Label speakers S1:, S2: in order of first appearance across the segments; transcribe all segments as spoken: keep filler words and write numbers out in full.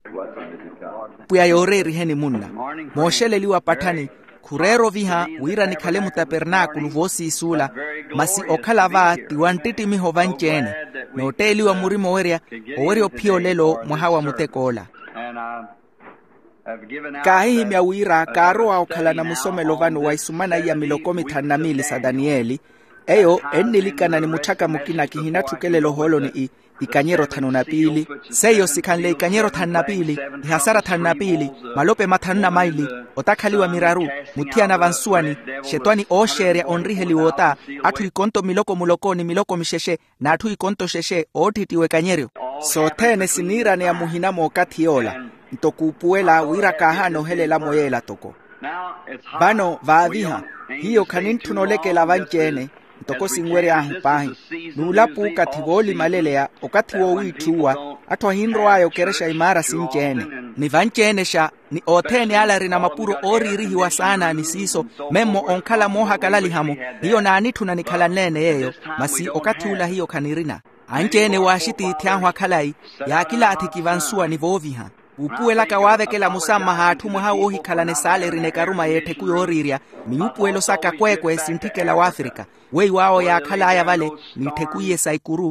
S1: puya yoreri heni munna moshele liwa patani kurero viha wira ni kalemu tabernakulo vosi isula masi okhala va tiwantiti miho vanchene no teliwa murimo weria owerio pio lelo mwahawa mutekola kahi mya wira karoa okhala na musomelo vanu waisumana iya milokomi thanna mili sa Danieli eyo ennilikana ni muthaka mukina kihina thukelelo holo ni i ikanyero thanu na pili seyo sikhanle ikanyero thanu na pili ihasara thanu na pili malope mathanu na maili otakhaliwa miraru muthiana vansuani shetwani osheria onriheli wota athu ikonto miloko mulokoni miloko misheshe na athu ikonto sheshe otitiwe kanyero so thene sinira ne amuhina mokathiola ntokupuela wira kahano helela moyela toko bano vaviha hiyo kaninthunolekela vanchene ntoko singwere ahu pahi nulapu kathivoli malelea okathiwo withuwa atho hinro ayo keresha imara sinchene ni vanchene sha ni othene alari na mapuro oririhiwa sana ni siso memo onkhala moha kalali hamo hiyo na anithuna nikhala nene yeyo masi okathiula hiyo kanirina anchene washiti thiahwa khalai ya kila athikivansua ni voviha upuela kawavekela musama hathu mwa ohi khalane saleri ne karuma yethe kuyoriria miupuelo saka kwekwe sinthikela wa Afrika wei wao ya khalaya vale nithekuye saikuru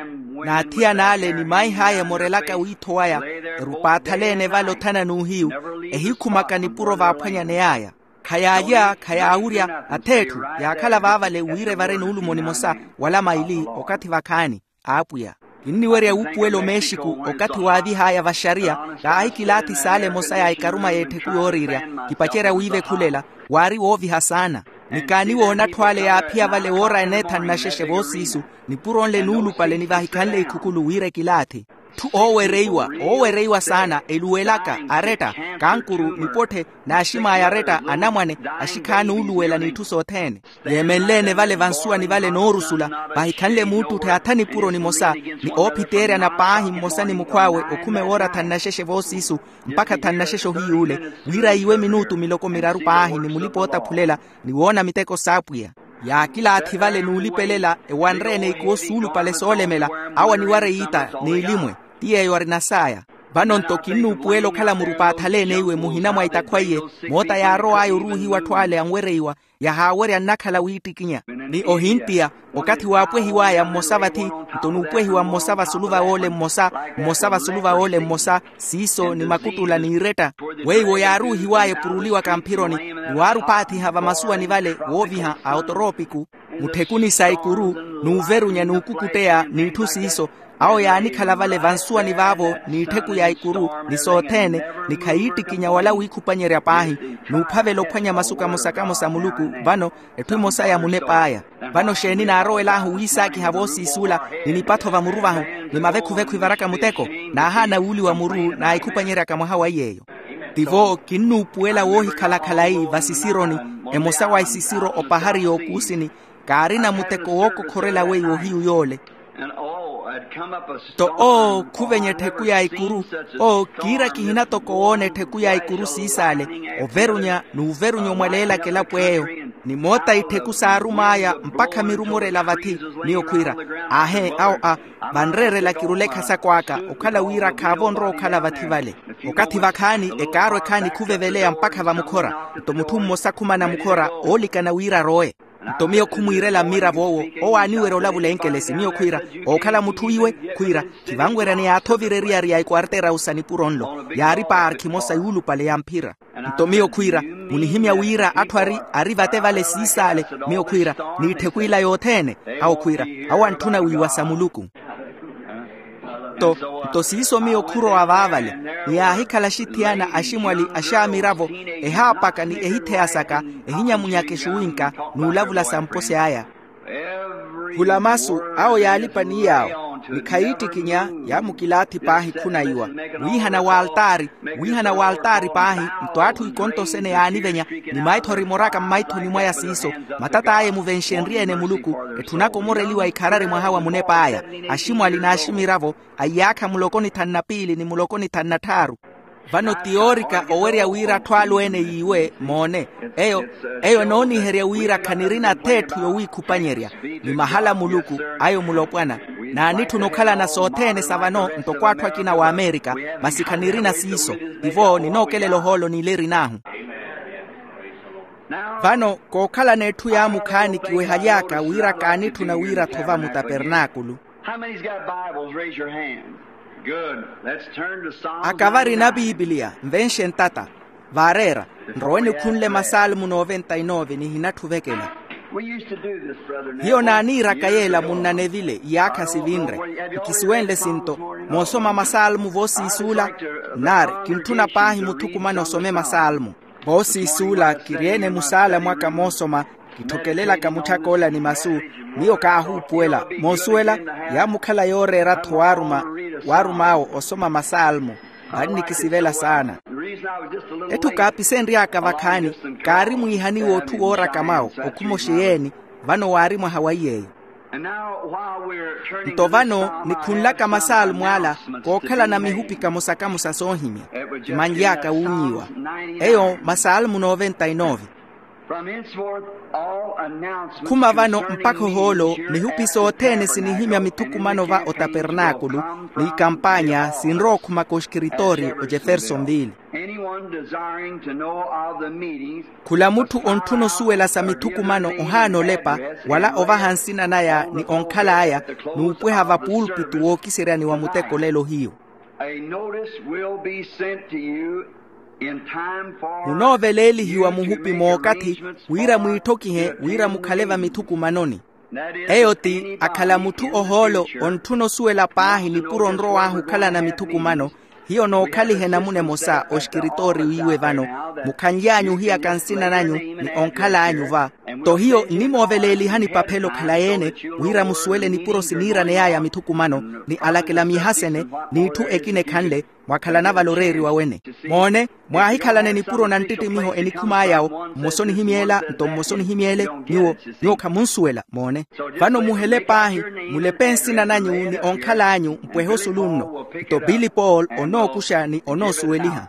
S1: na athia nale ni mai haya morelaka uithoaya rupathalene valo thana nuhiu ehikumakani puro vaphwanya ne aya khayaya khayauria athethu ya khala vavale uire vare nulumoni mosa wala maili okathi vakhani apuya inni weria upuelo meshiku okati wavi haya vasharia ka aikilati sale mosaya ikaruma yethe kuyoriria kipachera uive kulela wari wovi hasana nikani wona twale ya pia vale wora enethan na sheshe vosisu ni puronle nulu pale ni vahikanle ikukulu wire kilati tu owereiwa owereiwa sana eluelaka areta kankuru nipote na ashima ya reta anamwane ashikani uluwela ni tuso thene yemenlene vale vansua ni vale norusula bahikanle mutu teathani puro ni mosa ni opiteria na pahi mosa ni mukwawe okume wora thanasheshe vosisu mpaka thanashesho hii ule wira iwe minutu miloko miraru pahi ni mulipota phulela ni wona miteko sapuya ya kila athivale nulipelela ewanrene ikosulu pale solemela awa ni ware ita ni ilimwe tiye yori nasaya banonto kinu puelo khala murupathalene iwe muhina mwa itakhwaye mota ya roa ayo ruhi watwale angwereiwa ya hawere anakhala witikinya ni ohintia okathi wapwe hiwaya mmosavati ntonupwe hiwa mmosava suluva ole mmosa mmosava suluva ole mmosa siso ni makutula ni ireta weiwo ya ruhi waye puruliwa kampironi ni waru pathi hava masua ni vale woviha autoropiku muthekuni saikuru nuverunya nukukutea ni thusiso ao yani khala vale vansua ni vavo ni theku ya ikuru ni sothene ni khaiti kinya wala wikupanyera pahi nuphavelo phwanya masuka musaka musamuluku vano ethwimo saya munepaya vano sheni na roela hu isaki havosi isula ni patho va muruvahu ni mavekhu vekhu varaka muteko na hana uli wa muru na ikupanyera kama hawa yeyo tivo kinu puela wohi khala khalai vasisironi emosa wa isisiro opahari yo kusini karina muteko woko khorela we wohi uyole to o kuvenye theku ya ikuru o kira kihina toko one theku ya ikuru sisale overunya nuverunya mwalela kela pweyo ni mota itheku sarumaya mpaka mirumorela vathi ni okhwira ahe au a banrere la kirule khasa kwaka okhala wira khavonro okhala vathi vale okathi vakhani ekaro khani khuvevelea mpaka vamukhora to muthu mmosakhuma na mukhora olikana wira roe tomio khumuirela mira vowo owani wero la bulenkele simio khwira okhala muthu iwe khwira kivangwera ni athovireria ria ikwartera usani puronlo yari par khimosa yulu pale yamphira tomio khwira munihimya wira athwari arivate vale sisale mio khwira ni thekuila yothene au khwira awanthuna wiwa samuluku to to siso mio khuro avavale ya hikala shithiana ashimwali ashamiravo ehapaka ni ehitheasaka ehinyamunyake shuwinka nulavula sampose aya hulamasu ao yalipa ni yao nikhaiti kinya ya mukilati pahi khunaiwa wihana wa altari wihana wa altari pahi mtoathu ikonto sene yani venya ni maithori moraka maitho ni mwaya siso matata aye muvenshенriene muluku ethunako moreliwa ikharari mwahawa munepa aya ashimwali na ashimiravo ayakha mulokoni thanna pili ni mulokoni thanna tharu vano teorika oweria wira twalwene yiwe mone eyo eyo noni heria wira kanirina tetu yo wikupanyeria ni mahala muluku ayo mulopwana na nitu nokhala na sotene savano ntokwatwa kina wa Amerika masikanirina siso ivo ninokelelo holo ni leri nahu vano kokhala netu ya mukhani kiwe hayaka wira kani tuna wira thova mu tabernakulu.
S2: How many's got Bibles? Raise your hand. Good. Let's turn to Psalms.
S1: Akavari na Biblia mvenshen tata varera nroweni kunle masalmu noventa y nove ni hinatuvekela.
S2: We used to do this, brother.
S1: Hiyo nani rakayela munnanevile yaka sivinre ikisiwende sinto mosoma masalmu vosi isula nar kintuna pahi mutukumano some masalmu vosi isula kiriene musala mwaka mosoma kitokelela kamutakola ni masu niyo kahupuela mosuela ya mukhala yorera thuaruma warumao osoma masalmu bani kisivela sana etu kapisenri akavakhani kari muihani wotu ora kamao okumosheyeni vano wari mwa hawaiyeyo ntovano nikhunlaka masalmu ala kokhala na mihupi kamusaka musasohimya kimanjaka unyiwa eyo masalmu noventa y nove kuma vano mpako holo mihupi sotene sinihimya mitukumano va o tabernakulu ni kampanya sinro kuma koshkiritori o Jeffersonville kula mutu ontuno suela sa mitukumano ohano lepa wala ovahansina naya ni onkhala aya ni upweha va pulpitu wokisirani wa muteko lelo hiyo munoveleli hiwa muhupi mookati wira muitokihe wira mukhaleva mitukumanoni eyoti akhala mutu oholo ontuno suela pahi ni puro nro wahu khala na mitukumano hiyo no khalihe namune mosa oshkiritori wiwe vano mukhanyanyu hiya kansina nanyu ni onkhala anyu va to hiyo nimoveleli hani papelo khalayene wira musuele ni puro sinira ne yaya mitukumano ni alakela mihasene ni tu ekine khanle mwakhala na valoreri wawene mone mwahikhalane ni puro na ntiti miho enikhuma yao mosoni himiela nto mosoni himiele niwo niwo khamunsuela mone vano muhele pahi mulepensi na nanyu ni onkhala anyu mpweho sulunno to Billy Paul ono kushani ono sueliha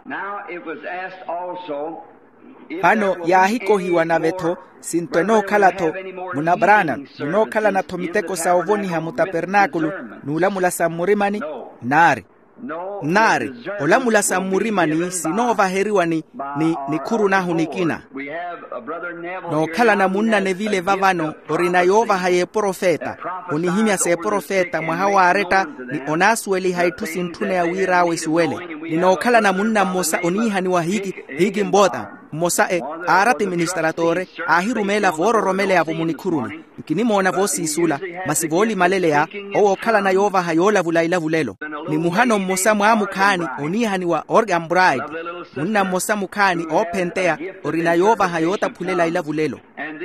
S1: hano yahiko hiwa na veto sinto eno kalato munabrana muno kala na tomiteko saovoni ha mutapernakulu nulamula samurimani nari nari olamula samurimani sinova heriwa ni ni nikuru nahu nikina no kala na munna nevile vavano orina yova haye profeta unihimya se profeta mwahawa areta ni onasueli haitusi ntune ya wira awe suele ni no kala na munna mosa oniha ni wa higi higi mbota mosa e arati ministratore ahirumela voro romele ya vomunikuruni ikini mona vosi isula masivoli malele ya owo kala na yova hayola vulaila vulelo ni muhano mosa muamukani oniha ni wa organ bride munna mosa mukani opentea orina yova hayota pulela ila vulelo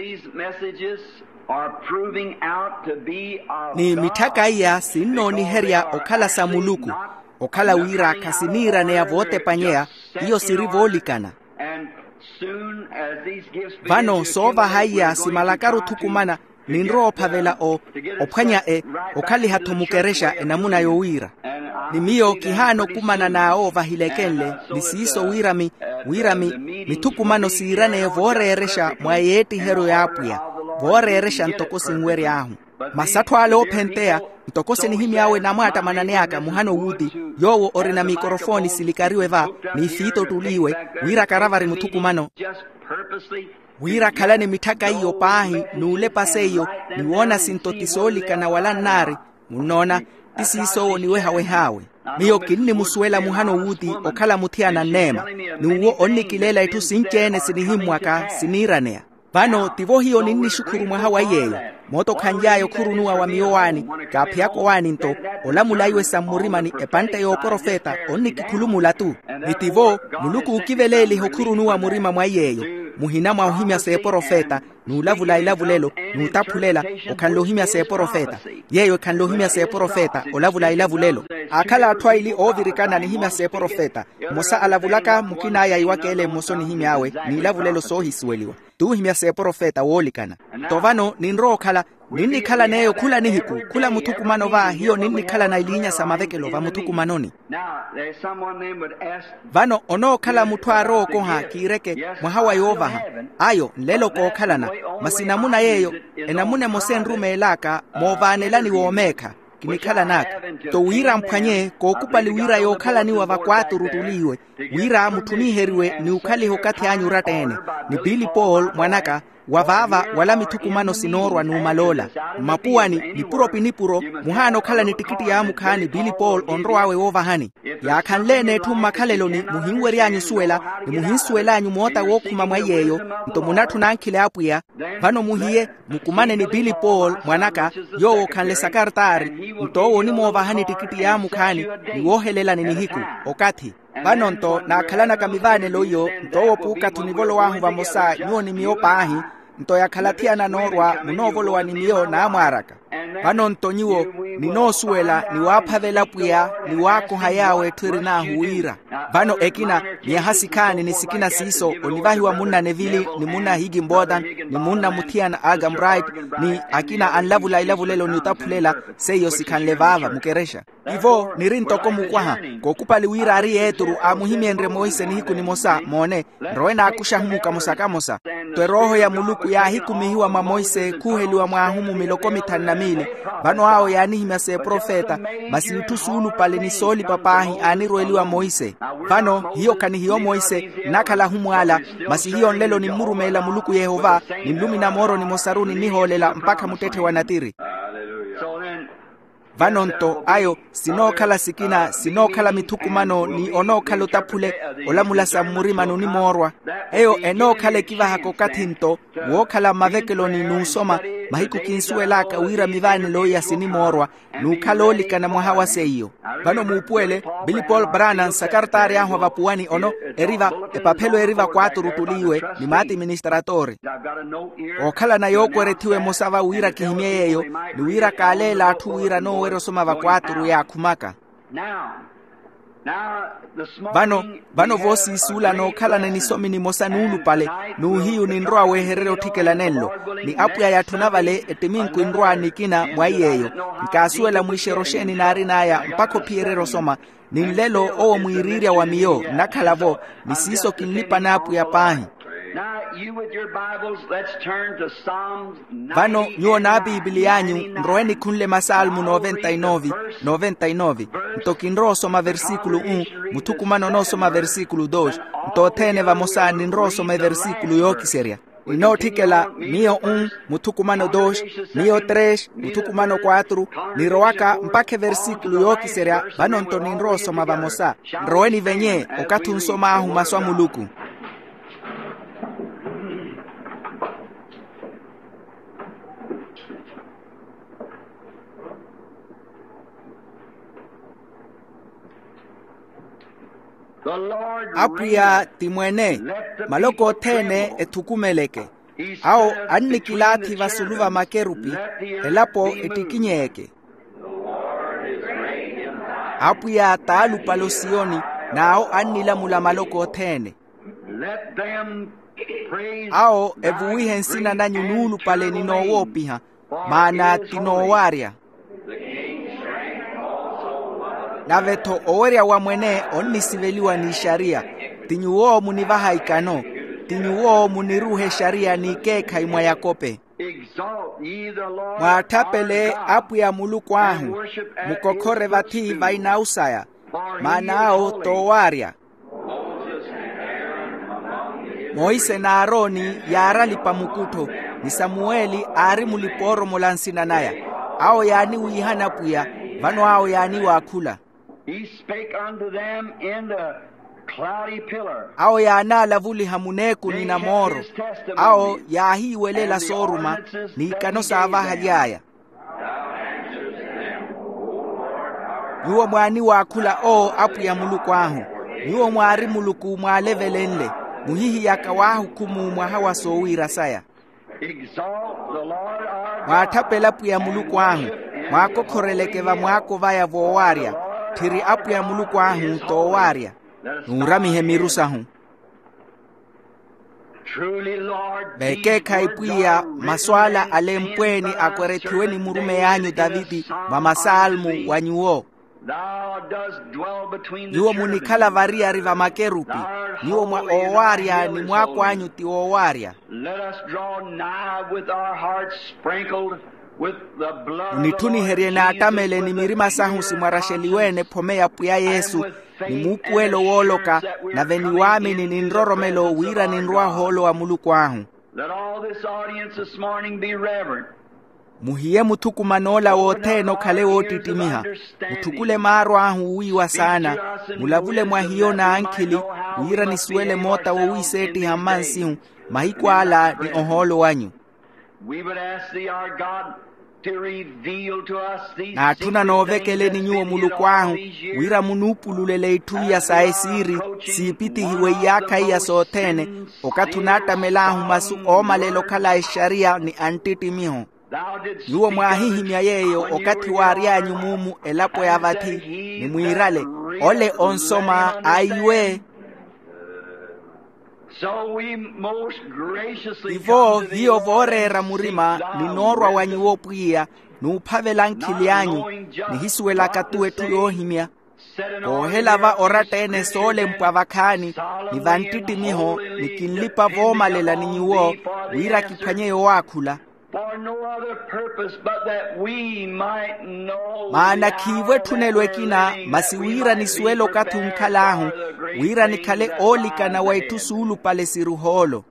S1: ni mitaka iya sinno ni heria okala samuluku okala wira kasinira ne ya vote panyea iyo sirivolikana vano sova haya simalakaru tukumana ninro pavela o ophanya e okali hatumukeresha enamuna yo wira nimiyo kihano kumana nao vahilekenle nisiso wirami wirami mitukumano sirane voreresha mwayeti hero yapya voreresha ntokose ngwere ahu masatwale opentea ntokose ni himi yawe na mwata manane yaka muhano wudi yowo orina mikrofoni silikariwe va ni fito tuliwe wira karavari mutukumano wira kalane mitaka iyo pahi nule paseyo niwona sintotisoli kana wala nari munona tisiso niwe hawe hawe miyo kinni musuela muhano wudi okala mutiana nema niwo onikilela itu sinchene sinihimwaka siniranea vano tivo hiyo nini shukuru mwa hawayeyo moto kanjayo kurunuwa wa miyowani kapyako wani nto olamulaiwe samurimani epante yo profeta onikikulumula tu nitivo muluku ukiveleli hokurunuwa murima mwa yeyo muhina mwa uhimya se profeta nulavula ilavulelo nutapulela okanlohimya se profeta yeyo kanlohimya se profeta olavula ilavulelo akala atwaili ovirikana ni himya se profeta mosa alavulaka mukina ya iwakele mosoni himya awe ni ilavulelo sohi suweliwa tu himya se profeta wolikana tovano ninro kala nini kala neyo kula nihiku kula mutukumano va hiyo nini kala na ilinya samavekelo va mutukumanoni. Vano ono kala mutwaro koha kireke mwahawa yovaha ayo lelo ko kalana masinamuna yeyo enamune mosenrume elaka movanelani womeka kinikala naka to wira mpanye ko kupali wira yo kala ni wava kwatu rutuliwe wira mutuniheriwe ni ukali hokati anyura tene ni Billy Paul mwanaka wavava wala mitukumano sinorwa ni umalola mapuani ni puro pinipuro muhano kala ni tikiti ya mukani Billy Paul onroawe ovahani ya kanlene tuma kaleloni muhiweri anyu suela ni muhinsuela anyu muota wokuma mwayeyo nto munatu nankile apuya vano muhiye mukumane ni Billy Paul mwanaka yo kanle sakartari nto ni movahani tikiti ya mukani ni wohelela ni nihiku okati vano nto na kalana kamivane loyo nto puka tunivolo wahu vamosa nyo ni miopa ahi nto ya kalatia na norwa munovolo wa ni mio na amaraka vano nto nyiwo ni no suela ni wapavela puya ni wako hayawe twiri na huira vano ekina ni hasikani ni sikina siso onivahi wa muna nevili ni muna higi mbodan ni muna mutiana agam right ni akina anlavula ilavulelo ni utapulela seyo sikan levava mukeresha ivo ni rintoko mukwaha kokupali wira ari eturu amuhimi endre Moise ni hiku ni mosa mone roena akusha humuka mosaka mosa twe roho ya muluku ya hiku mihiwa ma Moise kuheliwa mwahumu miloko mitannamile vano hao ya nihimya se profeta masiutusulu pale ni soli papahi aniroeliwa Moise vano hiyo kani hiyo Moise nakala humwala masi hiyo nlelo ni murumela muluku Yehova ni mlumina moro ni mosaruni niholela mpaka mutete wanatiri vanonto ayo sinokala sikina sinokala mitukumano ni onokala utapule olamula samurimano ni morwa eyo enokale kiva hako katinto wokala mavekelo ni nusoma mahiku kinsuelaka wira mivani loya sini morwa nukalolika na mwahawa seyo vano muupuele Billy Paul Branham sakartari ahwa vapuani ono eriva epapelo eriva kwatu rutuliwe ni mati ministratori okala na yokweretiwe mosava wira kihimye yeyo ni wira kalela atu wira no wero soma vakwatu ya kumaka vano vano vosi sula no kala na nisomi ni mosa nulu pale nuhiu ni nroa weherero tikela nelo ni apuya ya tunavale etiminku nroa nikina mwayeyo nkasuela mwisherosheni na arinaya mpako pierero soma ni lelo owo mwiriria wa miyo nakalavo ni siso kinlipa na apuya pahi.
S2: Now you with your Bibles, let's turn to Psalms
S1: vano nyuo na Biblia yanyu nroeni kunle masalmu noventa y nove noventa y nove ntokinro soma versículo un mutukumano no soma versículo dos ntotene vamosani nro soma versículo yokiseria inotikela mio un mutukumano dos mio tres mutukumano cuatro niroaka mpake versículo yokiseria vano ntoninro soma vamosa nroeni venye okatu nsoma ahu maswa muluku. Apuya timwene maloko tene etukumeleke ao annikilati vasuluva makerupi elapo etikinyeke apuya talu palosioni nao annila mula maloko tene ao evuihe nsina na nyunulu pale ninowopiha maana tinowaria naveto oweria wa mwene onisiveliwa ni sharia tinyuo munivaha ikano tinyuo muniruhe sharia ni keka imwa yakope mwatapele apu ya muluku ahu mukokore vati vainausaya manao towaria Moise na Aroni yarali pamukuto ni Samueli ari muliporo molansina naya ao yani uihana puya vano ao yani wakula.
S2: He spake unto them in the cloudy pillar.
S1: Ao yana lavuli hamuneku ni na moro. Ao ya hii welela soruma ni kanosa avaha jaya. Yuwa mwani wakula o apu ya muluku ahu. Yuwa mwari muluku mwalevelenle. Muhihi ya kawahu kumu mwahawa sowira saya. Mwatapela apu ya muluku ahu. Mwako korelekeva mwako vaya vowaria. Tiri apu ya muluku ahu towaria. Nurami hemirusa hu.
S2: Truly, Lord,
S1: bekeka ipwia maswala alempweni akwerethiweni murume yanyu Davidi mwa masalmu wanyuo. Niwo munikhala varia riva makerupi, niwo mwa owaria ni mwakwanyu ti owaria. Unituniherie na atamele ni mirima sahu simwarasheliwene pome ya puya Yesu ni mupuelo woloka na veni wami ni nindroromelo wira nindrua holo wa mulukwahu. Muhiye mutuku manola wote no kale wotitimiha. Mutukule marwa ahu uiwa sana. Mulavule mwahiyo na ankili wira nisuele mota wo wiseti hamansihu mahikwa ala ni oholo wanyu. Na atuna novekele ni nyuo mulukwahu wira munupululele ituya saesiri siipiti hiwe yaka iya sotene okatunata melahu masu omalelo kala isharia ni antitimiho. Yuo mwahihimya yeyo okati waria nyumumu elapo ya vati ni mwirale ole onsoma aiwe. Ivo hiyo vorera murima ni norwa wanyuo pwia nupavela nkili yanyu ni hisuwela katuwe tuyohimya. Kohela va oratene sole mpavakani ni vantiti miho ni kinlipa voma lela ni nyuo wira kipanyeyo wakula. Maana kiwe tunelwe kina masiwira ni suelo katunkalahu wira ni kale olika na waitusulu pale siruholo.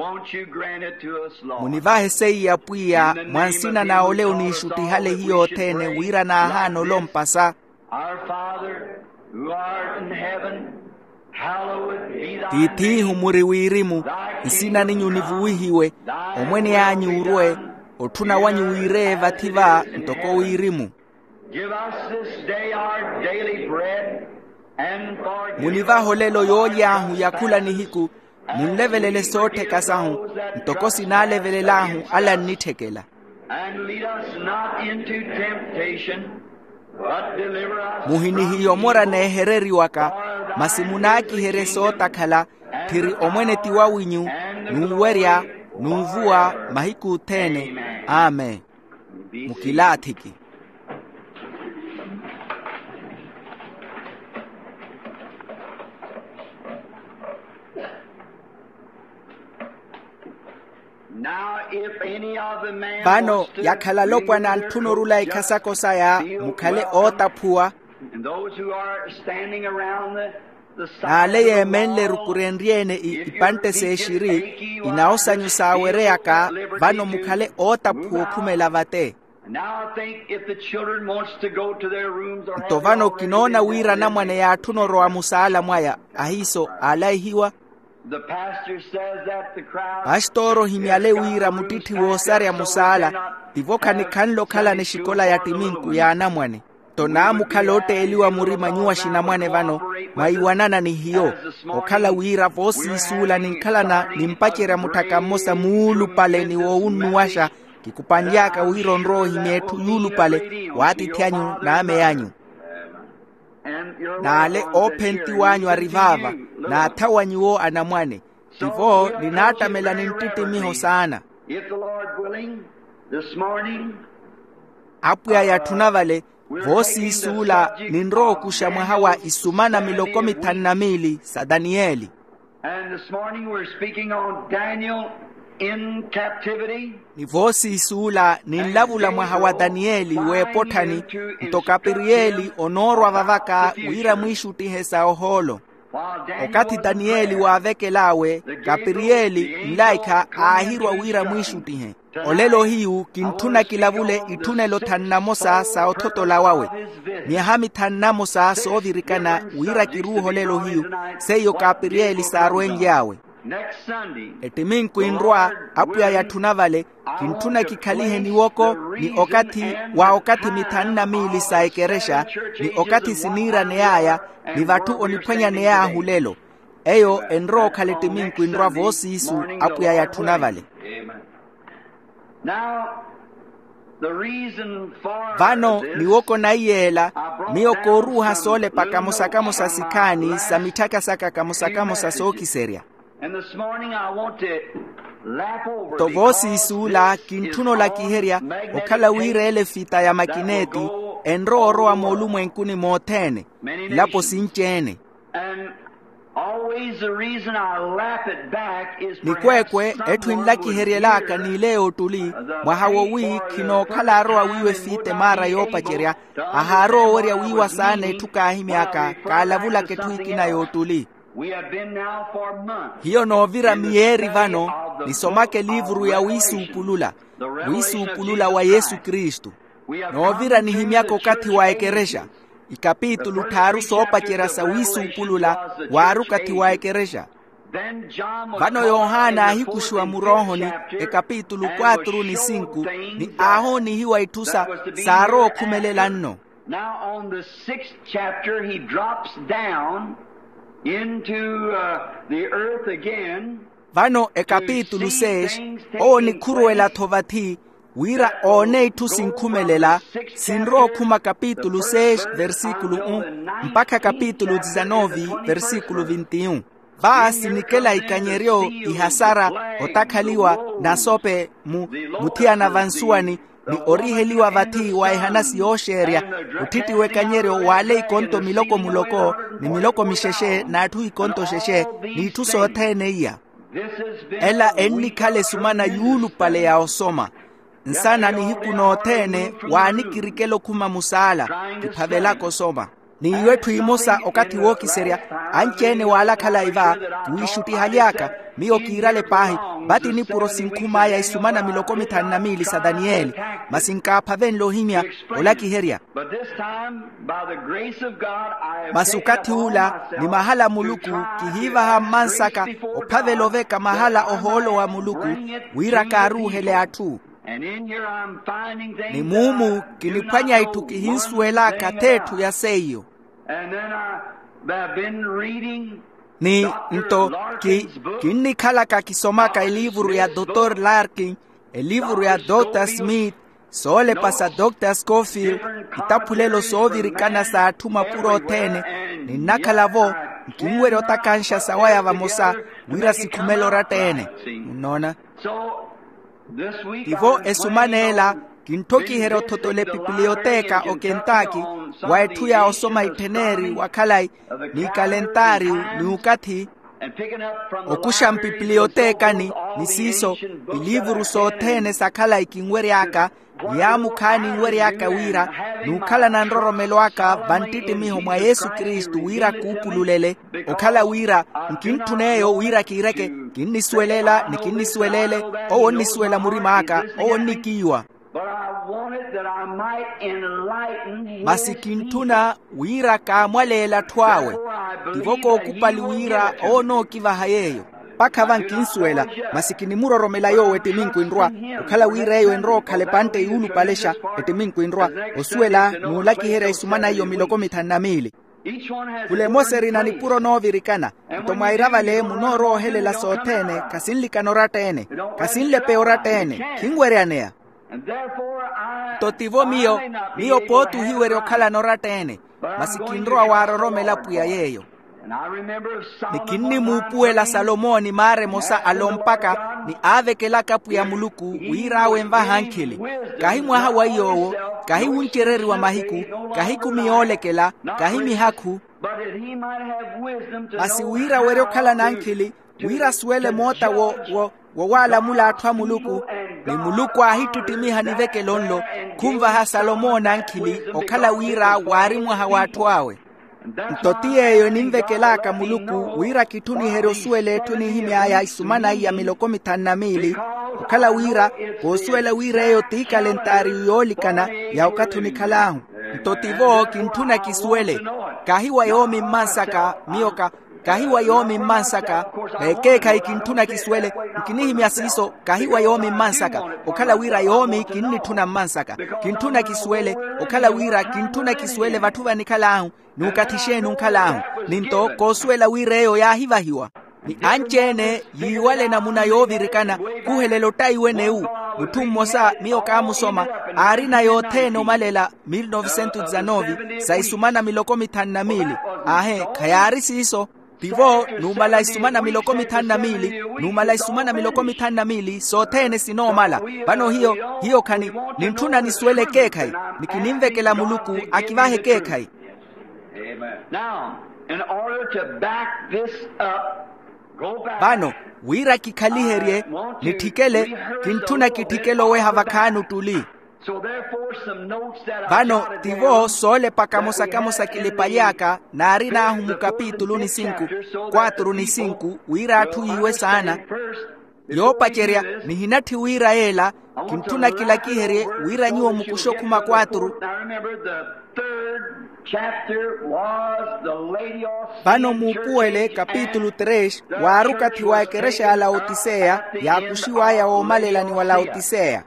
S1: Munivahe sei ya pwia mwansina na ole unishuti hale hiyo tene wira na ahano lompasa. Titi humuri wirimu isina ninyu nivuhiwe omwene yanyu urwe otuna wanyu wire vativa ntoko wirimu. Munivaho lelo yoyahu yakula ni hiku munlevelele sote kasahu ntoko sinalevelelahu ala nitekela. Muhini hiyo mora na ehereri waka masimunaki here sota kala tiri omwene tiwa winyu nuweria nuvua mahiku tene. Amen. Mukilatiki. Bano yakhala lopwa na altunurula ikasako saya mukale otapua na aleye menle rukurenriene ipante se shiri inaosa nyusa wereaka bano mukale otapua kumela vate. Tovano kinona wira na mwane ya tunoro wa musala mwaya ahiso alaihiwa. Pastoro himiale wira mutiti wosari ya musala tivoka ni kanlo kala ni shikola ya timinku ya anamwane. Tona mukalote eliwa murima nyua shinamwane vano maiwanana ni hiyo okala wira vosi isula ni nkala na nimpachira mutaka mosa muulu pale ni wo unuwasha kikupanjaka wiro nro himietu yulu pale wati tianyu na ame yanyu. Na ale openti wanyu arivava na atawa nyuo anamwane tivo ninata melani ntiti miho sana. Apu ya tunavale vosi isula ninro kushamwa hawa isumana milokomi tanamili sa Danieli.
S2: And this morning we're speaking on Daniel in captivity.
S1: Ni vosi isula ninlavula mwa hawa Danieli wepotani mtoka Pirieli onorwa vavaka wira mwishuti hesa oholo. Okati Danieli waveke lawe kapirieli mlaika ahirwa wira mwishuti he. Olelo hiu kintuna kilavule itunelo tannamosa sa ototo la wawe. Nihami tannamosa sovirikana wira kiruho lelo hiu seyo kapirieli sa arwengi yawe. Etiminku inrua apuya ya tunavale kintuna kikalihe ni woko ni okati wa okati mitanna mili sa ekeresha ni okati sinira neaya ni vatu onipwenya neaya hulelo. Eyo enro kaletiminku inrua vosi isu apuya ya tunavale. Vano ni woko na iyela miyo koruha sole pa kamusakamusa sikani sa mitaka saka kamusakamusa soki seria.
S2: And this morning I want to lap over
S1: tovosi isula kintuno la kiheria okala wire ele fita ya makineti enroro a molumu enkuni motene lapo sinchene.
S2: And always the reason I lap it back is
S1: ni kwekwe etu inla kiherielaka ni leo tuli mwahawo wi kino kala roa wiwe fite mara yopa cheria aharo weria wiwa sane tukahimiaka kalavula ketuikina yotuli.
S2: We have been now for months.
S1: Hiyo novira mieri vano nisomake livru ya wisu upulula wisu upulula wa Yesu Kristu novira ni himiako kati waekeresha ikapitulu taru sopa cherasa wisu upulula waru kati waekeresha. Vano Yohana ahikushua murohoni e kapitulu kwatru ni sinku ni ahoni hiwa itusa saro kumelela nno.
S2: Now on the sixth chapter he drops down into uh, the earth again.
S1: Vano e kapitulu sesh o ni kuruela tovati wira one itu sinkumelela sinro kuma kapitulu sesh versikulo un mpaka kapitulu dizanovi versikulo veintiuno. Basi nikela ikanyerio ihasara otakaliwa na sope mu, mutia na vansuani ni oriheliwa vati wa ihanasi osheria utiti wekanyerio wale ikonto miloko muloko ni miloko misheshe na atu ikonto sheshe ni itu sotene iya. Ela enni kale sumana yulu pale ya osoma nsana ni hiku notene wani kirikelo kuma musala kipavela kosoma ni wetu imosa okati woki seria anchene wala kala iva tuishuti haliaka miyo kirale pahi bati ni puro sinkuma ya isumana miloko mitana mili sa Danieli masinka paven lohimia olaki heria. Masukati hula ni mahala muluku kihiva hamansaka opave loveka mahala oholo wa muluku wira karu hele atu. Ni mumu kinipanya itukihinsuela katetu ya seyo.
S2: And then I've been reading
S1: ni nto ki kinni kala ka kisomaka ilivru ya Doctor Larkin, ilivru ya Doctor Smith, sole pasa Doctor Scofield, itapulelo sovirikana sa atuma puro tene, ni nakalavo, kinwere otakansha sawaya vamosa, wira sikumelo ratene. Unona? Tivo esumanela, kintoki herototole biblioteka o Kentucky waetuya osoma iteneri wakalai ni kalentari ni ukati okusha biblioteka ni nisiso ilivuru sotene sakala ikingweri aka yamu kani ngweri aka wira nukala na ndoro meloaka bantiti miho mwa Yesu Kristu wira kupululele okala wira nkintuneyo wira kireke kinniswelela nikinniswelele o niswela murimaka o nikiwa.
S2: But I wanted that I might enlighten him.
S1: Masikintuna wira ka mwalela twawe. Tivoko okupali wira ono kiva hayeyo. Paka vankinsuela masikini muroromela yo etiminku inrwa. Ukala wira yo enro kalepante yulu palesha etiminku inrwa. Osuela nulaki hera isumana yo miloko mitanamili. Kule moseri na nipuro no virikana. Tomairava le munoro hele la sotene kasinli kanoratene. Kasinle peoratene. Kingwereanea. Totivo mio, mio potu hiwere okala noratene, masikindroa warorome la puya yeyo. Nikini mupue la Salomoni mare mosa alompaka ni ave ke la kapu ya muluku wira wemba hankili. Kahi mwaha wa yowo, kahi unchereri wa mahiku, kahi kumiole kela, kahi mihaku. Masi wira were okala nankili, wira swele mota wo, wo, wo wala mula atwa muluku. Ni muluku ahitu timiha niveke lonlo, kumva ha Salomona ankili, okala wira warimu hawatuawe. Mtotie yo nimveke laka muluku, wira kituni herosuele tuni himi aya isumana iya miloko mitana mili, okala wira, kosuele wira yo tika lentari uyolikana ya okatuni kalahu. Mtotivo kintuna kisuele, kahiwa yomi mansaka, mioka, kahiwa yomi mansaka keka ikintuna kiswele mkinihi miasiso kahiwa yomi mansaka okala wira yomi kinni tuna mansaka kintuna kiswele okala wira kintuna kiswele vatuva nikalahu nukatishe nunkalahu ninto koswela wireyo ya hiva hiwa ni anchene yiwale na muna yovirikana kuhelelo taiweneu mutumosa mio kamusoma arina yote no malela mil novecento dezanove saisumana miloko mitana mili ahe kayari siso tivo numala isumana miloko mitano na mili numala isumana miloko mitano na mili sotene sinomala bano hiyo hiyo kani nintuna niswele kekai nikinimvekela muluku akivahe kekai.
S2: Now, in order to back this up, go back.
S1: Bano wira kikaliherie nitikele kintuna kitikelo we havakanu tuli.
S2: So therefore some notes that
S1: Bano tivo sole pakamosa kamosa kilipayaka na arina humu kapitulu ni sinku kwaturu ni sinku wira atu iwe sana yo pacheria ni hinati wira ela kintuna kila kiherie wira nyuo mukusho kuma kwaturu. Bano mupuele kapitulu tres waruka tiwaekeresha ya Laodicea ya kushiwa ya omalela ni wa Laodicea.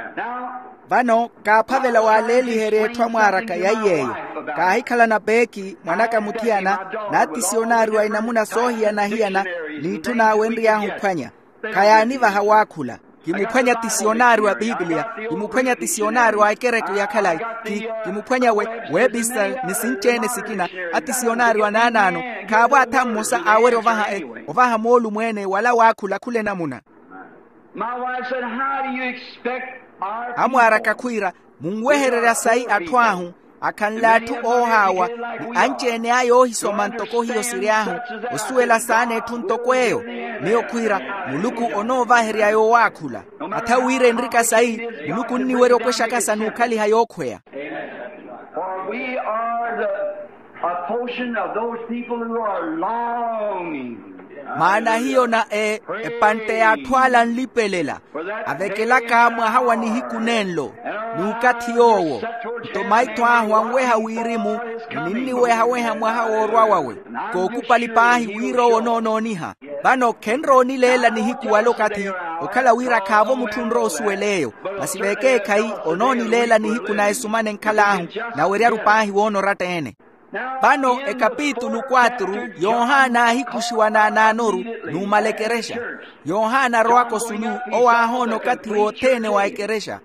S1: Bano kapavela waleli heretwa mwaraka ya yeyo kahikala na beki mwanaka mutiana na tisionari wa inamuna sohia na hiana ni tuna wendi ya hupanya kaya niva hawakula kimupanya tisionari wa Biblia kimupanya tisionari wa ekereku ya kalai ki, kimupanya we webista nisinchene sikina atisionari wa nanano kawa tamusa awere ovaha e, ovaha molu mwene wala wakula kule namuna.
S2: My wife said, how do you expect our
S1: amwara kakwira mungweherera sai atwahu akanlatu ohawa ni anchene ayo hisoma ntoko hiyo siriahu osuela sane tuntokweyo niyo kwira muluku onova heri ayo wakula atawire nrika sai muluku niwero kweshaka sanukali hayokwea.
S2: For we are the a portion of those people who are longing.
S1: Maana hiyo na e, e pante ya twala nlipelela avekela kamwa hawa ni hikunenlo nukati yowo tomaitwa hwangweha wirimu nini weha weha mwaha orwa wawe kokupalipahi wiro onononiha bano kenro nilela ni hiku walokati okala wira kavo mutundro osueleyo masiveke kai ononi lela ni hiku na esumane nkalahu na weria rupahi wono ratene. Bano e kapitulu kwaturu Yohana hikushiwa na nanoru numalekeresha Yohana roako sunu owa hono kati wotene wa ekeresha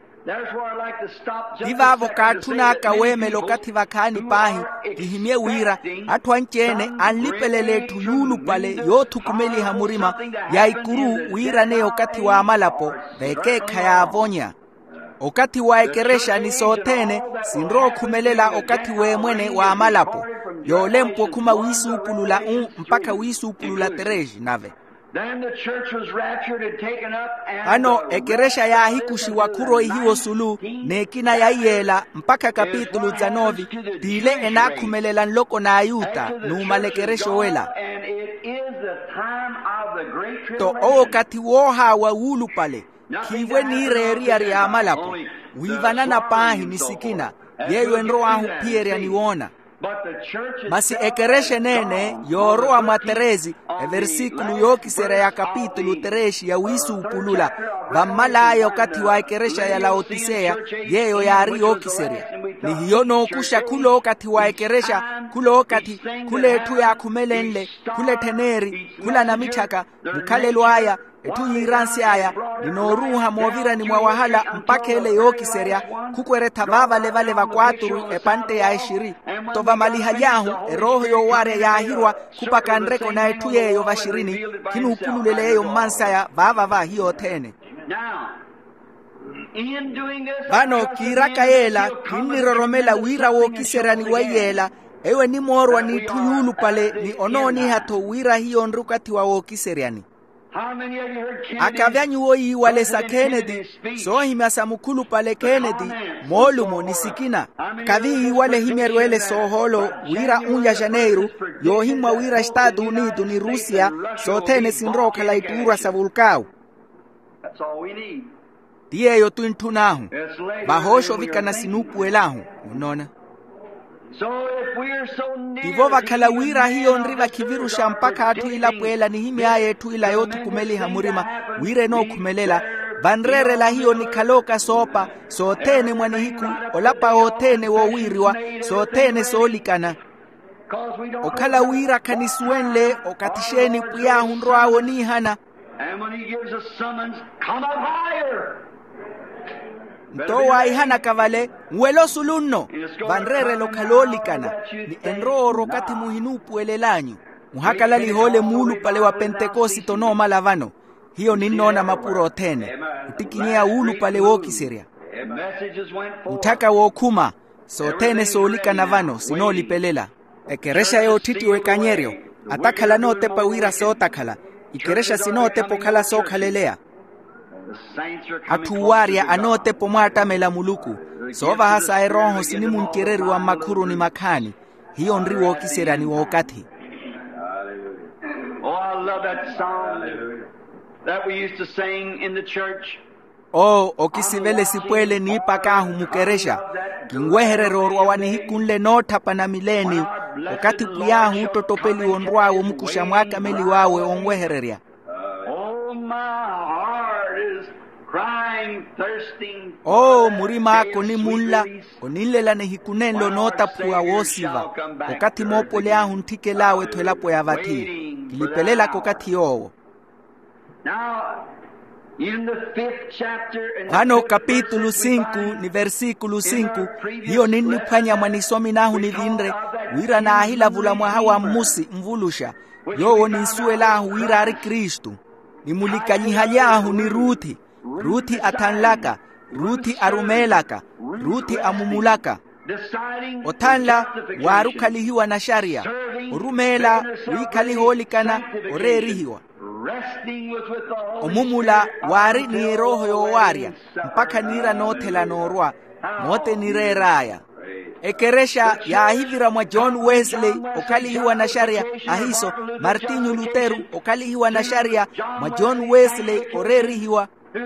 S1: divavo katuna kaweme lokati vakani pahi kihimie wira atwa nchene anlipelele tuyulu pale yotu kumeli hamurima ya ikuru wira ne okati wa amalapo veke kaya avonya okati wa ekeresha ni sotene sinro kumelela okati we mwene wa amalapo yolempo kuma wisu upulula un mpaka wisu upulula tereji nave. Ano ekeresha ya hikushi wakuro ihiwo sulu nekina ya iela mpaka kapitulu zanovi dile ena kumelela nloko na ayuta numalekeresho wela to okati woha wa ulu pale kiwe ni reria ria amalapo wivanana pahi nisikina yeyo enro ahu pieria niwona masi ekereshe nene yoroa materezi e versikulu yokisera ya kapitulu tereshi ya wisu upulula vamala yo kati wa ekeresha ya Laodicea yeyo ya ari yokiseria ni hiyono kusha kulo kati wa ekeresha kulo kati kule tu ya kumelenle kule teneri kula na michaka mukale lwaya etu yiransi aya ninoruha movira ni mwawahala mpake ele yoki seria kukwere tabava levale vakwaturu epante ya ishiri tova maliha yahu eroho yo ware ya ahirwa kupaka nreko na etu yeyo vashirini kinu upululele yeyo mansa ya vava va hiyo tene. Bano kiraka yela kiniroromela wira woki seria ni wayela ewe ni morwa ni tuyulu pale ni ononi hato wira hiyo nrukati wa woki seriani. Akavya nyuoi wale sa Kennedy so himasa mukulu pale Kennedy molumo nisikina kavi wale himerwele so holo wira unya Janeiro yo himwa wira Estado Unido ni Rusia so tene sinro kala itura sa vulkau tie yo tuintunahu bahosho vikana sinupu elahu unona.
S2: So if we are so near
S1: Tivo vakala wira hiyo nriva kivirusha mpaka atu ila puela ni himi aye tu ila yotu kumeli hamurima wire no kumelela vanrere la hiyo ni kaloka sopa sotene mwani hiku olapa otene wo wiriwa sotene solikana okala wira kanisuenle okatisheni puya hunro awo ni hana
S2: and when he gives a summons, come up higher.
S1: Ntowa ihana kavale mwelo sulunno vanrere lo kalolikana ni enroro kati muhinupu elelanyu muhakala lihole mulu pale wa Pentekosti tonoma lavano hiyo ninona mapuro otene utikinyea ulu pale wokiseria mutaka wokuma sotene soolika navano sinolipelela ekeresha yo titi wekanyerio atakhala note pawira sotakhala ikeresha sinote pokhala sokhalelea atuwaria anote pomata mela muluku sova hasa eroho sinimunkereri wa makuru ni makani hiyo ndri wokisera ni wokati.
S2: Oh, I love that song that we used to sing in the church.
S1: Oh, okisivele sipwele ni pakahu mukeresha kingweherero rwawani hikunle nota pana mileni wakati puyahu totopeli onrwawo mukusha mwaka meli wawe ongwehereria.
S2: Oh, my heart is crying, thirsting.
S1: Oh, murima koni munla konilela ne hikunenlo nota puwa wosiva wakati mopole ahu ntike lawe twelapo ya vati kilipelela kokati yowo.
S2: Now, in the fifth chapter,
S1: hano kapitulu cinco ni versikulo cinco hiyo nini panya mwanisomi nahu ni vindre wira na ahila vula mwahawa musi mvulusha yowo ni nsuelahu wira ari Kristu ni mulikanyihalyahu ni Ruthi Ruthi atanlaka Ruthi arumelaka Ruthi amumulaka otanla warukalihiwa na sharia orumela wikaliholikana orerihiwa omumula wari ni roho yo waria mpaka nira notela norwa mote nire raya ekeresha ya ahivira mwa John Wesley okalihiwa na sharia ahiso Martinho Lutero okalihiwa na sharia mwa John Wesley orerihiwa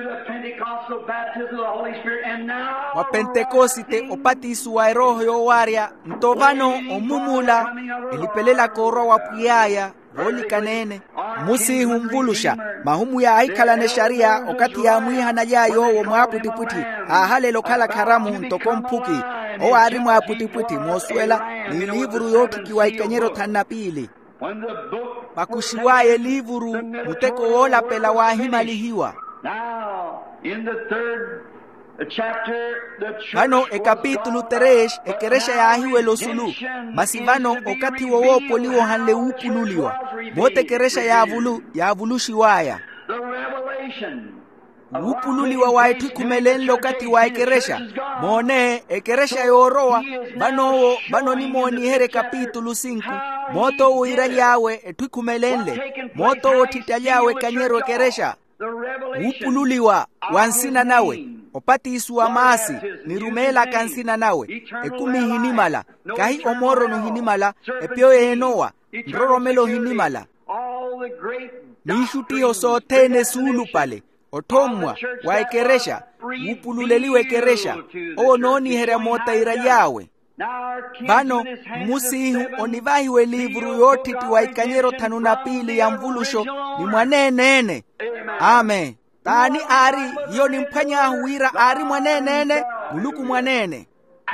S1: wa Pentekosite opatisu wa roho yo waria ntovano omumula elipelela koro wa puyaya roli kanene musi humvulusha mahumu ya aikala ne sharia okati ya mwiha na yayo wo mwaputiputi ahale lokala karamu ntokompuki o ari mwaputiputi mosuela ni livuru yotu kiwa ikanyero tanapili pakushiwaye livuru muteko wola pela wahimalihiwa.
S2: Now, in the third chapter, the church
S1: hano ekapitulu teresh ekeresha ya ahiwe losulu masivano okati wowopo liwo hanle upululiwa mote keresha ya avulu ya avulushi waya
S2: the revelation
S1: upululiwa wa etukumelen lokati wa ekeresha mone ekeresha yorowa banowo banoni moni here kapitulu cinco moto uira yawe etukumelenle moto otitayawe kanyero ekeresha upululiwa wansina nawe opati isuwa maasi nirumela kansina nawe ekumi hinimala kahi omoro no hinimala epio enowa nroromelo hinimala nishutiyo sotene sulu pale otomwa waekeresha upululeliwe keresha o noni heremota ira yawe bano musihu onivahiwe livuru yotiti waikanyero tanuna pili ya mvulusho ni mwanenene. Amen. Tani ari hiyo ni mpanya huira ari mwanenene muluku mwanene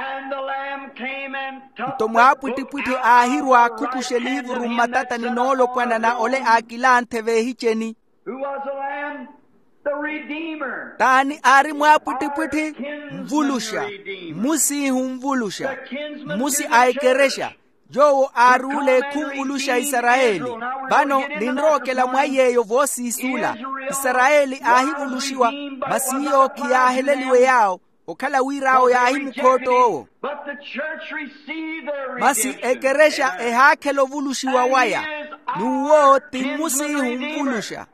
S1: mtomwa apwitipwiti ahirwa kukushe livuru matata ni nolo kwana na ole akilante vehicheni
S2: the Redeemer.
S1: Tani ari mwapwitipwiti mvulusha musi humvulusha musi aikeresha jowo arule kumvulusha Israeli bano ninrokela mwayeyo vosi isula Israeli ahivulushiwa masiyo kiyaheleliwe yao okala wirao ya ahimukoto masi ekeresha ehakelo vulushiwa waya nuwo timusi humvulusha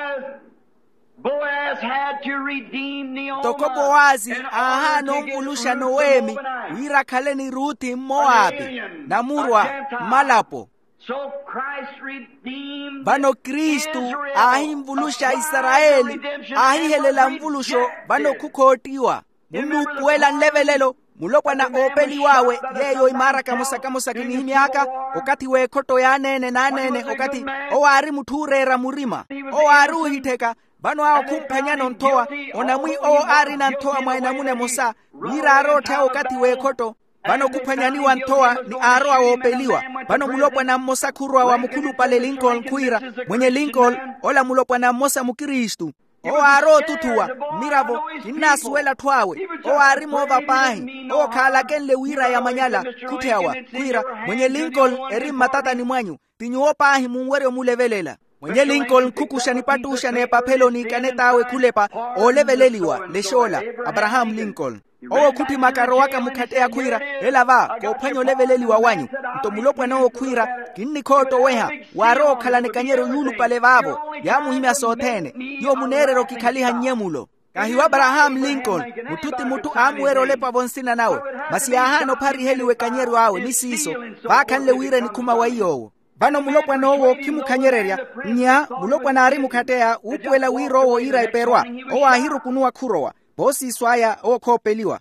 S2: Boaz had to redeem Naomi.
S1: Toko Boazi aha no mvulusha Noemi wira kaleni Ruthi Moabi na murwa Malapo.
S2: So Christ redeemed
S1: bano Kristu ahi mvulusha Israeli ahi helela mvulusho bano kukotiwa munu kuela nlevelelo mulopwa na opeli wawe yeyo imara kamusa kamusa kinihimiaka okati we koto ya nene na nene okati owari muturera murima owari uhiteka bano ao kumpenya nontoa onamwi o ari na ntoa mwaina mune musa wira arota okati we koto bano kupanyaniwa ntoa ni aro awopeliwa bano mulopwa na mosa kurwa wa mukulu pale Lincoln kuira mwenye Lincoln ola mulopwa na mosa mukristu o aro tutua miravo kinasuela twawe o arimova pahi o kala kenle wira ya manyala kutewa kuira mwenye Lincoln eri matata ni mwanyu tinyuo pahi muwere mulevelela mwenye Lincoln kukushani patushane papeloni kanetawe kulepa o leveleliwa leshola Abraham Lincoln o kuti makaro waka mukatea kuira elava ko phanyo leveleliwa wanyu ntomulopwa no kuira kinni khoto weha waro khala ne kanyero yulu pale vavo ya muhimya sothene yo munerero kikhaliha nyemulo kahi Abraham Lincoln mututi mutu amwero lepa vonsina nawe masiyahano pari heliwe kanyero awe nisiso vakhanle wire ni kuma waiyo vano mulopwa nowo kimukhanyereria nya mulopwa nari mukatea upwela wirowo ira iperwa o ahiru kunua khurowa bosi swaya o khopeliwa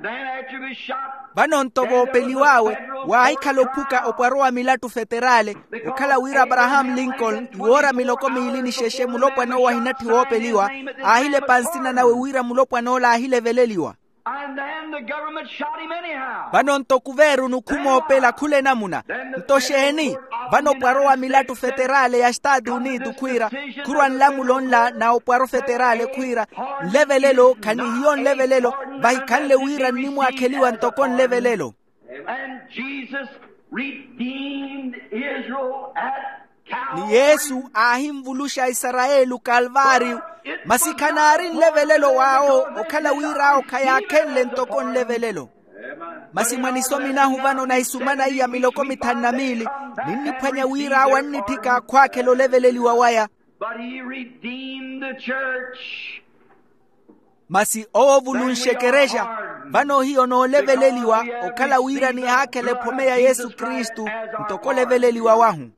S1: vano ntovo peliwawe wa ikalopuka opwaroa milatu federale ukhala wira Abraham Lincoln iwora miloko miilini sheshe mulopwa no wa hinati opeliwa ahile pansina nawe wira mulopwa no la ahile veleliwa vano ntokuveru nukumo opela kule namuna ntosheni vano pwaroa milatu federale ya Stadi Unido kuira kurwa nlamulonla na opwaro federale kuira levelelo kani hiyon levelelo vahi kanle wira nimu akeliwa ntokon levelelo.
S2: And Jesus redeemed Israel at
S1: ni Yesu ahimvulusha Israelu Kalvari masikanarin levelelo wao okala wirao kaya kenle ntokon levelelo masimanisomi na huvano na isumana iya miloko mitannamili nini panya wira wanitika kwake lo leveleli wawaya
S2: but he redeemed the church.
S1: Masi ovulun shekeresha vano hiyo no leveleliwa okala wira ni hake lepomea Yesu Kristu ntoko leveleliwa wahu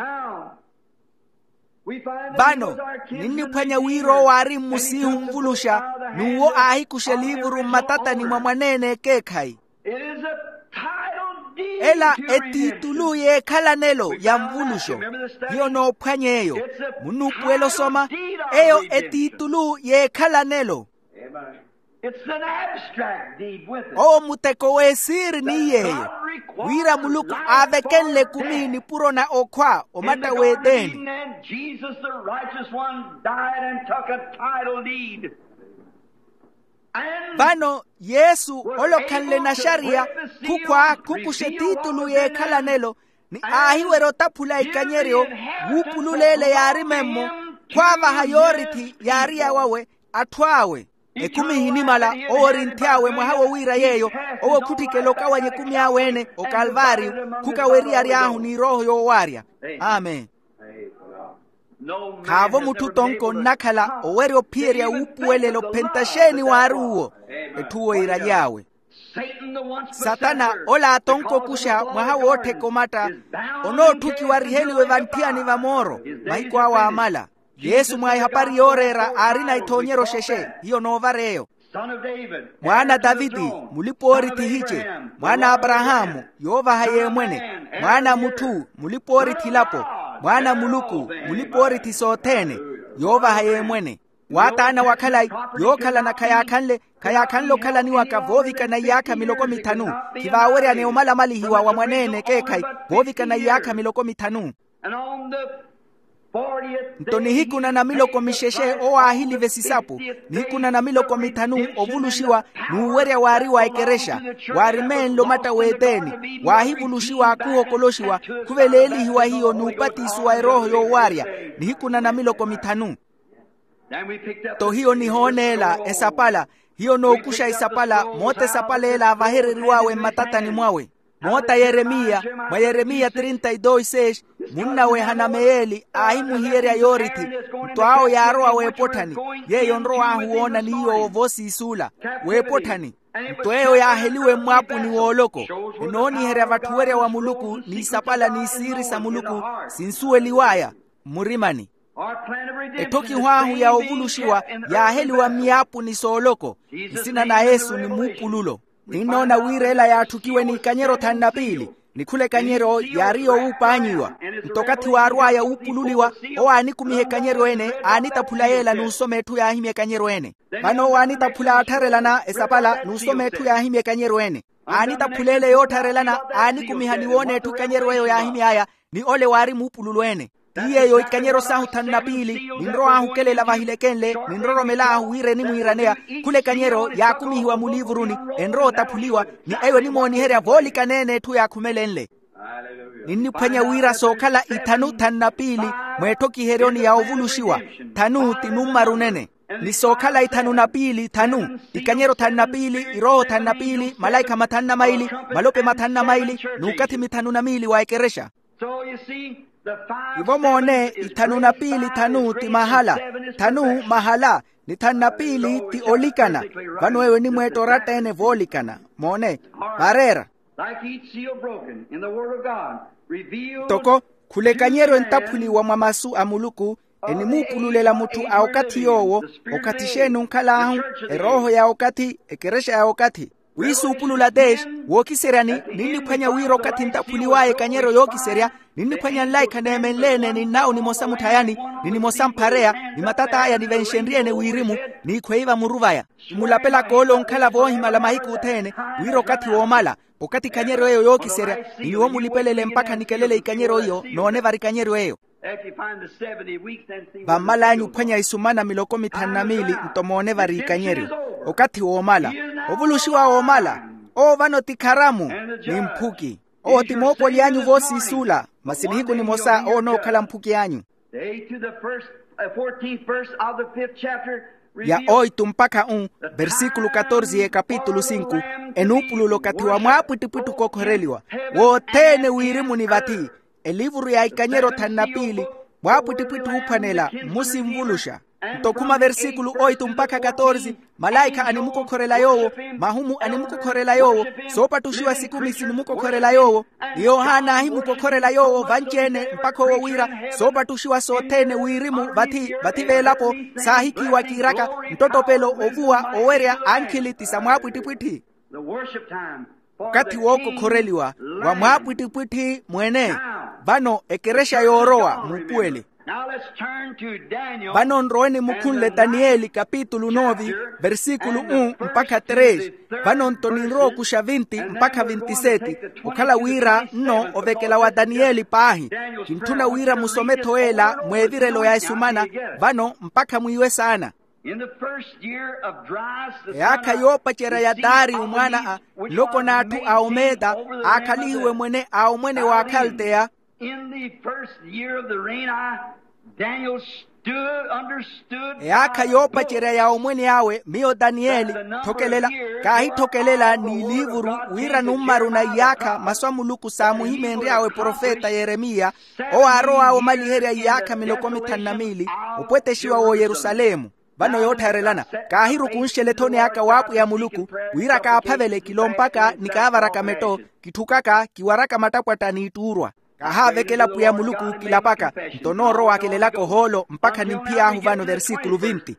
S1: bano nini panya wiro wari musihu mvulusha nuwo ahi kushelivuru matata ni mwamanene kekai ela etitulu ye kalanelo ya mvulusho hiyo no panyeyo munupuelo soma eyo etitulu ye kalanelo.
S2: It's an abstract deed with it.
S1: O muteko we siri ni yeyo wira muluku avekenle kumini puro na okwa omata we deni
S2: Jesus the righteous one died and took a title deed.
S1: Bano Yesu olokanle na sharia kukwa kukushe titulu ye kalanelo ni ahiwero tapula ikanyerio wupululele yari memo kwa vahayoriti yari ya wawe atwawe ekumi hinimala orintiawe mwahawo wira yeyo owo kutikelo kawanye kumi awene o Kalvari kukaweria riahu ni roho yo waria. Amen. Kavo mututonko nakala owerio pieria upuelelo pentasheni waruo etuwo ira yawe Satana ola atonko kusha mwahawo ote komata ono tuki wariheli wevantiani vamoro maiko awa amala Yesu mwai hapari yorera arina itonyero sheshe hiyo novareyo mwana Davidi mulipori tihiche mwana Abrahamu yova haye mwene mwana mutu mulipori tilapo mwana muluku mulipori tisotene yova haye mwene watana wakalai yokala na kayakanle kayakanlo kala ni wakavovika na yaka miloko mitanu kivawere aneomala malihiwa wa mwanene kekai vovika na yaka miloko mitanu ntoni hikuna na miloko misheshe owa ahili vesisapu nihikuna na miloko mitanu ovulushiwa nuweria wari wa ekeresha warimen lo mata wedeni wahivulushiwa akuho koloshiwa kuveleli hiwa hiyo nupatisu wa eroho yo waria nihikuna na miloko mitanu to hiyo nihonela esapala hiyo no kusha isapala mote sapala ela vahereri wawe matatani mwawe Mota Yeremia, ma Yeremia treinta y dos seis, munna we hanameeli, ahimu hieria yoriti, mtuao ya aroa wepotani, ye yonroa huona niyo vosi isula, wepotani, mtueo ya heliwe mwapu ni woloko, inoni heria vatuweria wa muluku, ni sapala ni siri sa muluku, sinsue liwaya, murimani. Etoki huahu ya ovulushiwa, ya heliwa miapu ni sooloko, isina na Yesu ni mupululo. Ninona wirela ya tukiwe ni kanyero tannapili ni kule kanyero yario upanyiwa mtokati wa arwa ya upululiwa o anikumihe kanyero ene anita pulayela nusome tu ya himye kanyero ene bano anita pula atarelana esapala nusome tu ya himye kanyero ene anita pulele yo tarelana anikumiha niwone tu kanyero yo ya himye aya ni ole wari mupululu ene iyeyo ikanyero sahu tanna pili ninro ahu kelela vahilekenle ninro romela ahu wire ni muiranea kule kanyero ya kumihiwa mulivuruni enro tapuliwa ni eyo ni moni heria voli kanene tu ya kumelenle nini panya wira sokala itanu tanna pili mwetoki herioni ya ovulushiwa tanu tinumaru nene ni sokala itanu na pili tanu ikanyero tanna pili iroho tanna pili malaika matanna maili malope matanna maili nukati mitanu na mili waekeresha ivo mone itanu na pili tanu ti mahala tanu mahala ni tanna pili ti olikana vanu ewe ni mweto ratene volikana mone barera toko kule kanyero entapuliwa mwamasu amuluku eni mupululela mutu aokati yowo okati shenu nkalahu eroho ya okati ekeresha ya okati wisu upulula desh wokiserani nini panya wiro kati ntapuliwaye kanyero yokiseria nini panya laika nemenlene ni nao ni mosa mutayani nini mosa mparea ni matata haya ni venshenriene wirimu ni kweiva muruvaya mulapela kolo nkala vohima la mahiku utene wiro kati womala okati kanyero eyo yokiseria nini womulipelele mpaka nikelele ikanyero iyo noone vari kanyero eyo bamalanyu panya isumana miloko mitana mili ntomone vari ikanyero okati womala ovulushiwa womala o vano tikaramu ni mpuki o timopo lianyu vosi isula masinihiku ni mosa o no kala mpuki yanyu ya oito mpaka un versículo catorze e capítulo cinco enupulu lokati wa mwapwitipitu kokoreliwa wotene wirimu ni vati elivuru ya ikanyero tanapili mwapwitipitu upanela musimvulusha Tokuma versículo oito mpaka catorze malaika animuko korela yowo mahumu animuko korela yowo sopa tushiwa siku misini muko korela yowo Yohana himuko korela yowo vanchene mpaka wowira sopa tushiwa sotene wirimu vati vati velapo sahiki wa kiraka mtoto pelo ovua owerea ankiliti sa mwapwitipwiti kati woko koreliwa wa mwapwitipwiti mwene vano ekeresha yoroa mupuele.
S2: Now let's turn to Daniel.
S1: Vano nroeni mukunle Danieli capítulo nove versículo un mpaka tres. Vano ntoninro kusha vinti mpaka vintiseti. Ukala wira no ovekela wa Danieli pahi. Kintuna wira musometo ela mwevirelo ya isumana vano mpaka mwiwe sana.
S2: In the first year of Darius,
S1: Eaka yopa chera ya dari umwana a loko natu aomeda akaliwe mwene aomwene wa Kaldea.
S2: In the first year of the reign, I, Daniel stood, understood.
S1: Eaka yopa chera ya omwene yawe mio Danieli tokelela kahi tokelela ni livuru wira numaru na yaka maswamu luku samu himenri yawe profeta Yeremia o aroa o maliheria yaka miloko mitannamili upwete shiwa o Yerusalemu. Vano yote harelana kahiru kunshele tone aka wapu ya muluku wira ka apavele kilompaka nikavara kameto kitukaka kiwaraka matapwata ni iturwa kahave kela puya muluku kilapaka ntonoro wakelelako holo mpaka nimpia ahu vano versikulo vinti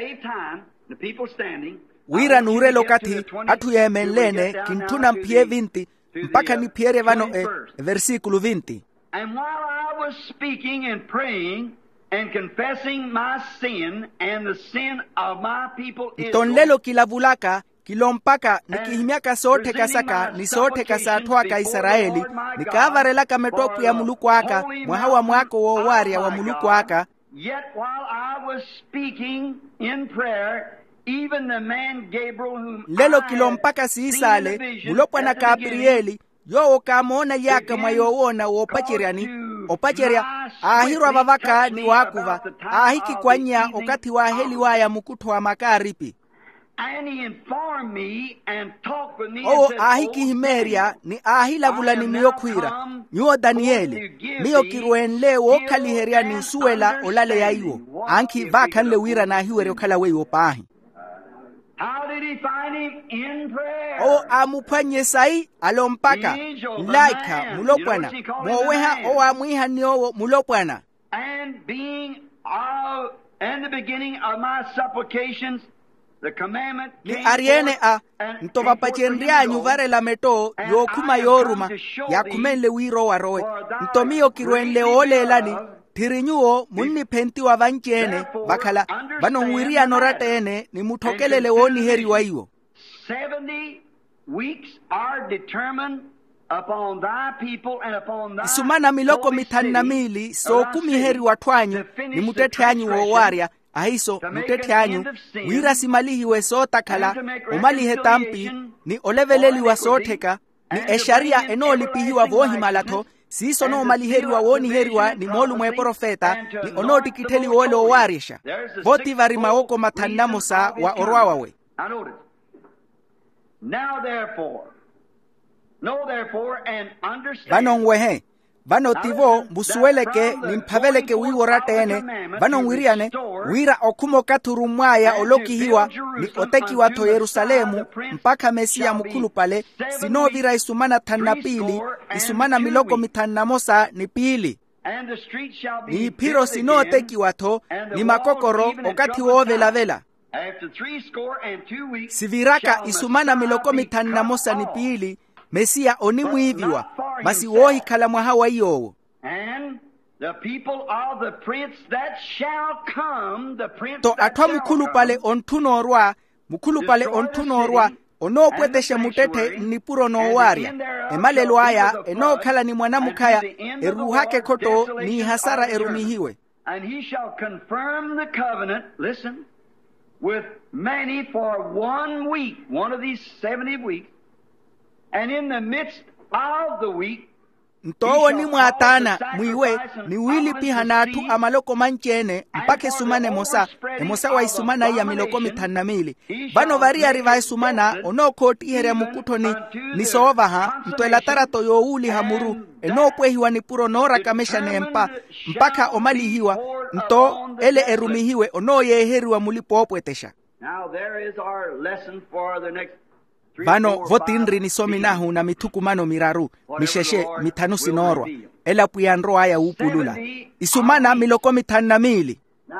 S1: wira nure lokati atu ya emenlene kintuna mpie vinti mpaka nipiere vano e versikulo vinti.
S2: And while I was speaking and praying and confessing my sin and the sin of my people Israel,
S1: tonlelo kilavulaka kilompaka nikihimiaka sote kasaka ni sote kasatwaka Israeli nikavarelaka metopu ya muluku aka mwahawa mwako wo waria wa muluku aka.
S2: Yet while I was speaking in prayer, even the man Gabriel whom
S1: lelo kilompaka siisale mulopwa na Gabrieli yowo kamona yaka mwayowona wopacheriani opacheria ahirwa vavaka ni wakuva ahiki kwanya okati wa heli waya mukutu wa makaripi.
S2: And he informed me and talked with me
S1: o
S2: and said,
S1: ahiki himeria ni ahila vulani miyo kwira nyuo Danieli miyo kiruenle wo kaliheria ni suela olale ya iwo anki vakanle wira na hiwere okala weyo pahi.
S2: How did he find him? In prayer.
S1: O amupanye sai alompaka laika mulopwana mwoweha o amwiha niowo mulopwana.
S2: And being uh, in the beginning of my supplications, the commandment
S1: Ni
S2: came
S1: ariene a
S2: forth and
S1: ntova
S2: came forth for him
S1: pachendria
S2: to go.
S1: nyuvare la meto yokuma yoruma ya kumenle wiro waroe ntomio kiruenle ole lani tirinyuo munni penti wa vanchene bakala vanongwiria noratene ni mutokelele woni heri wa iwo.
S2: Seventy weeks are determined upon thy people and upon thy
S1: isumana miloko
S2: holy
S1: mitanu na
S2: city,
S1: mili so kumi heri watwanyu ni mutete anyu wowaria ahiso mutete anyu wira simalihiwe sotakala umalihe tampi ni oleveleli wa soteka ni esharia enolipihiwa vohimalato siso no maliheriwa woni heriwa ni molu mwe profeta ni onoti kiteli wole owarisha voti vari maoko matanamosa wa orwawawe.
S2: Now therefore, know therefore and understand.
S1: Banon wehe, bano tivo busueleke nimpaveleke wiworatene, banon wiriane, wira okumo katurumwaya oloki hiwa ni oteki wato Yerusalemu mpaka Mesia mukulu pale, sino vira isumana tanapili, isumana miloko mitanamosa ni pili. Ni piro sino oteki wato, ni makokoro okati woove la vela. Siviraka isumana miloko mitanamosa ni pili, Mesia oni mwiviwa, masi wohi kalamwa hawa iyowo. To atwa mukulu pale ontunorwa, mukulu pale ontunorwa, ono pweteshe mutete nipuro no waria. Emalelo aya, eno kala ni mwanamukaya, eruhake koto ni hasara erumihiwe.
S2: And he shall confirm the covenant, listen, with many for one week, one of these seventy weeks. And in the midst of the week,
S1: ntowo ni mwatana mwiwe ni wili piha natu amaloko manchene mpake sumane mosa emosa wa isumana ya miloko mitannamili bano varia riva isumana onoko tihere mukuto ni nisova ha mtwela tarato yo uli hamuru enopwe hiwa ni puro nora kamesha nempa mpaka omali hiwa nto ele erumi hiwe ono ye heriwa mulipo opwetesha.
S2: Now there is our lesson for the next
S1: Bano votinri ni somi nahu na mituku mano miraru, misheshe mitanu sinorwa, ela puyanro aya upulula. Isumana miloko mitannamili.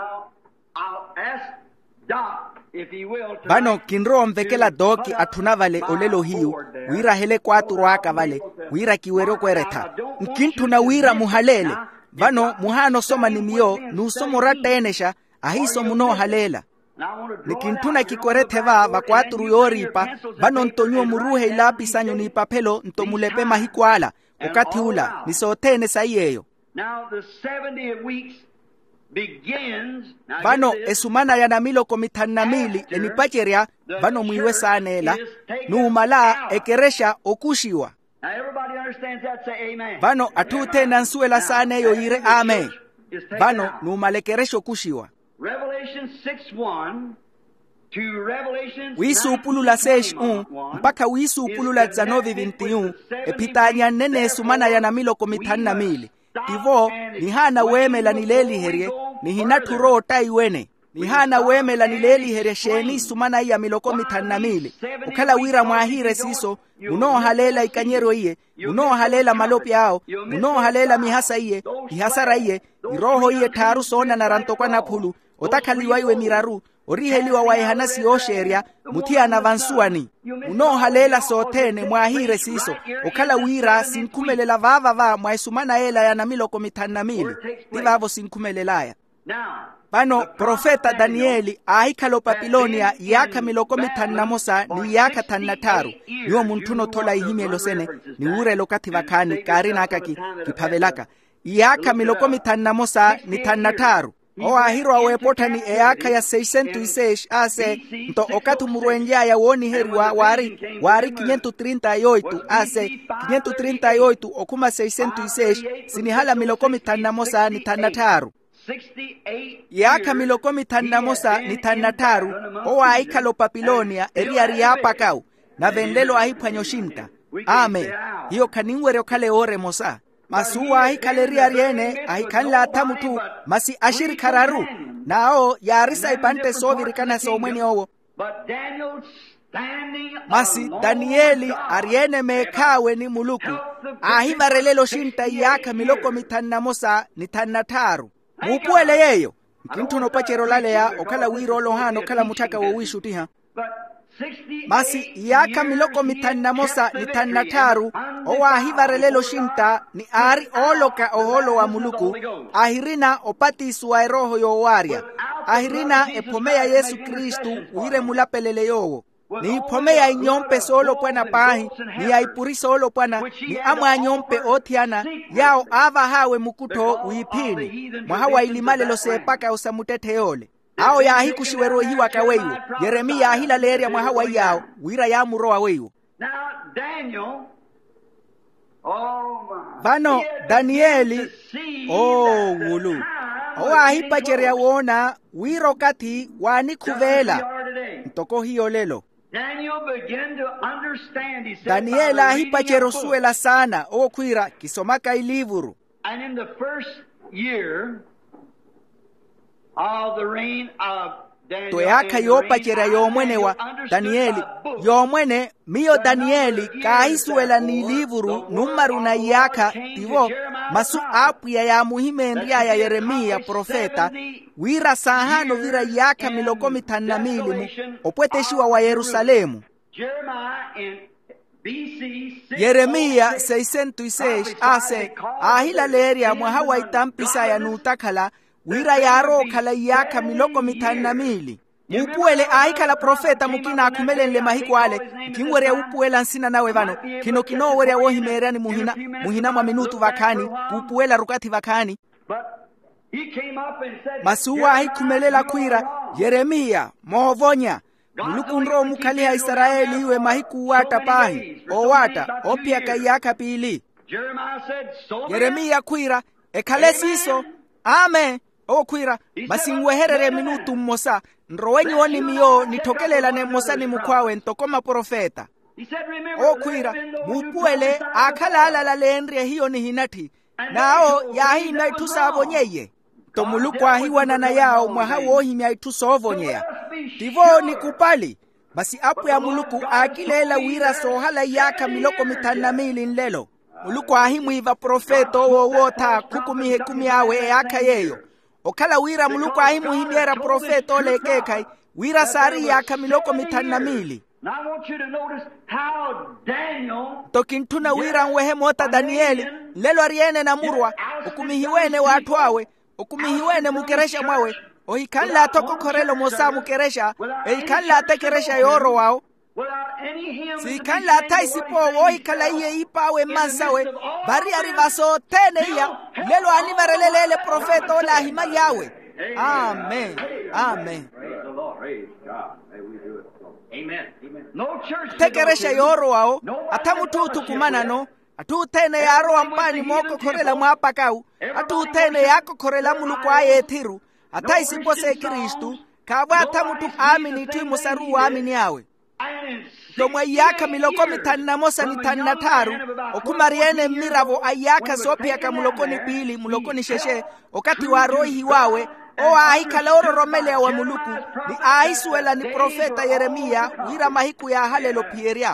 S1: Bano kinro mvekela doki atunavale olelo hiu, wira hele kwa turuaka vale, wira kiwero kwereta. Nkintu na wira muhalele, bano muhano soma ni miyo, nusomo rata enesha, ahiso muno halela. Nikintuna kikorete va vakwaturu yoripa bano ntonyo muruhe ilapi sanyo ni papelo ntomulepe mahikwala wakati ula nisotene saiyeyo.
S2: Now the seventy weeks begins.
S1: Bano esumana ya namilo komitannamili enipacheria bano mwiwe sanela nuumala ekeresha okushiwa.
S2: Now everybody understands that, say amen.
S1: Bano atute nansuela saneyo ire ame bano nuumalekeresha okushiwa.
S2: Revelation six one to Revelation
S1: wisu upulula sesh un mpaka wisu upulula zanovi vintiun epitanya nene sumana ya namilo komitanna mili tivo ni hana weme la nileli herie ni hinatu roho taiwene ni hana weme la nileli herie sheni sumana ya miloko mitanna mili ukala wira mwahire siso uno halela ikanyero iye uno halela malopi ao uno halela mihasa iye ihasara iye iroho iye taru sona na rantokwa na pulu otakaliwa iwe miraru oriheliwa waihanasi osheria mutia na vansuani uno halela sotene mwahire siso okala wira sinkumelela vava va mwaisumana ela ya namiloko mitannamili tivavo sinkumelelaya. Bano profeta Danieli ahikalo Babilonia yaka miloko mitannamosa ni yaka tannataru niwo muntuno tola ihimelo sene ni ure lokati vakani karina akaki kipavelaka yaka miloko mitannamosa ni tannataru. O ahiro awepota ni eaka ya seiscentu isesh ase nto okatu muruenja ya woni heriwa wari wari quinientos treinta y ocho ase quinientos treinta y ocho okuma seiscentu isesh sinihala miloko mitannamosa ni tannataru. Yaka miloko mitannamosa ni tannataru o aikalo Babilonia eriaria pakau na vendelo ahipanyoshinta. Amen. Hiyo kaningwere okale ore mosa. Masuwa ahikaleria riene ahikanla tamutu masi ashiri kararu nao yarisa ipante sovirikana somweni owo. Masi Danieli ariene mekawe ni muluku ahivarelelo shinta yaka miloko mitannamosa ni tannataru mupuele yeyo kintuno pachero lalea okala wiro lohano kala mutaka wo wishutiha. Masi yaka miloko mitannamosa ni tannataru owa hivarelelo shinta ni ari oloka oholo wa muluku ahirina opati suwa roho yo waria ahirina epomea Yesu Kristu uire mulapelele yowo ni ipome ya inyompe solo pwana pahi ni ya ipuri solo pwana ni ama nyompe otiana yao ava hawe mukuto uipini mwahawa ilimale lo sepaka usamutete yole ao ya ahi kushiwero hiwa kaweyo Yeremia ahila leria mwahawa yao wira ya muroa weyo. Vano Danieli oh wulu owa ahipa cheria wona wiro kati wani kuvela ntoko hiyo lelo Daniela ahipa chero suela sana o kwira kisomaka ilivuru.
S2: And in the first year of the reign of Daniel,
S1: toyaka yopa chera yomwene wa Danieli yomwene miyo Danieli kaisuela ni livuru numaru na yaka tivo masu apuya ya muhime ndia ya Yeremia profeta wira sahano vira yaka milokomi tanamili opweteshiwa wa Yerusalemu. Yeremia seiscentos y seis ase ahila leria mwahawa itampisa ya nutakala wira yaro kala yaka miloko mitanamili mupuele ahikala profeta mukina akumelenle mahikwale kingwere upuela nsina nawe vano kino kino were wohimerani muhina muhina mwa minutu vakani upuela rukati vakani masuwa ahikumelela kwira Yeremia mohovonya mulukunro mukali ya Israeli iwe mahiku wata pahi o wata opia kayaka pili. Yeremia kwira ekalesiso ame o kwira masingweherere minutu mmosa nrowenyi woni miyo nitokelela ne mosa ni mukwawe ntokoma profeta o kwira mupuele akalala la lenre hiyo ni hinati nao yahi na itusabonyeye tomulukwa hiwana na yao mwahawo himya itusovonyea tivo ni kupali basi apu ya muluku akilela wira sohala yaka miloko mitanamili nlelo muluku ahimu iva profeto wo wota kukumihe kumiawe yaka yeyo okala wira muluku ahimu himiera profeto lekekai wira sari yaka miloko mitanamili. Tokintuna wira nwehe mota Danieli lelo ariene na murwa ukumihiwene watu wawe ukumihiwene mukeresha mwawe ohikanla toko korelo mosa mukeresha eikanla tekeresha yoro wao si kanla taisipo ohikala iye ipawe mansawe bari arivaso tene ya lelo anivarelelele profeta ola hima yawe. Amen. Amen. Tekeresha yoro wao atamututu kumana no atu tene yaro ampani moko korela mwapakau atu tene yako korela muluku aye thiru ataisipo se Kristu kabwa atamutu amini tu musaru amini yawe tomwa yaka miloko mitanna mosa ni tanna taru okumariene miravo ayaka sopia ka muloko ni pili muloko ni sheshe okati wa rohi wawe o ahikala oro romele wa muluku ni aisuela ni profeta Yeremia wira mahiku ya halelo pieria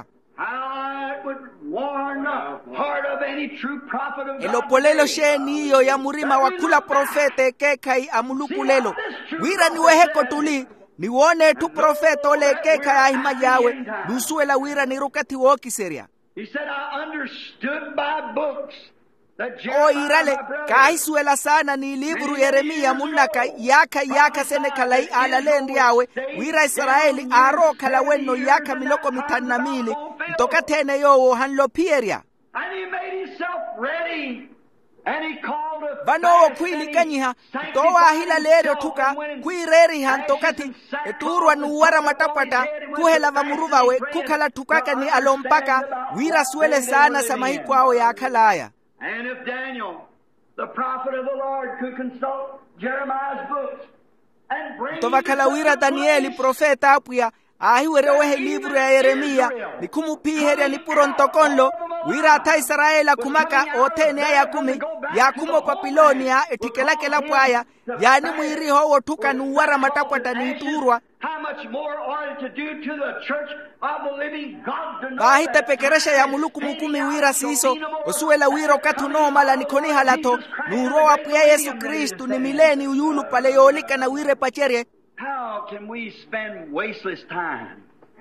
S1: elopolelo sheni iyo ya murima wakula profete kekai amuluku lelo wira ni weheko tuli ni wone tu profeta ole kekai ahima yawe dusuela wira ni rukati woki seria.
S2: He said, I understood by books
S1: o irale kaisuela sana ni libru Yeremia munaka yaka yaka sene kalai alalendi yawe wira Israeli aro kala weno yaka miloko mitanamili toka tene yo hanlo pieria
S2: and he made himself ready and he called a
S1: bano kwili kanyiha towa hila lero tuka kuireri hantokati eturwa nuwara matapata kuhela vamuruvawe kukala tukaka ni alompaka wira suele sana samahiku ao ya akalaya.
S2: And if Daniel, the prophet of the Lord, could consult Jeremiah's books and bring
S1: tovakala wira Danieli profeta apuya ahiwere wehe libru ya Yeremia nikumupiheria nipuro ntokonlo wira ata Israela kumaka otene ya kumi ya kumo Babilonia etikelakela pwaya yani mwiri howo tuka nuwara matapata niturwa
S2: how much more are to do to the church of the living God to know
S1: bahita pekeresha ya muluku mukumi wira siso osuela wiro katuno mala nikoni halato nuro apuya Yesu Kristu ni mileni uyulu pale yolika na wire pacherie.
S2: How can we spend wasteless time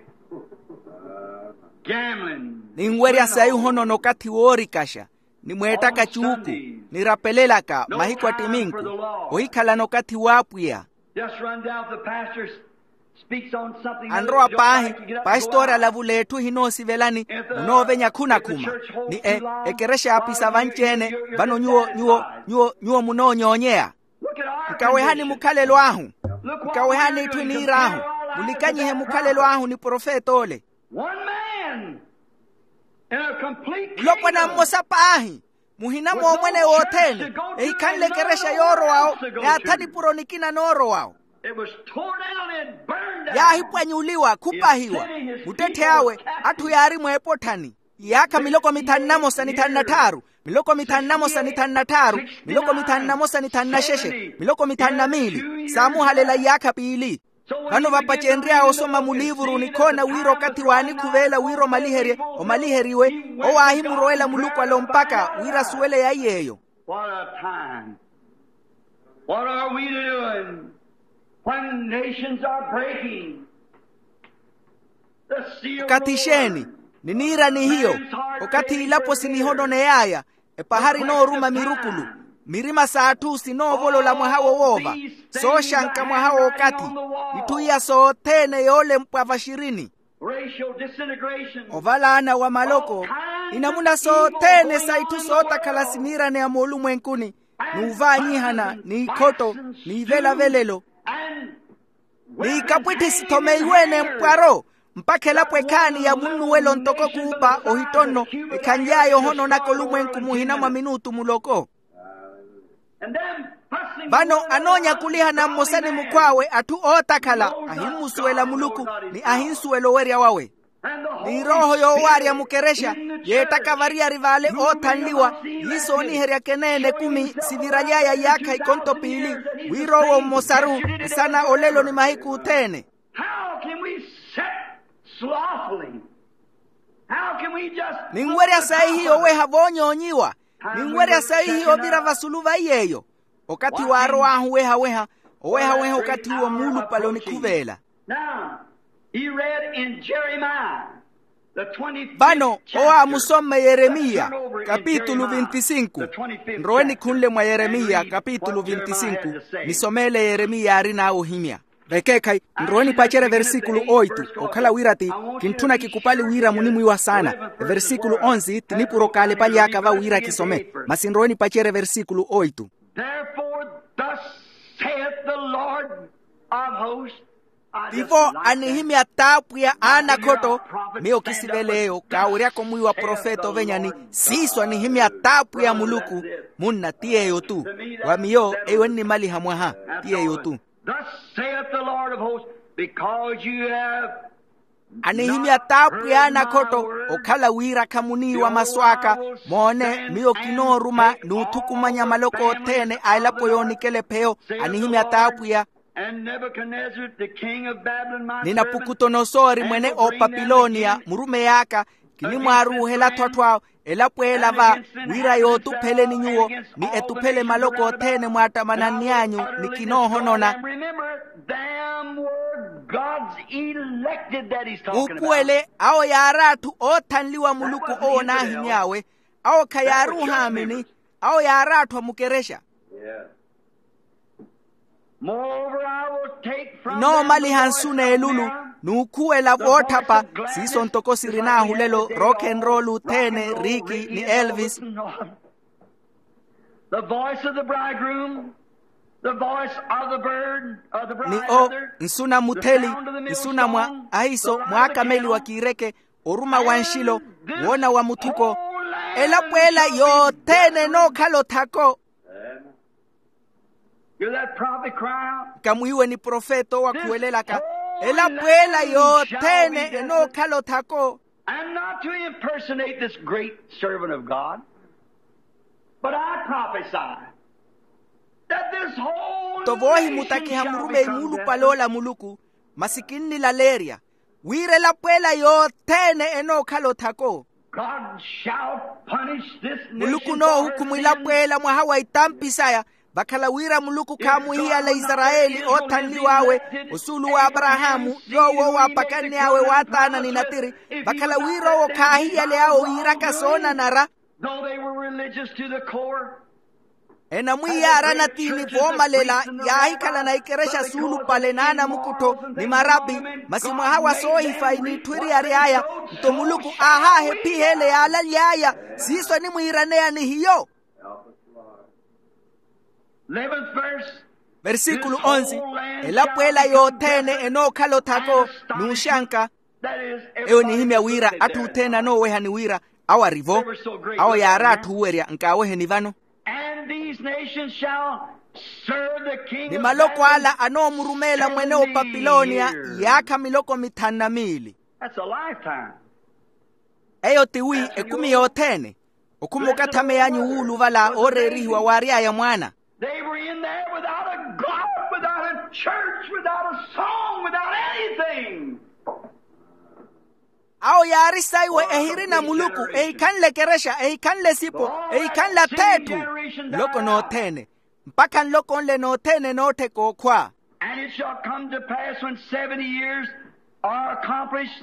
S2: gambling?
S1: Ningweria sayu hono no kati wori kasha ni mweta kachuku ni rapelelaka mahikwa timinku oikala no kati wapuya.
S2: Just run down to the pastor's speaks on something
S1: anroa pahi pa historia la vuletu hinosi velani unove nyakuna kuma ni e ekeresha apisa vanchene vano nyuo nyuo nyuo nyuo munonyonyea mkawehani mukalelo ahu mkawehani itwinirahu mulikanyihe mukalelo ahu ni profetole lopwana mmosa pahi muhina mwomwene wotene eikanlekeresha yoro wao yatani puronikina noro wao yahipwanyuliwa kupahiwa mutete awe atu yari mwepotani yaka miloko mitani namosa nitani na taru miloko mitani namosa nitani na taru miloko mitani namosa nitani na sheshe miloko mitani na mili samu halela yaka pili vano vapachendria osoma mulivuru nikona wiro kati wani kuvela wiro maliherie o maliheriwe o wahimuroela muluku alo mpaka wira suele ya yeyo.
S2: What a time. What are we doing when nations are breaking? The sea of
S1: katisheni ninira ni hiyo okati ilapo sinihondone yaya epahari no ruma mirukulu mirima saatu sino volo la mwahawo wova so shanka mwahawo okati ituia sootene yole mpava shirini ovalana wa maloko inamuna sootene saitu soota kalasimira ne amolu mwenkuni nuva nyihana ni koto ni vela velelo ni kapwiti sitomeiwene mpwaro mpake lapwe kani ya munu welo ntoko kuupa ohitono ekanyayo hono na kolumwenku muhina mwa minutu muloko bano anonya kuliha na mosani mukwawe atu otakala ahimusuela muluku ni ahinsuelo weria wawe ni roho yo waria mukeresha yetaka varia rivale otanliwa yisoni heria kenene kumi sivirayaya yaka ikonto pili wirowo mosaru sana olelo ni mahiku utene.
S2: How can we sit slothfully? How can we just
S1: ningweria sahihi owe havonyonyiwa ningweria sahihi ovira vasuluva yeyo okati waro ahu weha weha oweha weha okati wa mulu paloni kuvela.
S2: Now he read in Jeremiah the twenty-fifth
S1: bano oa musome Yeremia kapitulu veinticinco nroeni kunle mwa Yeremia kapitulu veinticinco nisomele Yeremia arina ohimia bekekai nroeni pachere versikulo oito okala wirati kintuna kikupali wira munimu iwa sana versikulo onze tinipuro kale pali akava wira kisome masi nroeni pachere versikulo oito.
S2: Therefore thus saith the Lord of hosts.
S1: Tivo anihimia tapu ya ana koto meo kisiveleo kauria komui wa profeto venyani siso anihimia tapu ya muluku muna tiye yotu wamiyo ewe ni mali hamwaha tiye yotu.
S2: Thus saith the Lord of hosts, because you have
S1: anihimia tapu ya ana koto okala wira kamuni wa maswaka mone miyo kinoruma nutukumanya maloko tene ailapo yonikele peo anihimia tapu ya
S2: and Nebuchadnezzar the king of Babylon my
S1: ninapukutonosori mwene o Babilonia murume yaka kinimwaru hela twatwa elapwela va wira yotu pele ni nyuo ni etupele maloko tene mwata mananianyu ni kinohonona ukwele ao yaratu otanliwa muluku o nahinyawe ao kayaru hamini ao yaratu mukeresha. No mali hansune elulu nukuwe la wotapa siso ntoko sirina hulelo rock and roll tene Ricky ni Elvis.
S2: The voice of the bridegroom, the voice of the bird, of the bride
S1: ni o nsuna muteli nsuna mwa aiso mwaka meli wa kireke oruma wanshilo wona wa mutuko elapwela yo tene no kalo tako.
S2: You're that prophet cry out.
S1: Kamuiwe ni profeto wa kuelela ka elapwela yo tene eno kalo tako.
S2: And not to impersonate this great servant of God, but I prophesy that this whole
S1: tovohi mutaki hamurume imulu palola muluku masikini la leria wire lapwela yo tene eno kalo tako.
S2: God shall punish this nation.
S1: Muluku no hukumu ilapwela mwa hawa itampisaya bakala wira muluku kamuhia la Israeli otanli wawe usulu wa Abrahamu yowo wa pakani awe watana ni natiri bakala wira wo kahia le ao iraka sona nara.
S2: Though they were religious to the core,
S1: ena mwiyara na tini vomalela yahikala na ikeresha sulu pale nana mukuto ni marabi masimu hawa sohifa ini twiri ariaya mtomuluku aha hepi hele ala yaya siso ni mwiranea ni hiyo. Versículo once. Elapuela yotene eno kalo tako nushanka eo ni himya wira atu utena no weha ni wira awa rivo awa yara atu uweria nka wehe ni vano.
S2: And these nations shall serve the king
S1: ni maloko ala ano murumela mwene o Babilonia yaka miloko mitana mili.
S2: That's a lifetime.
S1: Eyo tiwi ekumi yotene okumuka tame yanyu ulu vala oreri wa waria ya mwana.
S2: They were in there without a God, without a church, without a song, without anything.
S1: Ao yari saiwe ehiri na muluku eikan le keresha eikan le sipo eikan la tetu loko no tene mpaka loko le no tene no te kokwa.
S2: And it shall come to pass when seventy years are accomplished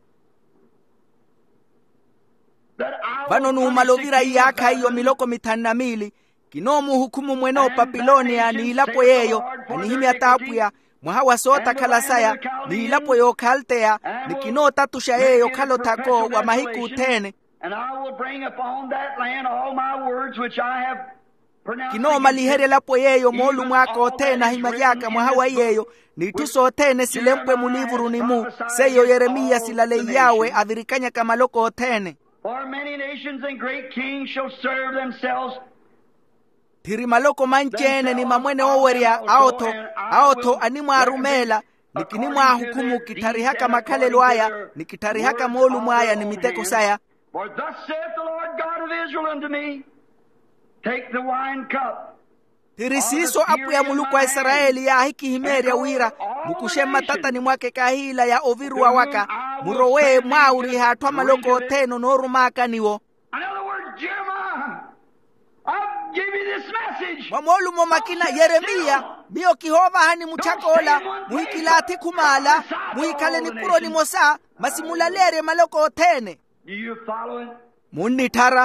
S2: that I
S1: vano nu malovira yaka iyo miloko mitana mili kinomu hukumu mweno Babilonia ni ilapo yeyo ni himi atapu ya mwahawa sota kalasaya ni ilapo yo kaltea ni kino tatusha yeyo kalo tako wa mahiku tene.
S2: And I will bring upon that land all my words which I have pronounced.
S1: Kino malihere lapo yeyo molu mwako tena himajaka mwahawa yeyo ni tuso tene silempwe mulivuru ni mu seyo Yeremia silale yawe avirikanya kamaloko tene.
S2: For many nations and great kings shall serve themselves.
S1: Tiri maloko manchene ni mamwene oweria aoto aoto animwa arumela nikinimwa hukumu kitarihaka makale lwaya nikitarihaka molu mwaya ni miteko saya.
S2: For thus saith the Lord God of Israel unto me, take the wine cup.
S1: Tiri siso apu ya muluku wa Israeli ya hiki himeria wira mukushema tata ni mwake kahila ya oviru wa waka murowe mwauri hatwa maloko teno norumaka niwo.
S2: In other words, Jeremiah, I'll give you this message.
S1: Mwamolu momakina Yeremia biyo kihova hani muchakola muhikilati kumala muhikale ni puro ni mosa masimulalere maloko tene.
S2: Do you follow it?
S1: Muni tara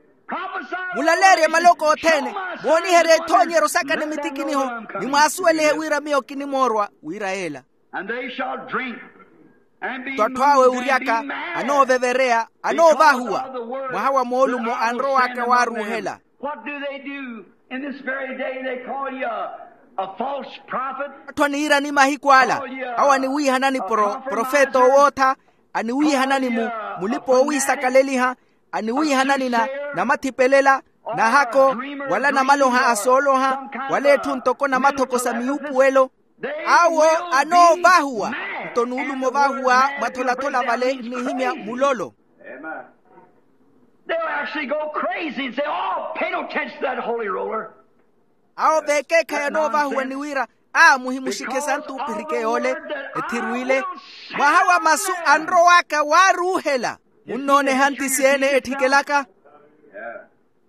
S1: mulalere maloko tene moni here tonye rosaka ni mitikiniho ni mwasuele wira miyo kinimorwa wira ela.
S2: And they shall drink and be
S1: twatwawe uriaka ano veverea ano vahua mwahawa molu mo anroaka waruhela.
S2: What do they do in this very day? They call you a, a false prophet.
S1: Twani ira ni mahikwala awa ni wi hanani pro profeto wota ani wi hanani mu mulipo wisa kaleliha ani wi hanani na na matipelela na hako wala na maloha asoloha wale tuntoko na matoko samiupu welo awo ano vahua tonulu mo vahua matola tola vale ni himya mulolo.
S2: Amen. They'll actually go crazy and say, oh, pay no attention to that holy roller.
S1: Ao veke kaya no vahua ni wira ah muhimu shike santu pirike ole etiruile mwahawa masu anroaka waruhela unone hanti siene etikelaka.
S2: Yeah.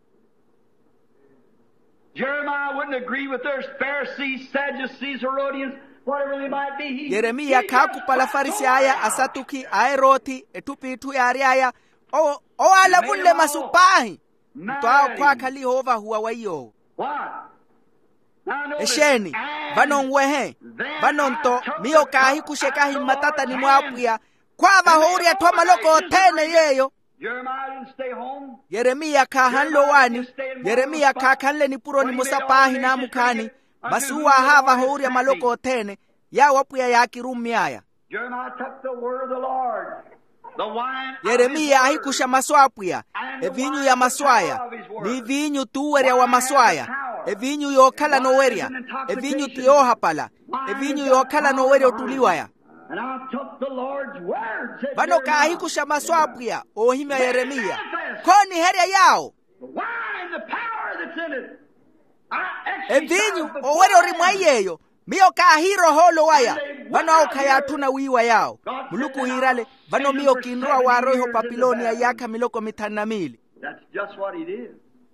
S2: Jeremiah wouldn't agree with their Pharisees, Sadducees, Herodians, whatever they might be. He,
S1: Yeremia kakupala farisi aya asatuki aeroti etupitu ya ariaya o o ala bulle masupahi mtwao kwa kali hova huwa wayo.
S2: What?
S1: Esheni vanon wehe vanonto miyo kahi kushekahi matata ni mwapuya kwa vahuri atwa maloko tene yeyo.
S2: Jeremiah didn't stay home.
S1: Yeremia kahanlo wani Yeremia kakanle ni puro ni musapahi na mukani basuwa hava hori ya maloko tene ya wapuya ya kirumiaya.
S2: Jeremiah took the word of the Lord. The wine
S1: Yeremia ahikusha maswapuya evinyu ya maswaya ni vinyu tuweria wa maswaya evinyu yokala noweria evinyu tiyohapala evinyu yokala noweria utuliwaya.
S2: And I took the Lord's word.
S1: Vano kahikusha maswapuya ohimya Yeremia koni heria yao.
S2: The wine, the power that's in it.
S1: Evinyu oweria orimwayeyo miyo kahiro holo waya vano au kayatuna wiwa yao muluku hirale vano miyo kinroa wa roho Babilonia yaka miloko mitana mili.
S2: That's just what he did.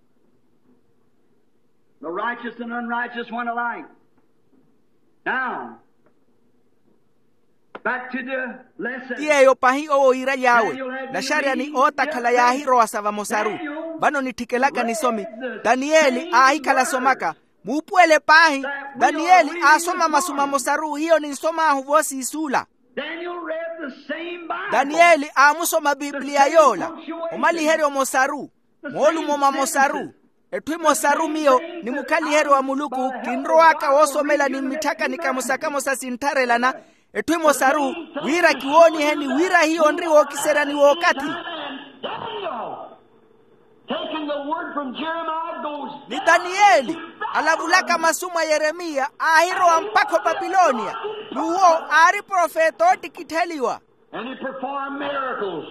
S2: The righteous and unrighteous went alike. Now, back to the lesson.
S1: Tiyeyo pahi o ira yawe na sharia ni ota kala ya hiro asava mosaru vano nithikelaka nisomi Danieli ahikala somaka mupuele pahi Danieli asoma masuma mosaru hiyo ninsoma ahu vosi isula Danieli amusoma Biblia yola omaliheri omosaru molu moma mosaru etwi mosaru miyo ni mukaliheri wa muluku kinro waka wosomela ni mitaka nikamusaka mosa sintarelana etwi mosaru wira kiwoni heni wira hiyo ndri wokisera ni wokati ni Danieli alavulaka masuma Yeremia ahiro ampako Babilonia nuwo ari profeto tikiteliwa
S2: and he performed miracles,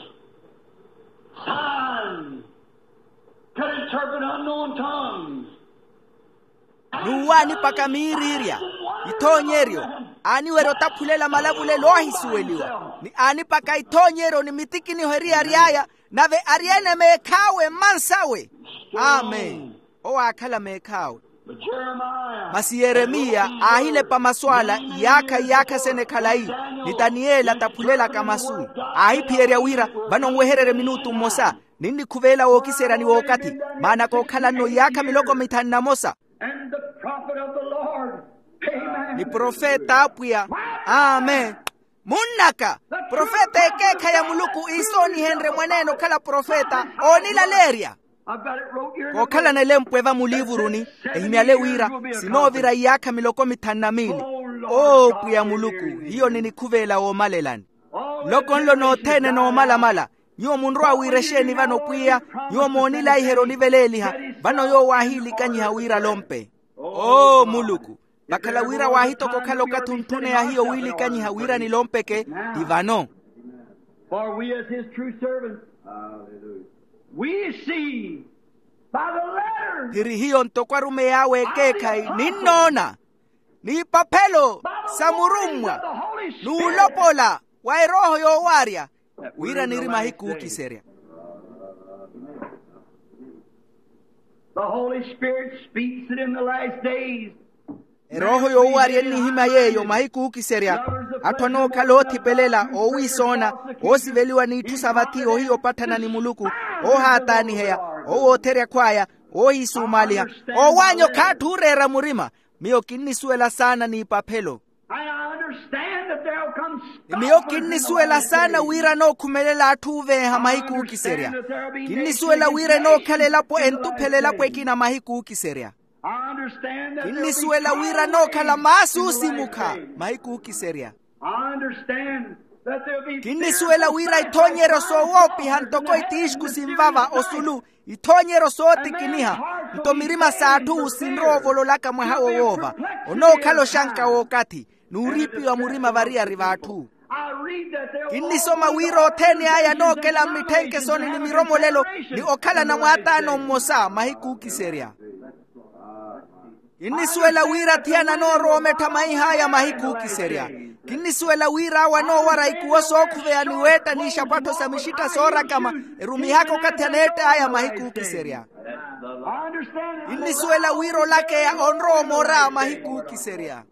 S2: signs, could interpret unknown tongues.
S1: Nuwani pakamiriria itonyerio ani wero tapulela malavule lohisueliwa ni ani paka itonyero ni mitiki ni heria riaya nave ariene mekawe mansawe amen o akala mekawe masi Yeremia ahile pa maswala yaka yaka senekalai ni Daniela tapulela kamasu ahi pieria wira bano weherere minutu mosa nini kuvela okisera ni wakati maana ko kala no yaka miloko mitana mosa
S2: And the prophet of the Lord, amen.
S1: Ni profeta apuya amen munaka profeta ekeka ya muluku isoni henre mwaneno kala profeta onila leria
S2: I've got it wrote here.
S1: ko kala na lempweva mulivuruni ehimiale wira sinovira yaka miloko mitanamili o puya muluku hiyo nini kuvela o malelani lokonlo no tene no mala mala nyo munro awiresheni vano puya nyo monila ihero niveleliha vano yo wahili kanyiha wira lompe o muluku bakala wira wahito kokalo katuntune ya hiyo wili kanyiha wira ni lompeke divano
S2: For we as his true servants, hallelujah, we see by the letter,
S1: hiri hiyo ntokwarume yawe kekai ninona ni papelo samurumwa
S2: the Holy Spirit,
S1: nuulopola wairoho yo waria wira nirima hiku ukiseria
S2: the Holy Spirit speaks it in the last days.
S1: roho yo waria ni hima yeyo mahiku ukiseria atwano kaloti pelela o wisona o siveliwa ni tusavati o hiyo patana ni muluku o hatani heya o oteria kwaya o hisumalia o wanyo katurera murima miyo kinisuela sana ni papelo
S2: And I understand that there'll come
S1: miyo kinisuela sana wira no kumelela atuve ha mahiku ukiseria kinisuela wira no kalela po entupelela po ekina mahiku ukiseria
S2: I understand that
S1: kinisuela wira no kala masu simuka mahiku ukiseria
S2: I understand that there'll be
S1: kinisuela wira itonyero so wopi hantoko itishku simvava osulu itonyero so tikiniha ntomirima saatu usinrovo lolaka mwahawo wova ono kalo shanka wokati nuripi wa murima varia rivatu
S2: I read that there'll
S1: kinisoma wiro tene aya no kela mitenke soni ni miromo lelo ni okala na mwatano mosa mahiku kiseria kinisuela wira tiana no rome tamai haya mahiku kiseria kinisuela wira wano wara ikuoso kuvea niweta ni shapato samishita sora kama erumi hako katianete haya mahiku kiseria
S2: I understand
S1: kinisuela wiro lake ya onro mora mahiku kiseria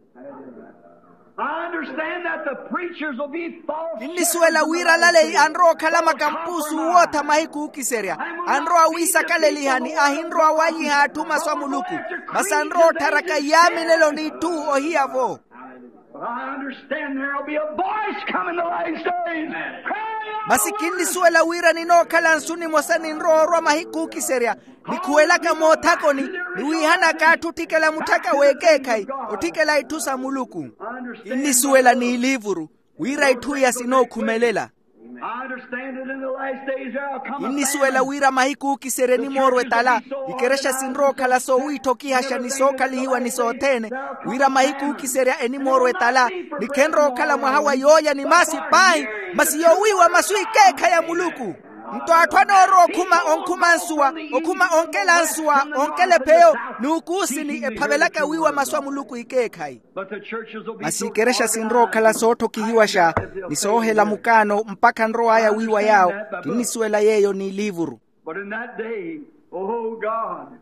S2: I understand that the preachers will be false.
S1: kinisuela wira lale anro kalama kampusu wota mahiku kiseria anro awisa kalelihani ahindro awanyi hatuma swamuluku masanro taraka yami lelo ni tu ohiavo
S2: But I understand there'll be a voice coming the last days. Crying out,
S1: masikini suela wira ni no kalansuni mosani nroro mahiku kiseria ni kuelaka motako ni ni wihana katu tikela mutaka wekekai otikela itusa muluku
S2: I understand.
S1: ini suela ni ilivuru wira ituya sino kumelela
S2: I understand that in the last days there'll come a
S1: ini suela wira mahiku kisere ni morwe tala ikeresha sinro kala so wito kihasha ni soka lihiwa ni sotene wira mahiku kisere eni morwe tala ni kenro kala mwahawa yoya ni masi pai masi yowiwa masui keka ya muluku mto atwana oro kuma onkuma nsua okuma onkela nsua onkele peo ni ukusi ni epabelaka wiwa maswa muluku ikekai
S2: But the churches will be
S1: masikeresha sinro kala soto kihiwasha ni sohela mukano mpaka nro haya wiwa yao kinisuela yeyo ni livuru
S2: But in that day, oh God,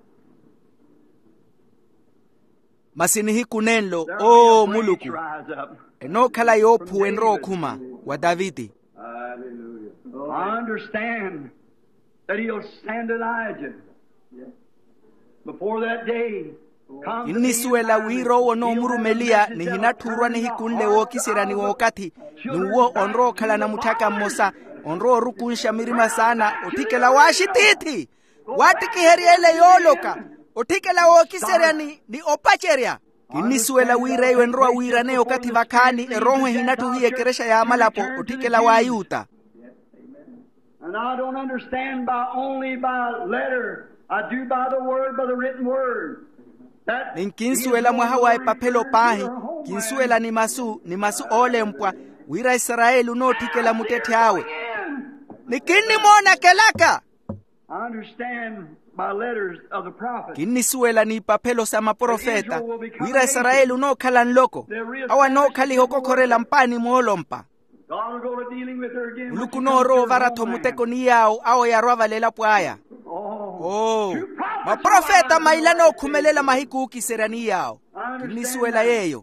S1: masini hiku nenlo
S2: there'll
S1: o
S2: be a branch
S1: muluku
S2: rise up.
S1: eno kala yopu enro kuma wa Davidi
S2: I understand that he'll send Elijah. Before that day,
S1: inni suela wiro wono murumelia ni hinaturwa ni hikunle wo kisira ni wakati nuwo onro kala na mutaka mosa onro rukunsha mirima sana otikela washititi watiki heriele yoloka otikela wo kisira ni ni opacheria inni suela wire wenro wira ne okati vakani erohwe hinatu hiye keresha ya malapo otikela wayuta.
S2: And I don't understand by only by letter. I do by the word, by the written word.
S1: Nin kinsuela mwahawa e papelo pahi, kinsuela ni masu, ni masu ole mpwa, wira Israelu no tikela mutete hawe. Nikini mona kelaka.
S2: I understand by letters of the prophet.
S1: Kini suela ni papelo sama profeta, wira Israelu no kalan loko, awa no kali hoko korela mpani muolompa. Muluku no ro varato muteko ni yao, ao ya roa valela puaya. Oh, ma profeta mailano kumelela mahiku kiserani yao. Kini suela yeyo.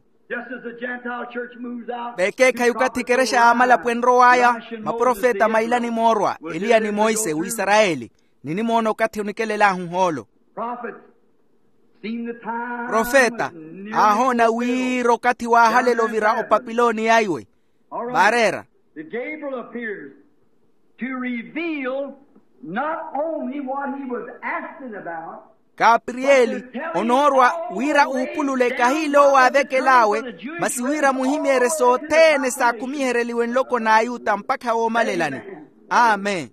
S1: Beke kayukati keresha amala puenro waya, ma profeta mailani morwa, Elia ni Moise u Israeli. Nini mono kati unikelela hunholo. Profeta, ahona wiro kati wa halelo vira o papiloni yaiwe. Barera.
S2: The Gabriel appears to reveal not only what he was asking about.
S1: Gabrieli onorwa wira upulule kahilo wa vekelawe masiwira muhimere sotene sa kumihereliwen loko na ayuta mpaka o malelani. Amen.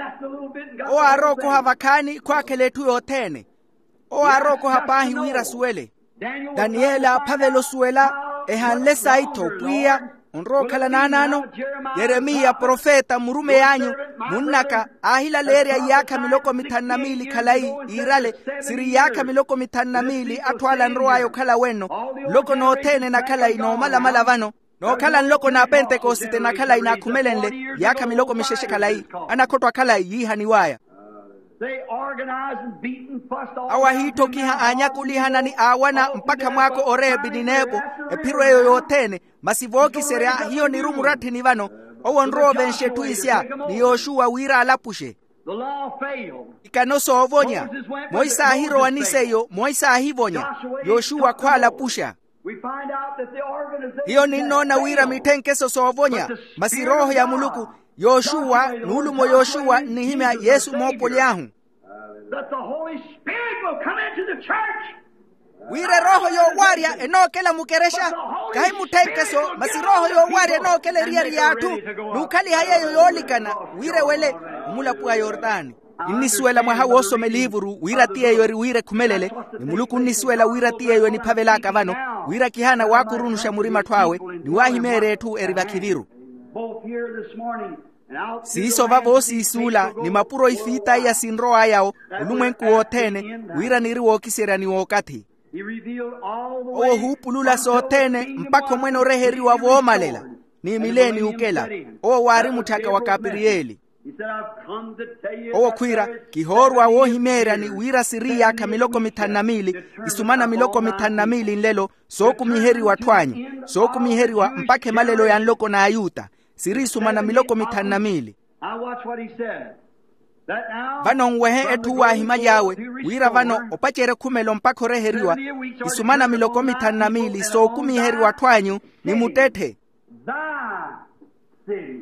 S1: O aroko havakani kwa keletu yotene. O aroko hapahi wira suele. Daniela pavelo suela ehanle saito pia onro kala nanano Yeremia profeta murume yanyu munaka ahila leria yaka miloko mitannamili kalai irale siri yaka miloko mitannamili atwala nroayo kala weno loko no tene na kala ino mala mala vano no kala loko na Pentecoste na kala ina kumelenle yaka miloko misheshe kalai anakotwa kala yihani waya.
S2: They organized and beaten fussed all.
S1: Awa hito kiha anyakuliha nani awana mpaka mwako orebi ni nebo epiro yoyotene masivoki seria hiyo ni rumurati ni vano owo nro benshe tuisia ni Yoshua wira alapushe.
S2: The law failed.
S1: Ikanoso ovonya Moisa hiro waniseyo Moisa hivonya Yoshua kwa alapusha.
S2: We find out that the organization
S1: hiyo ni nona wira mitenkeso so ovonya masiroho ya muluku Yoshua nulumo Yoshua ni himya Yesu mopoliahu.
S2: That the Holy Spirit will come into the church.
S1: Wire roho yo waria enokela mukeresha kai mutenkeso masi roho yo waria enokele riari atu nukali hayeyo yolikana wire wele mula pua Yordani. Inisuela mwahawo somelivuru wira tie yori wire kumelele ni muluku nisuela wira tie yoni pavela kavano wira kihana wakurunusha murima twawe ni wahimere tu erivakiviru.
S2: Both here this morning and out.
S1: Siso vavosi isula ni mapuro ifita ya sinro ayao ulumwenku wotene wira niriwo kisera ni wakati.
S2: He revealed all the
S1: O
S2: way.
S1: hupulula sotene mpako mweno reheri wa vomalela ni mileni ukela o wari mutaka wa Gabrieli.
S2: He said, I've come to tell you.
S1: O kwira kihorwa wo himera ni wira siria kamiloko mitannamili isumana miloko mitannamili nlelo soku miheri wa twanyi soku miheri wa mpake malelo ya nloko na ayuta siri sumana miloko mitannamili.
S2: I watch what he said. That now,
S1: Vano ngwehe etu wa hima yawe wira vano opachere kumelo mpako reheriwa isumana miloko mitannamili soku miheri wa twanyu ni mutete
S2: thy city.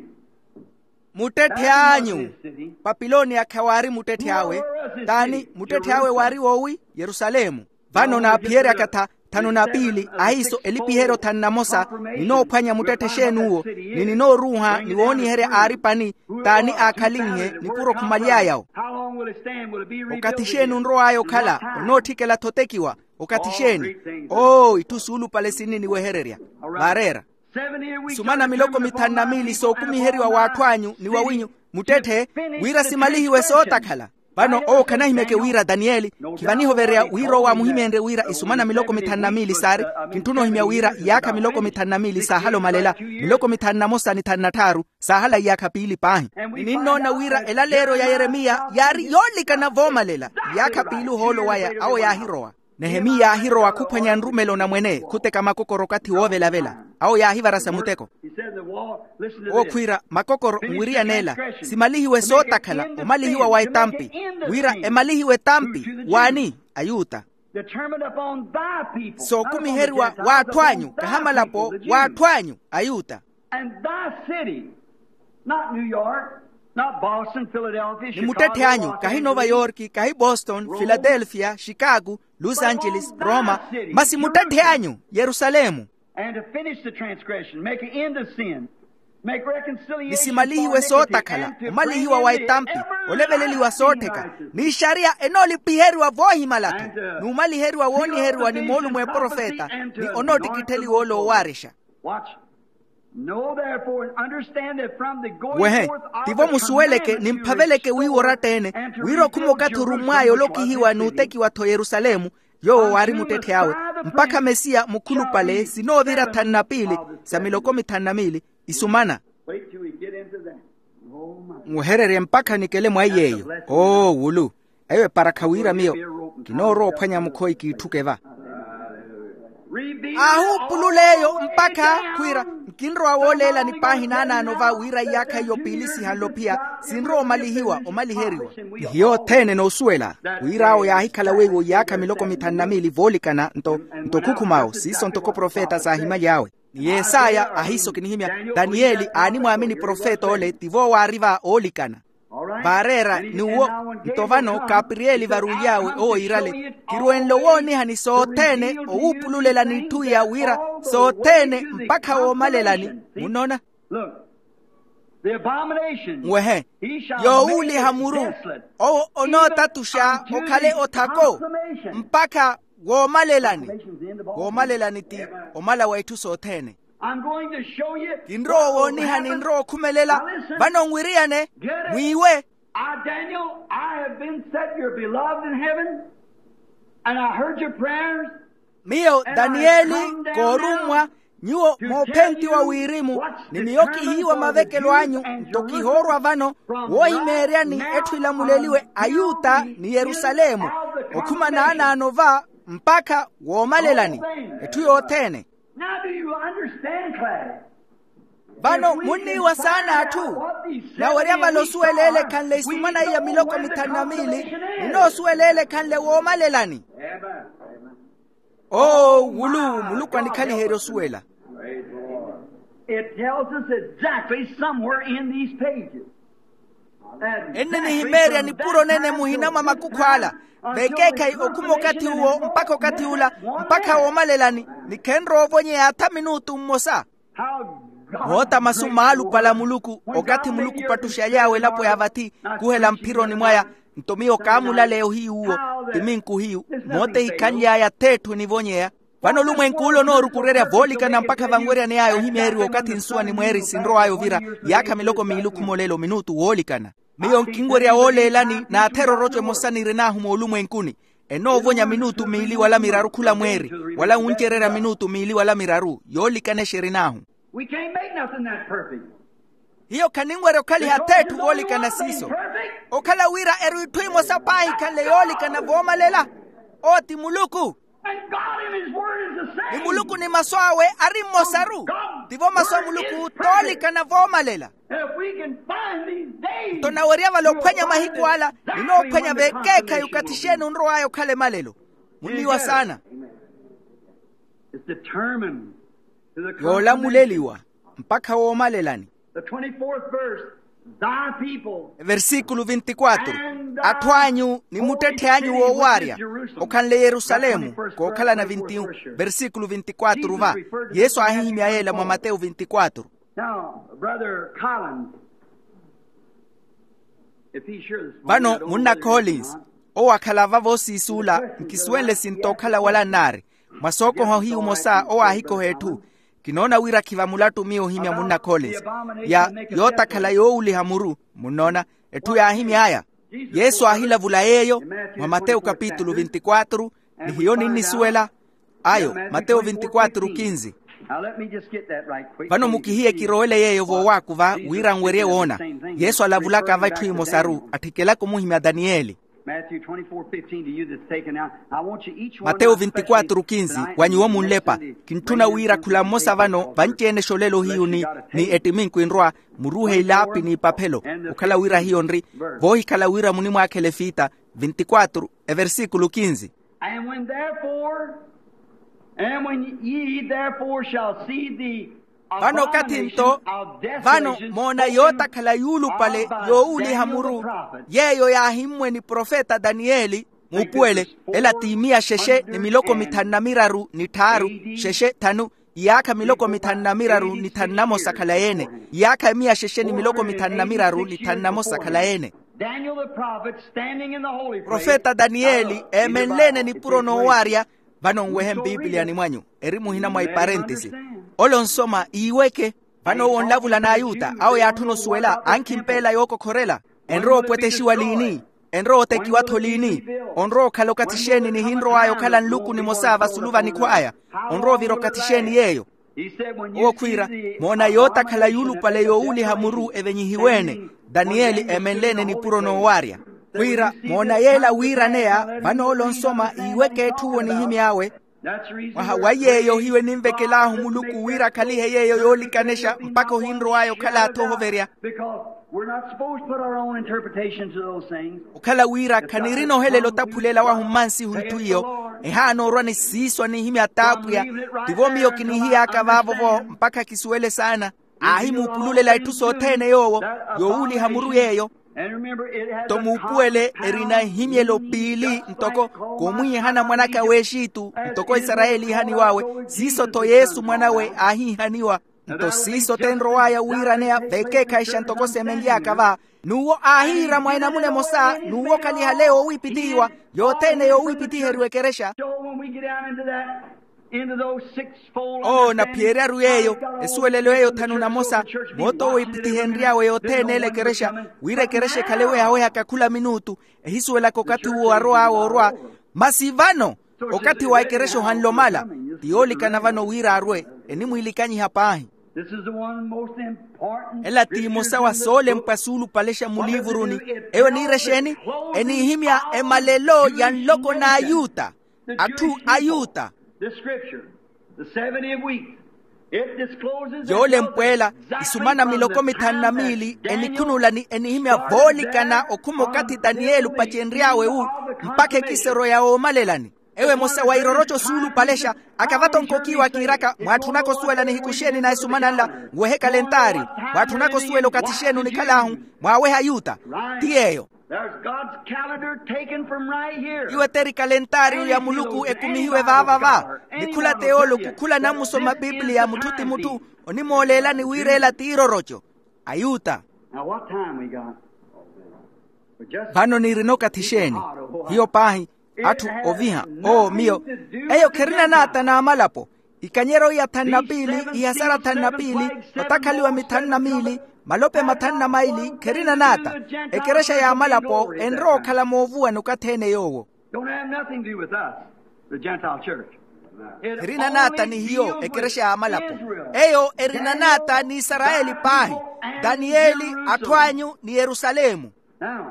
S1: mutete anyu Papiloni akawari mutete hawe tani mutete hawe wari wowi Yerusalemu vano na Pierre akata tano na pili ahiso elipihero tannamosa nino panya mutete shenuo nini no ruha ni woni here aripani tani akalinhe ni puro kumalia yao.
S2: How long will it stand? Will it be rebuilt?
S1: Okati shenu nro ayo kala no tikela totekiwa okati sheni oh itusulu palesini ni wehereria barera
S2: seventy weeks.
S1: sumana miloko mitannamili so kumiheri wa watwanyu ni wawinyu mutete wira simalihi wesota kala bano o kana himeke wira Danieli kivaniho verea wiro wa muhimende wira isumana miloko mitannamili sare kintuno himya wira yaka miloko mitannamili sahalo malela miloko mitannamosa ni tannataru sahala yaka pili pahi ninno na wira elalero ya Yeremia yari yolika na vomalela yaka pilu holo waya ao ya hiroa Nehemia hiroa kupanya nrumelo na mwene kuteka makokoro kati wovela vela ao ya hivarasa muteko.
S2: He said the
S1: okwira makokoro mwiriya nela simalihiwe sotakhala omalihiwa wa etampi wira emalihiwe tampi wani ayuta so kumiheriwa wathwanyu kahamalapo wathwanyu ayuta ni mutete anyu kahi Nova York kahi Boston Philadelphia Chicago Los Angeles Roma masi mutete anyu Yerusalemu nisimalihiwe sotakhala omalihiwa wa etampi oleveleliwa soteka ni sharia enolipiheriwa vohimalatu ni umaliheriwa woniheriwa ni molu mwe profeta ni onotikitheliwa olo warisha wehe tivo musuweleke nimphaveleke wiworatene wiro khumokathu mwayo lokihiwa nutekiwa tho Yerusalemu yowo wari mutete awe mpaka Mesia mukhulupale sinovira thani na pili sa milokomi thani na mili isumana muherere mpaka nikele mwayeyo oh wulu ewe parakhawira miyo kinoro phwanya mukhoi kiithukeva ahu pululeyo mpaka kwira kinro awolela ni pahinana nova wira yakha yopilisi halopia sinro omalihiwa omaliheriwa hiyo thene no suela wirao ya hikala wewo yakha miloko mithanamili volikana nto nto kukumao siso ntoko profeta sahima yawe Yesaya ahiso kinihimya Danieli ani muamini profeta ole tivo wariva olikana barera ni uo ntovano Gabrieli varuyawe o irale kiruenlo woni hani sotene o upululela ni tuya wira sotene mpaka o malelani munona wehe yo uli hamuru o onota tusha okale otako mpaka wo malelani wo malelani ti omala waitu sotene kinro woni haninro kumelela banongwiriane wiwe
S2: Daniel, I have been said you're beloved in heaven, and I heard your prayers.
S1: Mio Danieli korumwa nyuo mopenti wa wirimu ni miyoki hiwa mavekelo anyu tokihorwa vano wohimeriani etwila muleliwe ayuta ni Yerusalemu okuma naana anova mpaka womalelani etuyotene.
S2: Now do you understand, Clay?
S1: Bano muniwa sana atu na wariama lo suelele kan le sumana ya miloko mitanamili ino suelele kan le womalelani oh wulu muluku anikali hero suela.
S2: It tells us exactly somewhere in these pages.
S1: Enne ni himeria ni puro nene muhinama makukwala bekekai okumokati uo mpaka kati ula mpaka womalelani ni kenro vonye hata minutu mmosa hota masumalu pala muluku okati muluku patusha yawe lapo yavati kuhela mpironi mwaya ntomio kamula leo hii uo timinku hiu mote ikanya ya tetu ni vonyea vano lumwe nkulo no rukurere volika na mpaka vangweria ni ayo himeri wakati nsua ni mweri sinro ayo vira yaka miloko miluku molelo minutu wolikana miyo nkingweria olelani na atero roche mosani renahu molumwe nkuni eno vonya minutu mili wala miraru kula mweri wala uncherera minutu mili wala miraru yolikane sherinahu.
S2: We can't make nothing that perfect.
S1: Hiyo kaningwere okali hatetu woli kana siso. Okala wira eru tuimo sapai kale yoli kana voma lela. Oti muluku.
S2: And God in His Word is the same.
S1: Ni muluku ni maswawe arimo saru. Tivo maswa muluku toli kana voma lela.
S2: If we can find these days.
S1: Tona wariava lo kwenya mahiku ala. Nino kwenya vekeka yukatishenu nro ayo kale malelo. Muniwa sana.
S2: It's determined.
S1: Yola muleliwa mpaka womalelani.
S2: The twenty-fourth verse, thy people.
S1: Versículo veinticuatro. Atwanyu ni mutete anyu wo waria okanle Yerusalemu ko kala na veintiuno. Versículo veinticuatro va. Yesu ahimia yela mwa Mateo veinticuatro.
S2: Now, brother Collins, if he's sure this
S1: Bano munna Collins o wakala vavo sisula nkiswele sintokala wala nare. Masoko ho hiu mosa o ahiko hetu. Kinona wira kiva mulatu mio himia munna Collins. Ya yota kala yo uli hamuru. Munona etu ya ahimi haya. Yesu ahila vulaeyo. Wa Mateo capítulo veinticuatro. Ni hiyo nini suela. Ayo, Mateo veinticuatro quinze. Pano mukihie kiroele yeyo vo waku va wira ngwerie wona. Yesu alavulaka va tuimo saru. Atikela kumuhimia Danieli. Mateo veinticuatro quinze wanyiwo munlepa kintuna wira kula mosa vano vanchene sholelo hiyo ni ni etiminku inroa muruhe ilapi ni papelo ukala wira hiyo nri vohi kala wira munimu akele fita veinticuatro e versículo quinze.
S2: And when therefore and when ye therefore shall see the
S1: vano katinto vano mona yota kala yulu pale yo uli hamuru yeyo ya himwe ni profeta Danieli mupuele ela timia sheshe ni miloko mitanna miraru ni taru sheshe tanu yaka miloko mitanna miraru ni tannamo sakala yene yaka mia sheshe ni miloko mitanna miraru ni tannamo sakala yene.
S2: Daniel the prophet standing in the holy place.
S1: Profeta Danieli emenlene ni puro no waria vano wehem Biblia ni mwanyu erimu hina mwa parentesi olon soma iweke vano onlavula na ayuta au ya tuno suela ankimpela yoko korela enro pweteshiwa lini enro tekiwa tolini onro kalokatisheni ni hinro ayo kala nluku ni mosava suluva ni kwaya onro virokatisheni yeyo okwira mona yota kala yulu pale yo uli hamuru evenyi hiwene Danieli emenlene ni puro no waria wira mona yela wira nea vano olon soma iweke tuwo ni himi awe waha wayeyo hiwe nimvekelahu muluku wira kalihe yeyo yoli kanesha mpako hinro ayo kala toho veria ukala wira kanirino hele lotapulela wa humansi huntuyo ehano rwani siswa ni himi atapuya tivomiyo kinihia akavavo mpaka kisuele sana ahimu pulule la ituso tene yowo yo uli hamuru yeyo tomupuele erina himielo pili ntoko komwi hana mwanaka weshitu ntoko Israeli hani wawe siso to Yesu mwanawe ahi haniwa nto siso tenro waya wiranea veke kaisha ntoko semengia kava nuwo ahira mwaina mune mosa nuwo kali haleo wipitiwa yotene yo wipiti herwekeresha oh na pierre ruyeyo esuelelo yeyo tanu na mosa moto wipiti henria we yotene ele keresha wire kereshe kalewe hawe akakula minutu ehisuela kokati uo aroa orwa masivano okati wa keresho hanlomala tioli kanavano wira arwe enimu ilikanyi hapahi.
S2: This is the one most important.
S1: Ela timosa wa sole mpasulu palesha mulivuruni ewe ni resheni eni himya emalelo yan loko na ayuta atu ayuta
S2: the scripture the seventy weeks it discloses
S1: yole mpwela isumana miloko mitana mili eni kunula ni eni himya volika na okumo kati Danielu pachenriawe u mpake kisero ya omalelani ewe mosa wa irorocho sulu palesha akavato nkokiwa kiraka mwatunako suela ni hikusheni na isumana la wehe kalentari mwatunako suelo katishenu ni kalahu mwaweha yuta tiyeyo
S2: there's God's calendar taken from right here
S1: iwe teri kalentari ya muluku ekumihiwe vava va nikula teolo kukula na musoma Biblia mututi mutu onimolela ni wirela tirorocho ayuta.
S2: Now what time we got?
S1: Vano ni rinoka tisheni hiyo pahi atu oviha oh mio eyo kerina nata na amalapo ikanyero ya tanabili ihasara tanabili otakaliwa mitanna mili malope matanna maili kerina nata ekeresha ya amalapo enro kala movua nukatene yowo
S2: don't have nothing to do with us the Gentile church.
S1: Kerina nata ni hiyo ekeresha ya amalapo eyo erina nata ni Israeli pahi Danieli atwanyu ni Yerusalemu.
S2: Now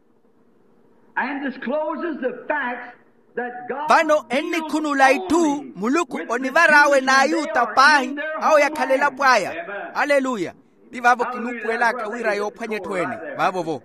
S2: and discloses the facts that God
S1: vano eni kunula itu muluku onivarawe na ayuta pahi au ya kalela pwaya. Haleluya. Divavo kinupuela kawira yo panye tuene vavo vo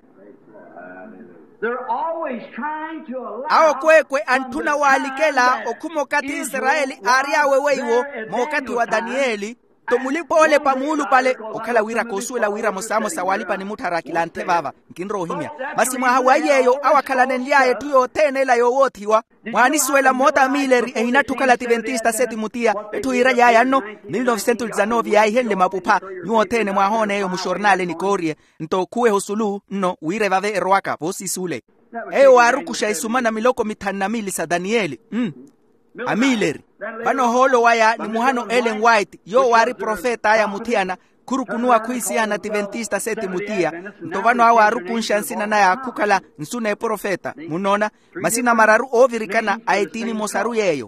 S2: they're always trying to allow
S1: awo kwekwe antuna walikela okumo kati Israeli ariawe weiwo mokati wa Danieli tomulipo ole pamulu pale okala wira kosuela wira mosamo sawalipa ni mutarakilante vava nkinro himya basi mwa hawayeyo awakala nenliaye tuyo tenela yo wotiwa mwani suela mota mileri ehina tukala adventista seti mutia etu iraja yanno mille neuf cent dix-neuf ya ihele mapupa nyuo tene mwa hone yo mushornale ni korie nto kuwe hosulu no wire vave erwaka vosi sule eyo warukusha isumana miloko mitana mili sa Danieli mm. Amileri vano holo waya ni muhano Ellen White yo wari profeta ya mutiana kurukunua kuisi ya adventista seti mutia ntovano awa arukunsha nsina na ya kukala nsune profeta munona masina mararu ovirikana aetini mosaru yeyo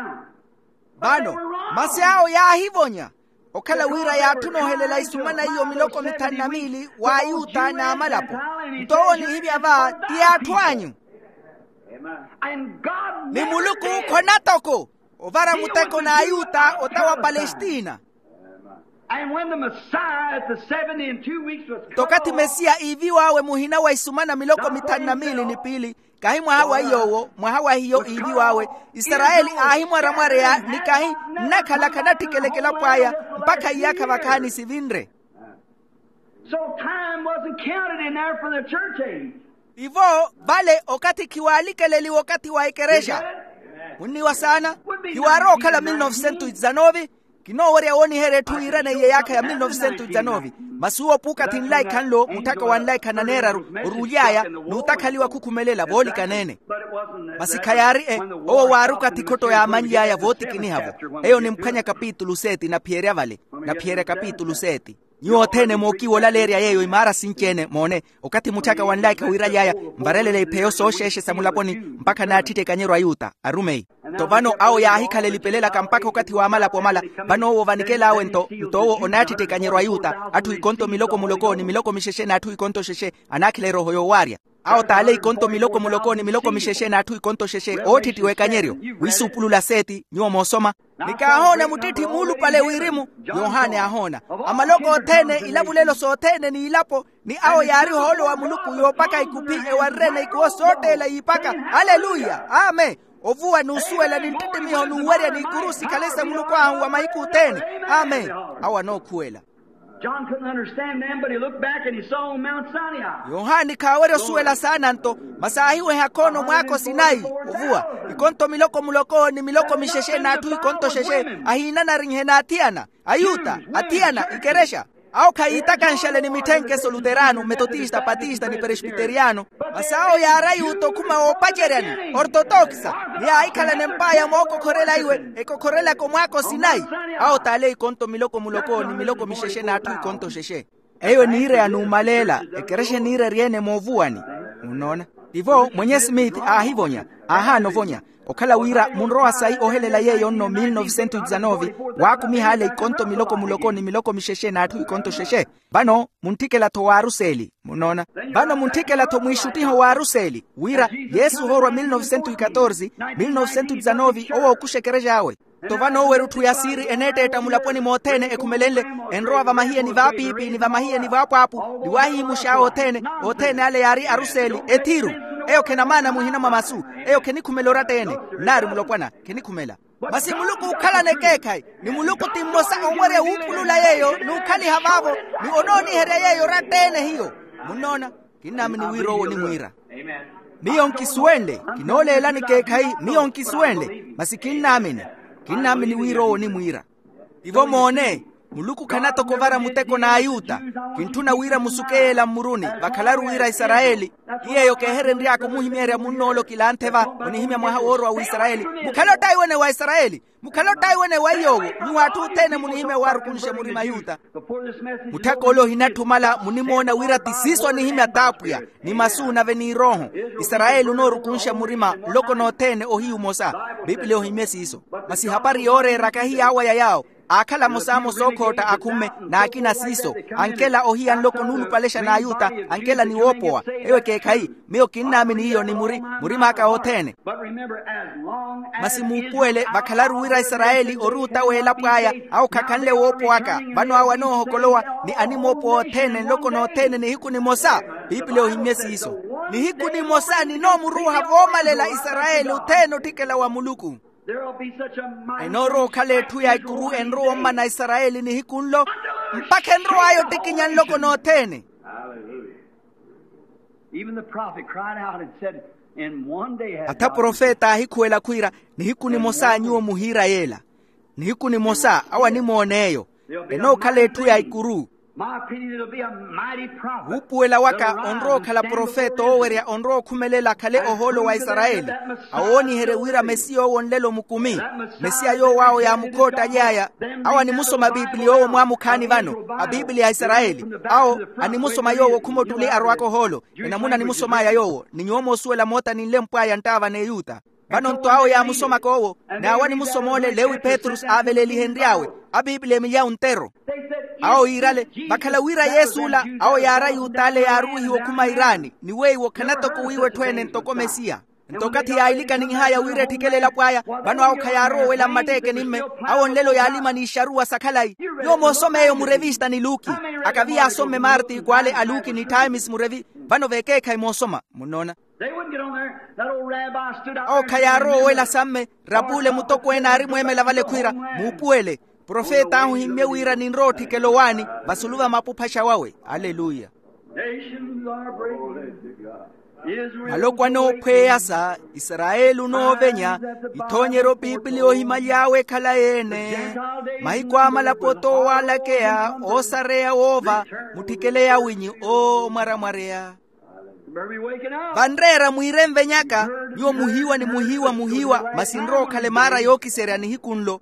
S1: vano masi ao ya hivonya okala wira ya tuno helela isumana iyo miloko mitana mili wa yuta na amalapo ntoni hivi ava tia tuanyu
S2: And God
S1: ni muluku konatoko ovara muteko na ayuta otawa Palestina.
S2: And when the Messiah at the seventy and two weeks was
S1: tokati Mesia iviwa awe muhina wa isumana miloko mitani na mili ni pili kahi mwahawa iyowo mwahawa hiyo iviwa awe Israeli ahi mwara mware ya nikahi nakala kanati kelekela pwaya mpaka iyaka wakani sivinre.
S2: So time wasn't counted in there for the church age.
S1: Ivo vale okati kiwalike leli wakati wa ikeresha uniwa sana kiwaro kala mil novcentos dezanove kino wari awoni here tu irane ye yaka ya mil novcentos dezanove masuo puka tinlai kanlo mutaka wanlai kananera uruyaya nutakaliwa kukumelela boli kanene masikayari e owo waruka tikoto ya amanya ya voti kinihavo eyo ni mkanya kapitulu seti na pierre vale na pierre kapitulu seti nyotene moki wala leria yeyo imara sinchene mone okati mutaka wanlai kawira yaya mbarelele ipeo so sheshe samulaponi mpaka na atite kanyero ayuta arumei to vano ao ya hikale lipelela kampaka okati wa amala po mala vano owo vanikela awe nto ntowo onatite kanyero ayuta atu ikonto miloko mulokoni miloko misheshe na atu ikonto sheshe anakile roho yo waria ao tale ikonto miloko mulokoni miloko misheshe na atu ikonto sheshe otiti wekanyerio wisupulula seti nyuo mosoma nikahona mutiti mulu pale wirimu Yohane ahona amaloko otene ilabulelo sotene ni ilapo ni ao yari holo wa muluku yopaka ikupi ewarene ikuo sote la ipaka haleluya amen ovuwa nusuela ni ntiti miho nuweria ni kurusi kalesa muluku ahu wa maiku utene amen awa no kuela.
S2: John couldn't understand them, but he looked back and he saw Mount Sinai.
S1: Yohani kawere suela sana nto masahiwe hakono mwako Sinai ovua ikonto miloko muloko ni miloko misheshe na atu ikonto sheshe ahina na rinhena atiana ayuta atiana ikeresha au kaitaka nshale ni mitenke so luterano metodista patista ni presbiteriano masao ya rayuto kuma opacheriani ortodoxa ni aikala nempaya moko korela iwe eko korela ko mwako Sinai au tale ikonto miloko muloko ni miloko misheshe na atu ikonto sheshe eyo ni ire anumalela ekereshe ni ire riene movuani unaona ivo mwenye Smith ahivonya aha novonya okala wira munroa sai ohelela yeyo no mil novcentos dezanove wakumi hale ikonto miloko mulokoni miloko misheshe na atu ikonto sheshe bano muntikela to waruseli munona bano muntikela to mwishutiho waruseli wira Yesu horwa mil novcentos catorze mil novcentos dezanove owo kushekereja awe tovano werutu yasiri enete etamulaponi motene ekumelele enroa vamahie ni vapipi ni vamahie ni vapapu ni wahi musha otene otene ale yari aruseli etiru eyo kena mana muhina mamasu eyo keni kumelora tene nari mulopwana keni kumela basi muluku ukala nekekai ni muluku timosa onwere upulula yeyo nukali havavo ni ononi here yeyo ratene hiyo munona kinami ni wiro ni mwira niyo nkiswende kinole elani kekai niyo nkiswende basi kinamini kinamini wiro ni mwira ivo mone muluku kanato kovara muteko na ayuta kintuna wira musukela muruni bakalaru wira Israeli iyeyo kehere ndiako muhimere munolo kilanteva onihimya mwahaworo wa Israeli mukalotai wene wa Israeli mukalotai wene wa yogo ni watu tene munihime waru kunishe muri mayuta mutakolo hinatumala munimona wira tisiso nihimya tapuya ni masu na veni roho Israeli unoru kunishe murima loko no tene ohiu mosa Biblia ohimesi iso masi habari yore rakahi awa ya yao akala musamo sokota akume na akina siso ankela ohian loko nulu palesha na ayuta ankela ni wopoa ewe kekai meo kinamini hiyo ni muri murima aka otene masi mupuele bakalaru wira Israeli oruta wela pwaya au kakanle wopo aka bano awa no hokoloa ni animo po otene loko no otene ni hiku ni mosa Biblia ohimesi iso ni hiku ni mosa ni no muruha vomalela Israeli uteno tikela wa muluku enoro kale tu ya ikuru enro omba na Israeli ni hikunlo mpaka enro ayo tikinyan loko no tene.
S2: Even the prophet cried out and said in one day
S1: ata profeta hikuela kuira ni hiku ni mosa nyuo muhira yela ni hiku ni mosa awa ni moneyo eno kale tu ya ikuru
S2: my opinion it'll be a mighty prophet
S1: upuela waka onro kala profeta oweria onro kumelela kale oholo wa Israeli awoni herewira mesio wonlelo mukumi mesia yo wao ya mukota yaya awa ni musoma Biblia yo mwamukani vano a Biblia ya Israeli au ani musoma yo kumotuli arwako holo enamuna ni musoma ya yo ni nyomo suela mota ni lempwa ya ntava ne yuta bano nto ao ya musoma kowo na awani musomole Lewi Petrus aveleli henriawe a Biblia mi ya untero ao irale bakala wira Yesula ao yara yutale ya ruhi wakuma irani ni wei wakanato kuwiwe twene ntoko Mesia ntokati ya ilika ni haya wire tikele la pwaya bano au kayaro wela mateke nimme au nlelo ya alima ni sharua sakalai yo mosome yo murevista ni luki akavia asome marti kwale aluki ni times murevi bano veke kai mosoma munona au kayaro wela samme rabule mutoko enari mwemela vale kuira mupuele profeta ahu himme wira ni nroti kelowani basuluva mapupasha wawe. Haleluya. Malokwa no peyasa Israelu no venya itonyero biblio himalyawe kala ene mahikwa malapoto wala kea osarea ova mutikelea winyi o maramarea bandrera muiremve nyaka nyo muhiwa ni muhiwa muhiwa masinro kale mara yoki seriani hikunlo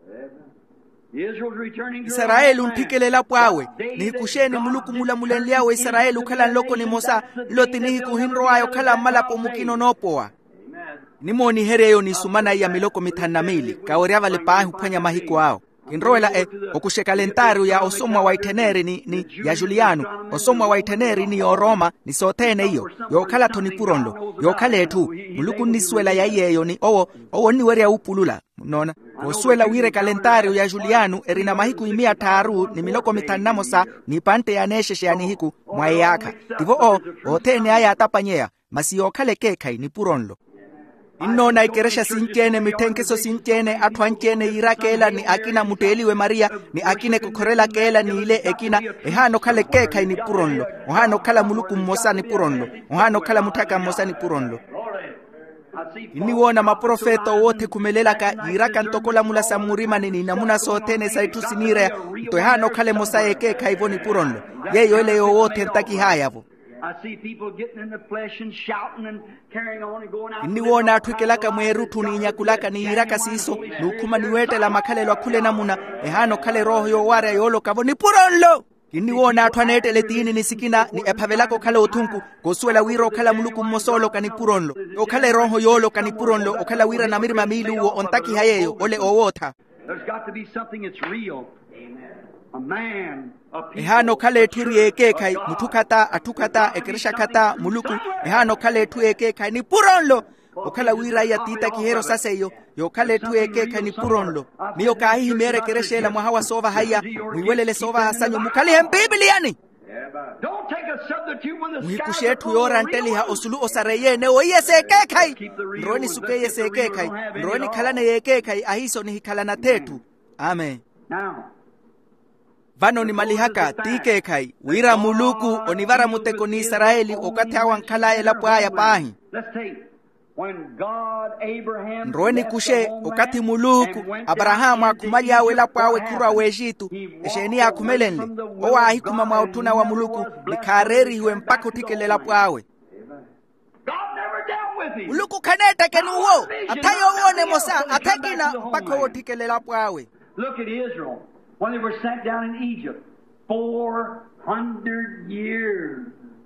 S1: Israelu ntikelela pwawe ni kusheni muluku mula mulenliawe Israelu kala nloko ni mosa loti ni kuhinro ayo kala malapo mukino nopoa nimoni hereyo ni sumana ya miloko mithanamili kaoriava lipahi upanya mahiko ao kinroela e okushekalentaru ya osomwa wa iteneri ni, ni ya Juliano osomwa wa iteneri ni yo Roma ni sotene iyo yo kala toni purondo yo kale etu muluku niswela ya yeyo ni owo owo ni were ya upulula nona oswela wire kalentario ya Juliano erina mahiku imia taru ni miloko mithanamo sa ni pante ya nesheshe ya ni hiku mwayaka divo o otene aya atapanyea masi yo kale kekai ni puronlo Inona ikeresha sinchene mitenkeso sinchene atwanchene irakela ni akina muteliwe Maria ni akine kukorela kela ni ile ekina ehano kale keka ni puronlo ohano kala muluku mmosa ni puronlo ohano kala mutaka mmosa ni puronlo Iniwona maprofeto wote kumelela ka iraka ntokola mula samurima ni namuna sotene saitu sinire to hano kale mosa ekeka hivyo ni puronlo yeyo ile yo wote ntaki hayavo
S2: I see people getting in the flesh and shouting and carrying on and going out.
S1: Iniwona atwikelaka mwerutu ni nyakulaka ni iraka siso nukuma niwete la makale lwa kule namuna ehano kale roho yo ware yolo kavo ni puronlo Iniwona atwanete letini ni sikina ni epavelako kale otunku gosuela wiro kala muluku mosolo kani puronlo o kale roho yolo kani puronlo o kala wira na mirima milu wo ontaki hayeyo ole owota.
S2: There's got to be something that's real. A man, a people,
S1: ehano kale turi ekekai mutukata atukata ekeresha kata muluku ehano kale tu ekekai ni puronlo okala wira ya tita kihero sasa yo yo kale tu ekekai ni puronlo niyo kahi mere kereshe la mwahawa sova haya muiwelele sova hasanyo mukali hem bibliani
S2: don't take a substitute when the
S1: muhikushe tu yora nteli ha osulu osareye ne oye sekekai ndroni sukeye sekekai ndroni kalane ekekai ahiso ni hikalana tetu. Amen.
S2: Now
S1: Vano ni malihaka tike kai wira muluku onivara muteko ni Israeli okate awan kala ela paya pahi.
S2: Let's take when God Abraham
S1: Ndroeni kushe okati muluku Abrahamu akumali awe la pawe kura wejitu esheni akumelenle owa ahikuma mautuna wa muluku nikareri huwe mpako tikele la pawe
S2: God never dealt with him.
S1: muluku kaneta kenuwo atayo uone mosa atakina mpako tikele la pawe.
S2: Look at Israel when they were sent down in Egypt four hundred years.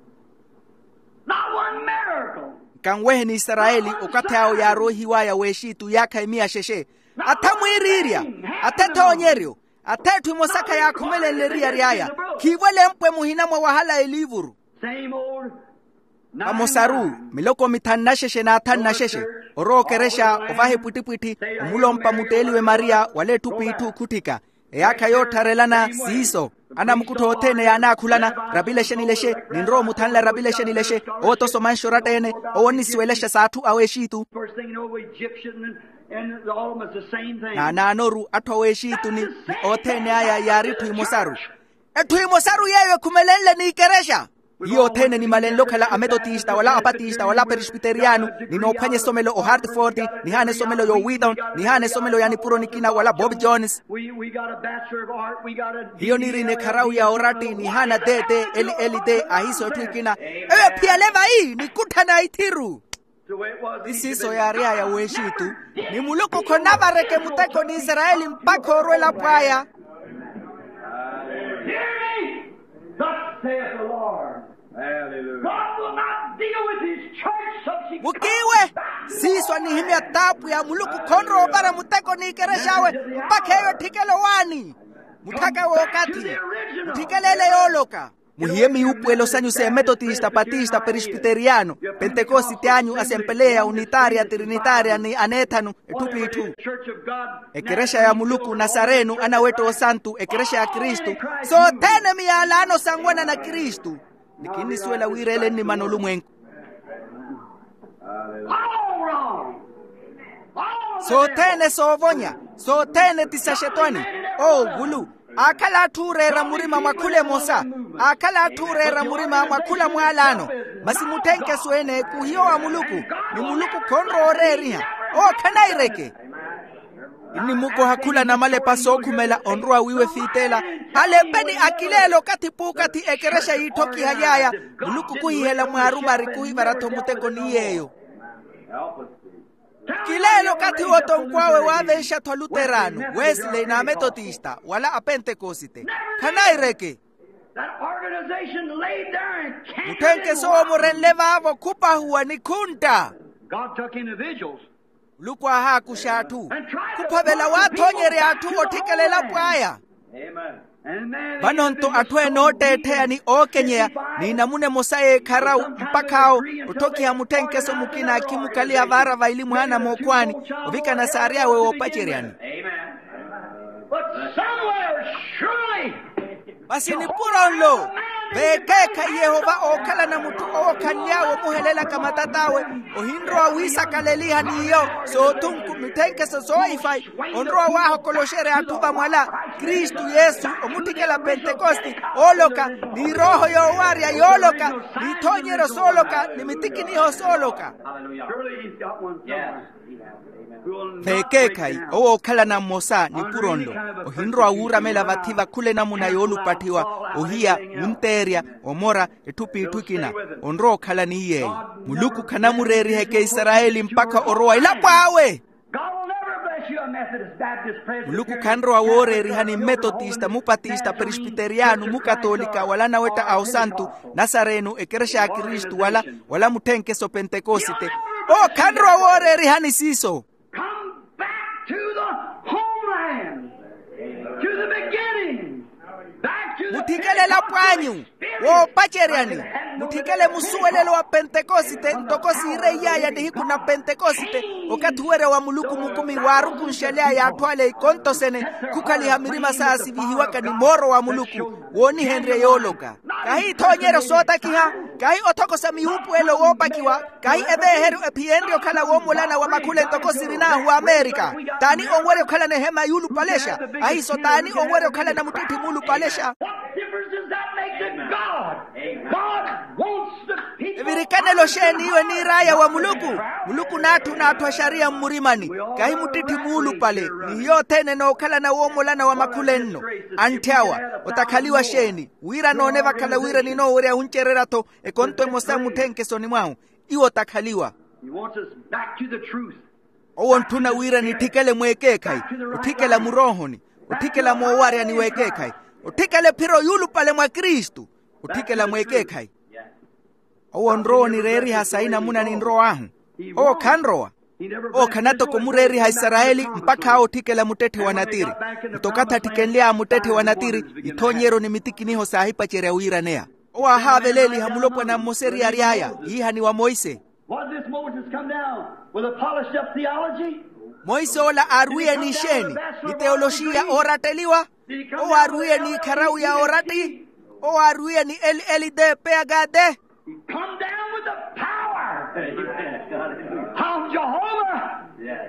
S2: Not one miracle.
S1: Kanwehe ni Israeli okate ao ya rohi waya weshitu yaka imia sheshe atamwiriria atete onyerio atetu mosaka ya kumele leria riaya kivwele mpwe muhina mwa wahala elivuru
S2: Same old
S1: amosaru miloko mitanna sheshe na atanna sheshe oro keresha ovahe puti puti mulompa muteliwe Maria wale tupitu kutika eyaka yotarelana siso ana mkuto otene ya anakulana rabile shenileshe nindro mutanla rabile shenileshe oto somanshoratene owoni siweleshe satu aweshitu
S2: first thing you know Egyptian and, and all of them is the same thing.
S1: na nanoru atoweshitu ni, ni otene aya yaritu imosaru etu imosaru yewe kumelenle ni ikeresha hiyo tene ni malenlo kala amedotista wala apatista wala presbyteriano ni nopanye somelo o Hartford ni hane somelo yo Wheaton ni hane somelo yani puro nikina wala Bob Jones
S2: We we got a bachelor of art, we got a
S1: hiyo ni rine karau ya orati ni hana dede eli eli de ahiso tuikina ewe pia leva hii ni kutana itiru
S2: the way it was.
S1: isiso ya ria ya weshitu ni muluku konava reke muteko ni Israeli mpako orwela pwaya.
S2: Hear me! Thus saith the Lord. Hallelujah. God will not deal with his church subject.
S1: Mukiwe siswa ni himya tapu ya muluku konro obara muteko ni ikereshawe mpaka ewe tikele wani mutaka wakati mutikelele yoloka muhiemi upuelo sanyu se metodista, batista, presbiteriano, pentecostitiano, assemblea, unitaria, trinitaria, ni anetanu, etupitu. Ekeresha ya muluku, nazarenu, anaweto o santu, ekeresha ya Kristu. So tene mi alano sangwana na Kristu. Nikini suela wirele ni manolumwengu. So tene sovonya, so tene tisashetwani. Oh, gulu. Akala turera murima makule mosa. Akala turera murima makula mwalano. Masimutenke suene kuhiyo wa muluku. Ni muluku konro oreria. Oh, kanaireke. Ini muko hakula na male paso kumela onrua wiwe fitela. Ale peni akilelo katipu kati ekeresha itoki hayaya. Muluku kuhihela mwaruma rikuhi barato muteko niyeyo. Kilelo kati woto mkwawe wavesha to Luterano, Wesley na Methodista, wala a Pentecosite. Kanaireke. Mutenke soa murenleva avo kupa huwa ni kunta.
S2: God took individuals.
S1: Lukwa haa kushatu. Kupa vela watonyere atu otikelela pwaya. Banonto atwe no tetea ni okenyea ni namune mosaye karau mpakao utoki ya mutenke so mukina akimukalia vara vaili muhana mokwani uvika na saria we opacheriani. Basi ni puronlo vekeka Yehova okala na mutu okanyao muhelela kamatatawe ohindroa wisa kaleliha niyo so tunku mitenke so soifai onroa waho koloshere atuba mwala Kristu Yesu omutikela Pentekosti oloka ni roho yo waria yoloka ni tonyero soloka ni mitiki niho soloka Vekekai o kala na mosa ni purondo ohindroa ura mela vativa kule na muna yolu patiwa ohia munteria omora etupi itukina onro kala ni ye muluku kana mureri heke Israeli mpaka oroa ila pawe muluku kanro awore rihani Methodista, Mupatista, Presbiteriano, Mukatolika wala na weta au santu Nazarenu ekeresha Kristu wala wala mutenke so Pentecosite o kanro awore rihani siso.
S2: Come back to the homeland, to the beginning, back to the
S1: mutikele la pwanyu wo pacheriani mutikele musuelelo wa Pentecosite ntokosi ireya ya ndihi kuna Pentecosite okatuwere wa muluku mukumi waru kunshelea ya atwale ikonto sene kukali hamirima saasi vihiwaka ni moro wa muluku woni Henry yoloka kahi tonyero sota kiha kahi otoko sa mihupu elo wopakiwa kahi ebe heru epiendio kala womulana wa makule ntokosi rina wa Amerika tani onwere kala nehema yulu palesha ahi so tani onwere kala na mutiti mulu palesha.
S2: What difference does that make to God? God wants the people.
S1: Virikane lo sheni iwe ni raya wa muluku. Muluku natu na atwa sharia murimani. Kahi mutiti mulu pale. Ni hiyo tene no kala na uomolana wa makulenno. Antiawa. Otakaliwa sheni. Wira no neva kala wira ni no urea huncherera to. E konto emosa mutenke soni mwao. Iwo takaliwa.
S2: He wants us back to the truth.
S1: Owo ntuna wira ni tikele mwekekai. Utikela murohoni. Utikela mwawaria ni wekekai. Utikele piro yulu pale mwa Kristu. Utikela mwekekai. Owo nroho ni reri hasaina muna ni nroho ahu. Owo kanroa. O kanato kumureri ha Israeli mpaka hao tikela mutete wanatiri. Utokata tikenlea mutete wanatiri. Itonyero ni mitiki niho sahipa chere uira nea. Owa haveleli hamulopwa na moseri ariaya. Iha ni wa Moise.
S2: What did this Moses come down? With a polished up theology?
S1: Moise ola aruye ni sheni. Ni teolojia orateliwa. O aruye ni karau ya orati. O aruye ni eli eli de peagade.
S2: He come down with the power of Jehovah.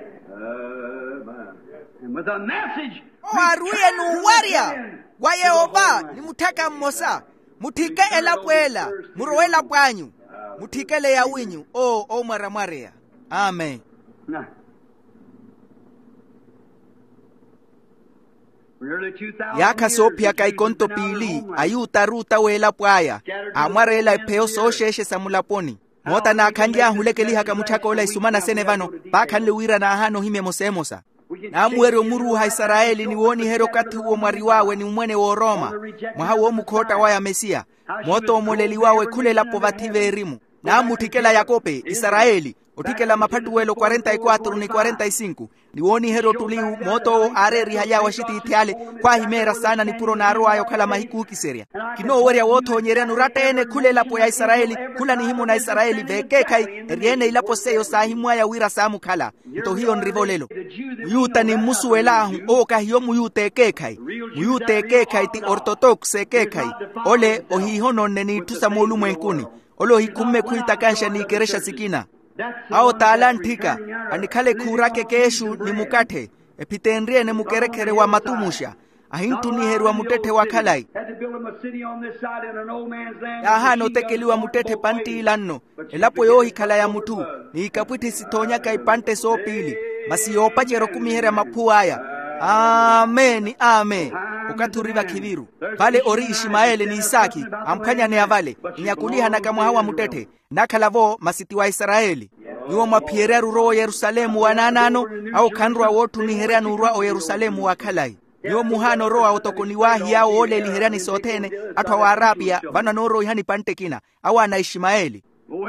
S2: And with a message.
S1: O aruye ni waria. Wa Yehova ni mutaka mmosa. Mutike ela pwela. Muroela pwanyu. Mutikele ya winyu. O o maramarea. Amen. Yaka sopia kai konto pili ayuta ruta wela pwaya amarela peo so sheshe samulaponi mota na kandia hulekeli haka mutaka ola isumana senevano bakanle wira na hano hime mosemosa na muero muru ha Israeli ni woni hero kati uo mwari wawe ni mwene wa Roma mwaha uo mukota wa ya Mesia moto omoleli wawe kule lapo vative erimu na mutikela Yakope Israeli otikela mapatuelo cuarenta y cuatro ni cuarenta y cinco niwoni hero tuliu moto areri haya washiti itiale kwa himera sana ni puro naro ayo kala mahiku kiseria kino weria woto nyere nurata ene kule lapo ya Israeli kula ni himu na Israeli veke kai riene ilapo seyo sahimu ya wira samu kala to hiyo nrivolelo yuta ni musuela o ka hiyo muyute kekai muyute kekai ti orthodoxe kekai ole ohihono neni tusamolu mwenkuni olo hikume kuita kansha ni keresha sikina au talantika anikale kurake keshu ni mukate epitenrie ne mukerekere wa matumusha ahintu ni heru wa mutete wa kalai aha no tekeliwa mutete panti ilanno elapo yo hikala ya mutu ni kapwiti sitonya kai pante so pili basi yo pachero kumihera mapuaya amen amen ukaturiva kiviru pale ori Ishmaeli ni Isaki ampanya ne avale nyakuliha na kama hawa mutete nakalavo masiti wa Israeli niwo mapiereru ro Yerusalemu wananano au kanrwa wotu ni heranu ro o Yerusalemu wakalai niwo muhano ro autokoni wahi yao ole liherani sotene atwa wa Arabia bana noro ihani pantekina awana Ishmaeli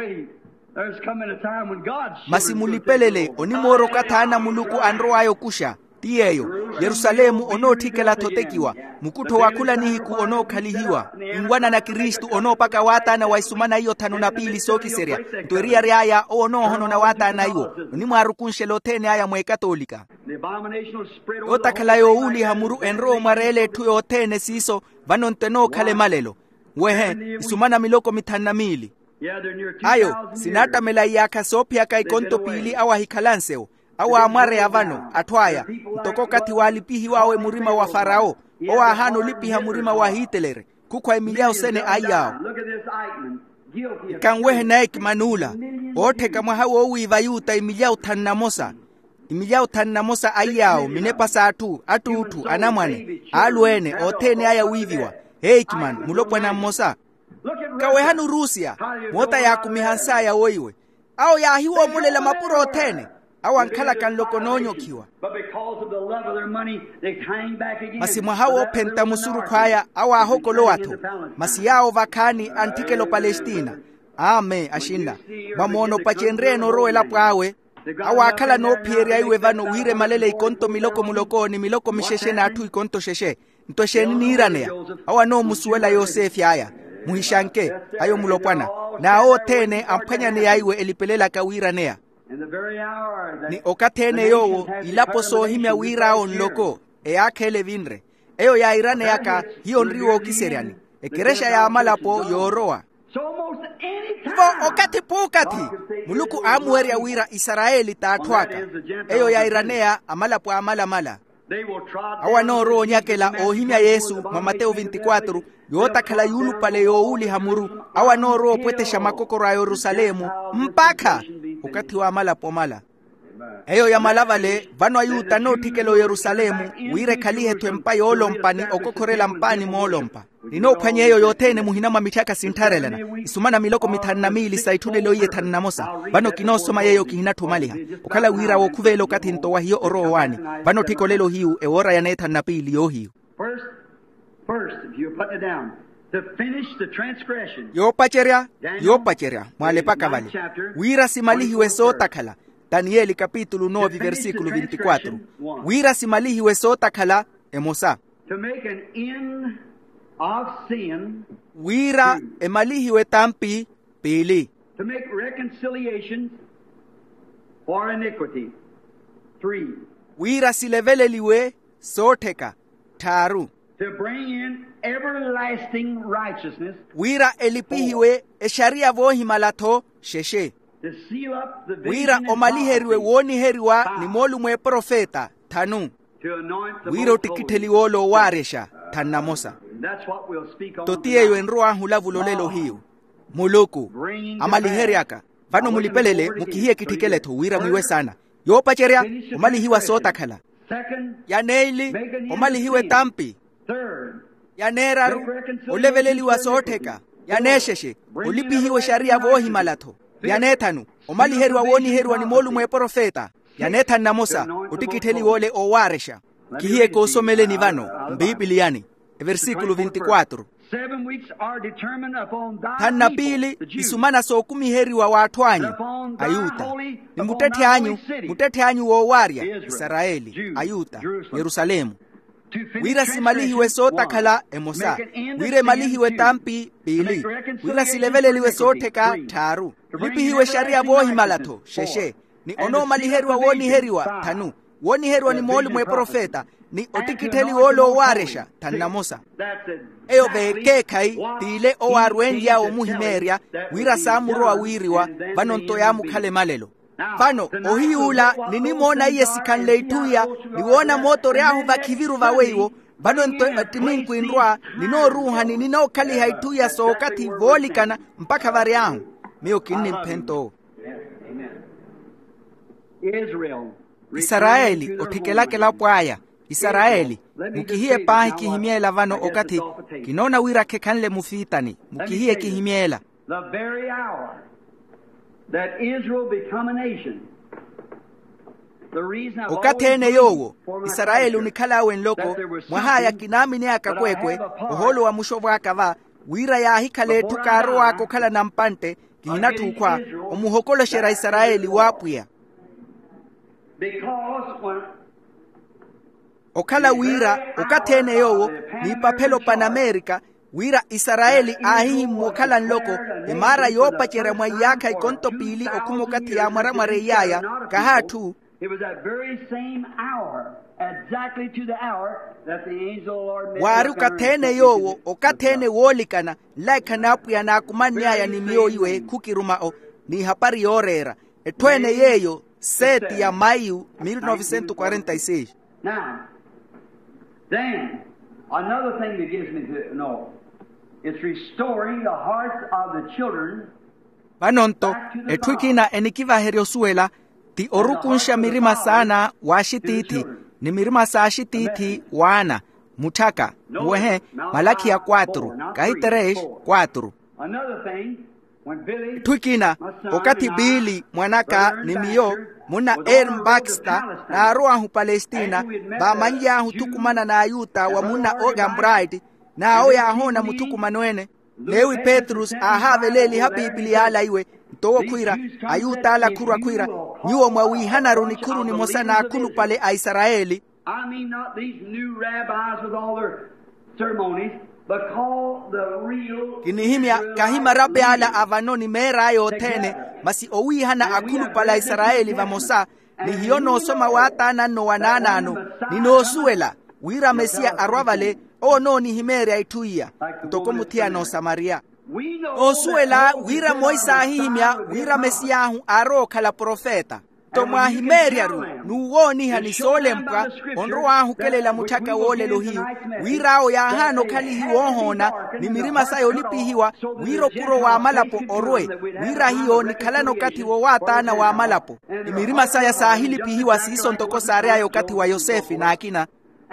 S1: masimulipelele onimoro katana muluku anro ayo kusha tiyeyo Yerusalemu onotikela totekiwa mukuto wakula nihiku ono kalihiwa ingwana na Kristu ono paka wata na waisumana hiyo tano na pili soki seria ntoria riaya ono hono na wata na hiyo ni mwarukunshe lotene aya mwe katolika otakala yo uli hamuru enro marele tuyo tene siso vanonteno kale malelo wehe isumana miloko mitana mili ayo sinata melayaka sopia kai konto pili awa hikalanseo awa amare avano atwaya mtokokati walipihi wawe murima wa Farao owa hano lipiha murima wa Hitler kukwa emiliao sene ayao kanwehe naeki manula ote kama hawo uiva yuta emiliao tannamosa emiliao tannamosa ayao minepa saatu atu utu anamwane aluene otene aya uiviwa heikman mulopwa na mosa kawe hanu Rusia mota ya kumihansa ya oiwe au ya hiwo mulela mapuro otene awa nkala kan lokononyo kiwa masimwa hawo penta musuru kwaya awa hoko loato masiyao vakani antikelo Palestina ame ashinda mamono pachenreno roe lapwawe awa akala no pieri aiwe vano wire malele ikonto miloko mulokoni miloko misheshe na atu ikonto sheshe ntosheni niranea awa no musuela Yosefi aya muhishanke ayo mulopwana na o tene ampanya ne aiwe elipelela kawiranea ni okatene yowo ilapo so himya wira on loko e akele vinre eyo ya irane yaka hiyo nriwo kiseriani ekeresha ya amalapo yoroa Vo okati pukati muluku amueri ya wira Israeli taatwaka eyo ya iranea amalapo amala mala awa no ro nyakela ohimya Yesu Mateo veinticuatro yota kala yulu pale yo uli hamuru awa no ro pwete shamakokoro ya Yerusalemu mpaka ukati wa mala pomala eyo ya malavale vano ayuta no tikelo Yerusalemu wire kalihe tuempa yolompani okokorela mpani molompa nino kwanyeyo yotene muhinama mitaka sintarelana isumana miloko mitanna mili saitule loye tanna mosa vano kinosoma yeyo kihinatu maliha ukala wira wo kuvelo katinto wa hiyo oro wani vano tikolelo hiu e ora ya neta na pili yo hiu
S2: first first if you put it down to finish the transgression
S1: yo pacheria yo pacheria mwale paka vale wira simalihi weso takala Danieli capítulo nove versículo veinticuatro wira simalihi weso takala emosa
S2: to make an end of sin
S1: wira emalihi wetampi pili
S2: to make reconciliation for iniquity three
S1: wira sileveleliwe soteka taru
S2: to bring in everlasting righteousness
S1: wira elipihiwe esharia vohi malato sheshe
S2: to seal up the
S1: wira omaliheriwe woni heriwa ni molu mwe profeta tanu
S2: to anoint the
S1: wira tikiteliwolo waresha tanamosa
S2: that's what we'll speak on
S1: totiyeyo enroa hulavulolelo hiyo muluku amaliheriaka vano mulipelele mukihie kitikeleto wira mwiwe sana yo pacheria omalihiwa sotakala
S2: second
S1: ya neili omalihiwe tampi
S2: third
S1: ya neraru oleveleliwa soteka ya nesheshe olipihiwe sharia vohi malato ya netanu omaliheriwa woni heriwa ni molu mwe profeta ya netan namosa utikiteli wole owaresha kihie kosomele ni vano mbibiliani versículo veinticuatro.
S2: Seven weeks are determined upon thy
S1: Tanna
S2: people,
S1: pili
S2: the Jews.
S1: isumana so kumi heri wa watu anyu
S2: Upon thy
S1: ayuta
S2: holy,
S1: ni
S2: upon
S1: mutete
S2: thy
S1: anyu
S2: holy city,
S1: mutete anyu wo waria
S2: Israel,
S1: Israeli
S2: Jews,
S1: ayuta
S2: Jerusalem.
S1: Yerusalemu
S2: To finish
S1: wira simalihiwe
S2: transgression,
S1: sota
S2: one,
S1: kala emosa
S2: make an end of
S1: wire
S2: sin,
S1: malihiwe
S2: two,
S1: tampi
S2: to
S1: pili
S2: make
S1: wira
S2: reconciliation
S1: sileveleliwe
S2: for
S1: sote ka
S2: iniquity,
S1: taru
S2: to bring
S1: lipihiwe sharia
S2: everlasting
S1: wohi malato
S2: righteousness,
S1: sheshe
S2: four,
S1: ni
S2: and
S1: ono
S2: the
S1: maliheriwa
S2: seal of
S1: woni
S2: vision,
S1: heriwa
S2: five,
S1: tanu woni heriwa
S2: the
S1: ni molu
S2: vision
S1: mwe
S2: prophecy,
S1: profeta ni
S2: and to
S1: otikiteli
S2: anoint the
S1: wolo
S2: most
S1: waresha
S2: holy.
S1: tanna
S2: Six.
S1: Musa
S2: That's
S1: eyo
S2: exactly
S1: beke kai
S2: what
S1: tile o
S2: he
S1: warwenja
S2: came
S1: o
S2: to
S1: muhimeria
S2: tell us that
S1: wira
S2: would be
S1: samuro wa
S2: done,
S1: wiriwa
S2: and then
S1: vanonto
S2: the
S1: ya
S2: end would be.
S1: mukale malelo
S2: Now,
S1: Fano,
S2: tonight
S1: ohiula,
S2: we'll get what
S1: ninimona
S2: those
S1: iye
S2: things are
S1: sikanle
S2: and see how
S1: ituya,
S2: close you are
S1: niwona
S2: to
S1: moto
S2: that.
S1: reahu
S2: And then
S1: vakiviru
S2: next
S1: vaweiwo,
S2: Sunday,
S1: bano
S2: bring in a
S1: atimin
S2: place
S1: kuinrua,
S2: these
S1: nino
S2: times
S1: ruha,
S2: go.
S1: nino kali
S2: Yeah,
S1: haituya
S2: that's
S1: so
S2: exactly
S1: kati
S2: where we're
S1: volikana,
S2: standing.
S1: mpaka variahu. Meo
S2: I
S1: kini
S2: love you.
S1: mpento.
S2: Yes, amen. Israel,
S1: Israeli,
S2: returning to their
S1: otikelake la
S2: homeland.
S1: pwaya. Israeli,
S2: Let me just
S1: mukihie
S2: say this
S1: pahi
S2: now,
S1: kihimiela vano
S2: I guess
S1: okati,
S2: it's off the table.
S1: kinona wira kekanle mufitani,
S2: Let me
S1: mukihie
S2: say this.
S1: kihimiela.
S2: The very hour that Israel become a nation, the reason I've
S1: Okati
S2: always
S1: ene yowo,
S2: believed for my
S1: Israeli
S2: pleasure
S1: unikala awen loko,
S2: that there was
S1: mwahaya
S2: something
S1: kinami ni
S2: that I
S1: akakwekwe,
S2: have a part
S1: uholo wa mushovu akava, wira ya hikale
S2: before I
S1: tukaro
S2: die
S1: wako kala na mpante, kihina
S2: getting
S1: tukwa,
S2: Israel
S1: omuhokolo shera
S2: back to
S1: Israeli
S2: the Lord.
S1: wapuya.
S2: Because when
S1: Okala wira, okati ene yowo, ni papelo pan America, wira Israeli ahihi mwokala nloko, imara yopa chere mwayaka ikonto pili okumo kati ya mwara mware yaya, kahatu,
S2: it was that very same hour, exactly to the hour that the angel of the Lord met
S1: waru
S2: with Aaron
S1: katene
S2: and
S1: yowo,
S2: took him to
S1: okatene
S2: the
S1: wolikana, laika napuya na akumania ya ni mioiwe kukiruma o, ni hapari yorera, etwene yeyo, seti ya mayu, mil novecientos cuarenta y seis.
S2: Now, then, another thing that gives me to know, it's restoring the hearts of the children.
S1: Vanonto, etwikina enikiva heriosuela, ti orukunsha mirima sana wa shititi, ni mirima saa shititi wana, mutaka, muwehe, malaki ya kwatru, kahiteresh, kwatru.
S2: Another thing, when Billy,
S1: Twikina, okati Bili, mwanaka, ni miyo, muna Aaron Baxter, na aroahu Palestina, ba manyahu tukumana na ayuta wa muna Ogan Bright, na oya hona mutukumanwene. Lewi Petrus ahave leli habibili ala iwe, towo kuira, ayuta ala kura kuira, nyuo mwawihana runi kuru ni mosa na akulu pale a Israeli.
S2: I mean not these new rabbis with all their ceremonies, but call the real
S1: Kinihimia kahima rabe ala avanoni mera ayo tene, masi owihana akulu pala Israeli va mosa, ni hiono soma wata nano wananano, ni no suela, wira mesia arwavale, o no ni himere aituia, utoko mutia no Samaria. Osuela wira moisa himia, wira mesiahu aro kala profeta. Tomwa himeria ru, nuwoni hanisole mpwa, onro ahu kelela mutaka wole lohiu, wira o ya hano kali hiwo hona, ni mirima sayo lipi hiwa, wiro kuro wa malapo orwe, wira hiyo ni kalano kati wa watana wa malapo, ni mirima saya sahili pihiwa siso ntoko sarea yo kati wa Yosefi na akina.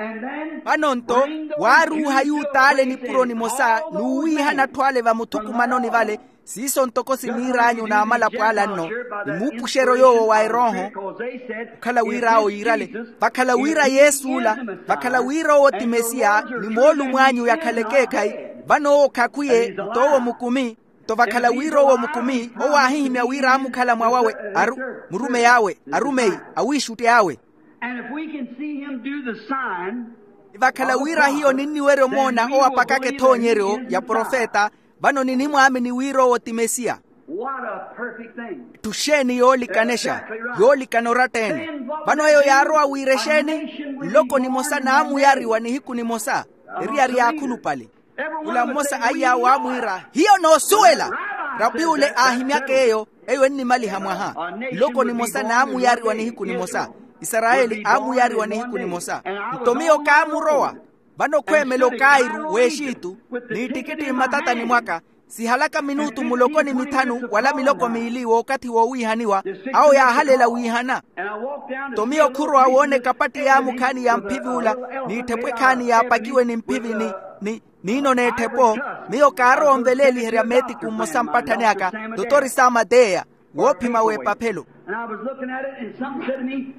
S1: Panonto, waru hayu tale ni puro ni mosa, nuwi hana tuale va mutuku manoni vale, siso ntoko siniranyo na malapo ala no, ni mupushero yo wa iroho, kala wira o irale, vakala wira Yesula, vakala wira o timesia, ni molu mwanyu ya kalekekai, vano kakuye, towo mukumi, to vakala wira o mukumi, o wahimia wira amukala mwawawe, aru, murume yawe, arumei, awishute yawe.
S2: And if we can see him do the sign,
S1: vakala wira hiyo nini wero mona o apakake tonyero ya profeta, vano nini mwami ni wiro o timesia.
S2: What a perfect thing.
S1: Tusheni yoli kanesha, yoli kanoratene. Vano yo yaroa wiresheni, loko ni mosa na amu yari wani hiku ni mosa. Riari ya akulu pale. Ula mosa aya wa mwira, hiyo no suela. Rabi ule ahimiake eyo, eyo ni mali hamwaha. Loko ni mosa na amu yari wani hiku ni mosa. Israeli amu yari wani hiku ni mosa. Mtomio ka amuroa. Vano kwe melokairu weshitu, ni tikiti matata ni mwaka. Si halaka minutu muloko ni mitanu wala miloko miili wakati wa wihaniwa au ya halela wihana. Tomio kuru awone kapati ya mukani ya mpivi ula ni tepwe kani ya pakiwe ni mpivi ni ni nino ne tepo mio karo ombeleli heriameti kumosa mpatani aka dotori sama dea wopima we papelo.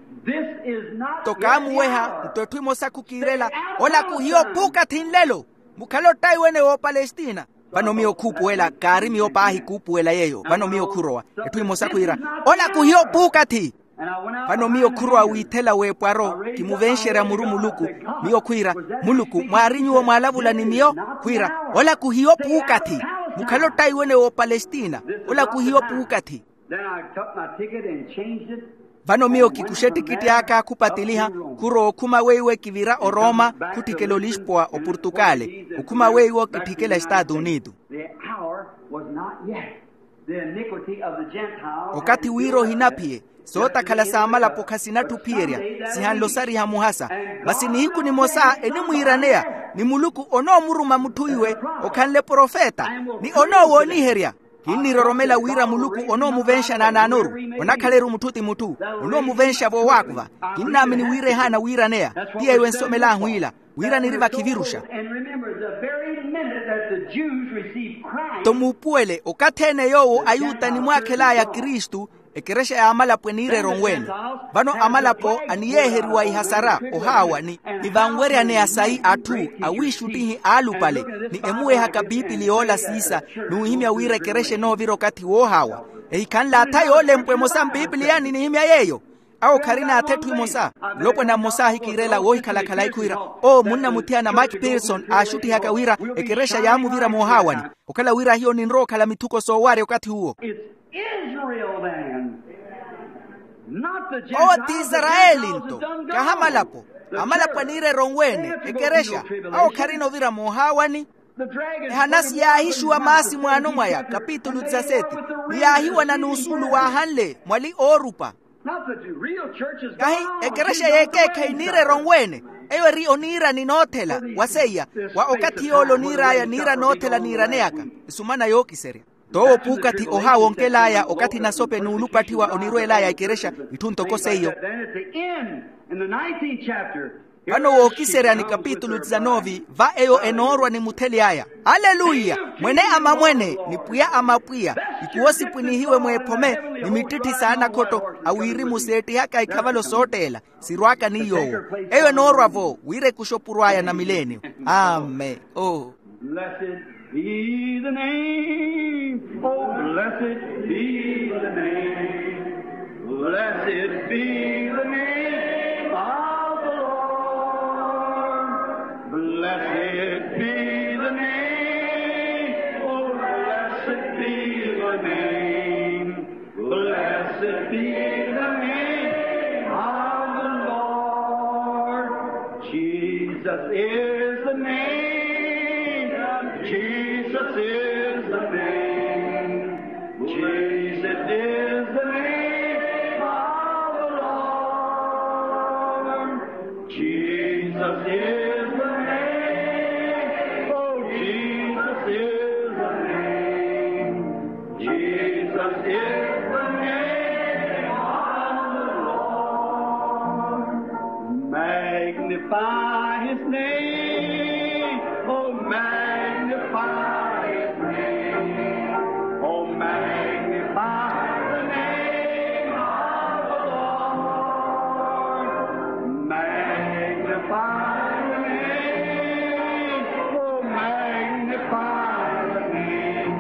S1: Tokamu weha mtotwimo sa kukirela ola kuhio puka tinlelo mukhalo taiwene wo Palestina vano mio kupuela kari mio pahi kupuela yeyo vano mio kuroa etuimosa kuira ola kuhio pukati vano mio kuroa witela we pwaro kimuvenshera murumuluku mio kuira muluku mwarinyu mwalavula ni mio kuira ola kuhio pukati mukhalo taiwene wo Palestina ola kuhio pukati vano mio kikusheti kiti aka kupatiliha kuro kuma weiwe kivira o Roma kutikelo Lisboa o Portugale ukuma weiwe kitikela Estados Unidos okati wiro hinapie sota kala samala pokasina tupieria sihan losari hamuhasa basi ni hiku ni mosa eni muiranea ni muluku ono muruma mutuiwe okanle profeta ni ono woni heria kini roromela wira muluku ono muvensha na nanoru onakaleru mututi mutu ono muvensha bo wakuva kinna mini wire hana wira nea pia iwe nsomela huila wira ni riva kivirusha tomupuele okatene yowo ayuta ni mwakela ya Kristu ekeresha ya amala pwenire rongweni vano amala po aniyeheriwa ihasara ohawa ni ivangwere ane asai atu awishutihi alu pale ni emue haka bibili ola sisa nuhimya wire kereshe no viro kati wohawa eikanla atayo ole mpwe mosa bibili yani ni himya yeyo au karina atetu mosa lopo na mosa hikirela wo hikala kala ikuira o munna mutiana Mike Pearson ashuti haka wira ekeresha ya amu vira mohawani okala wira hiyo ni nro kala mituko so ware wakati huo
S2: Israel then, not the
S1: o ti Israeli nto kahamalapo amalapo nire rongwene ekeresha au karino vira mohawani hanasi ya hishwa masi mwano mwaya kapitulu tsaseti ya hiwa na nusulu wa hanle mwali orupa kahi ekeresha yeke kainire rongwene ewe ri onira ni notela waseya wa okati yolo nira ya nira notela nira neaka sumana yoki seria towo pukati oha wonkelaya okati nasope nulupati wa oniruelaya ikeresha itunto koseyo vano wokisera ni kapitulu dzanovi va eyo enorwa ni muteli aya haleluya mwene ama mwene ni puya ama puya ikuosi pwinihiwe mwepome ni mititi sana koto awiri museti haka ikavalo sotela sirwaka ni yowo eyo enorwa vo wire kushopurwaya na milenio amen oh
S2: Blessed be the name, oh blessed be the name, blessed be the name of the Lord, blessed be the name, oh blessed be the name, blessed be the name of the Lord, Jesus is the name. Jesus is the name. Jesus is the name of the Lord. Jesus is the name. Oh, Jesus is the name. Jesus is the name of the Lord. Magnify His name. Oh, magnify His name. Oh, magnify the name of the Lord. Magnify the name. Oh, magnify the name.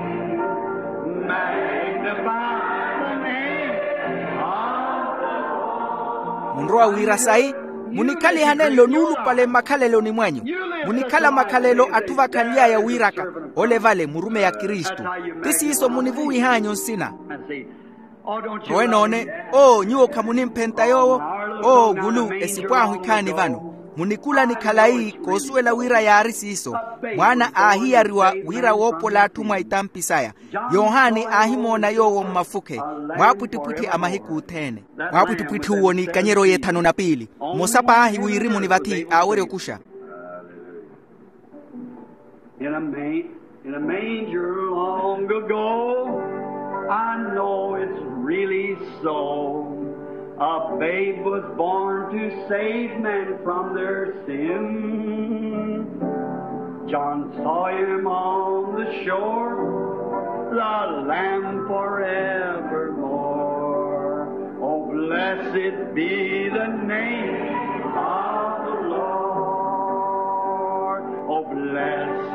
S2: Magnify the name of the Lord.
S1: munroa wira sai munikali hanelo nulu pale makalelo ni mwenyu munikala makalelo atuva kalia ya wiraka ole vale murume ya Kristu tisiso munivuwi hanyo sina roenone o nyuo kamunimpenta yowo o gulu esipwahu ikani vano munikula ni kalai kosuela wira ya arisiso mwana ahiyariwa wira wopo la tumwa itampisaya Yohani ahimona yowo mafuke mwaputiputi amahiku utene mwaputiputi uwo ni kanyero yetano na pili mosapa ahi wirimu ni vati awere kusha
S2: In a, man, in a manger long ago, I know it's really so. A babe was born to save men from their sin. John saw him on the shore, the Lamb forevermore. Oh, blessed be the name of the Lord. Oh, blessed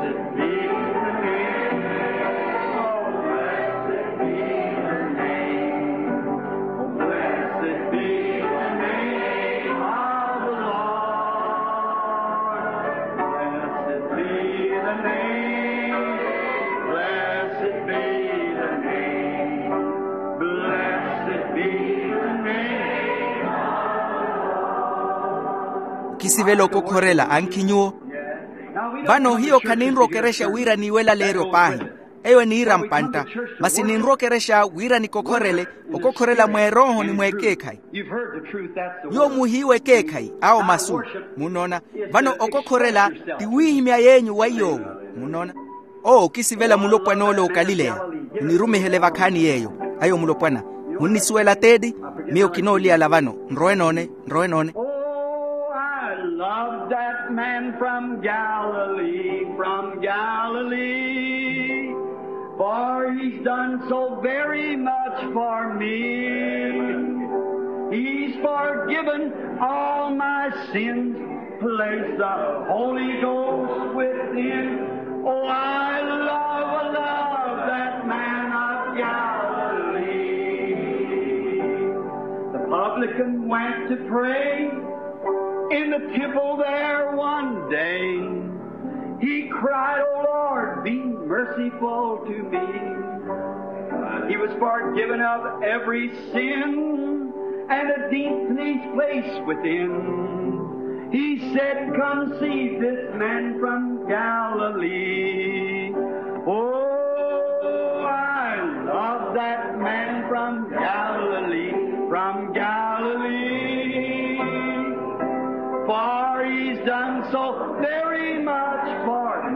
S1: kisivelo kokorela ankinyuo vano hiyo kaninrokeresha wira niwela lero pahi ewe ni ira mpanta masi ninrokeresha wira ni kokorele okokorela mweroho ni mwekekai yo muhiwe kekai ao masu munona vano okokorela tiwihimya yenyu wayo munona o kisivela mulopwanolo ukalilea nirumihele vakani yeyo ayo mulopwana munisuela tedi mio kinolia lavano nroenone nroenone.
S2: Love that man from Galilee, from Galilee, for he's done so very much for me. He's forgiven all my sins, placed the Holy Ghost within. Oh, I love, love that man of Galilee. The publican went to pray in the temple there one day. He cried, "Oh Lord, be merciful to me." He was forgiven of every sin and a deep place within. He said, "Come see this man from Galilee." Oh, I love that man from Galilee, from Galilee. For he's done so very much for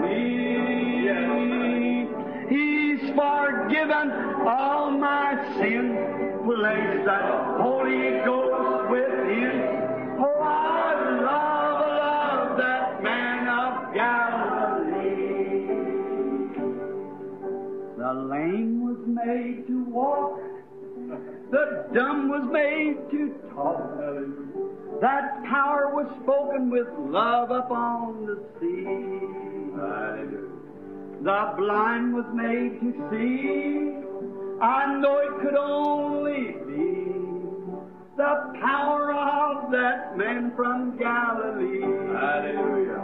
S2: me. He's forgiven all my sins, placed that Holy Ghost within. Oh, I love, love that man of Galilee. The lame was made to walk, the dumb was made to talk. That power was spoken with love upon the sea. The blind was made to see. I know it could only be the power of that man from Galilee. Hallelujah.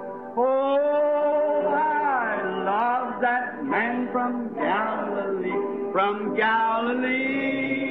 S2: Oh, I love that man from Galilee, from Galilee.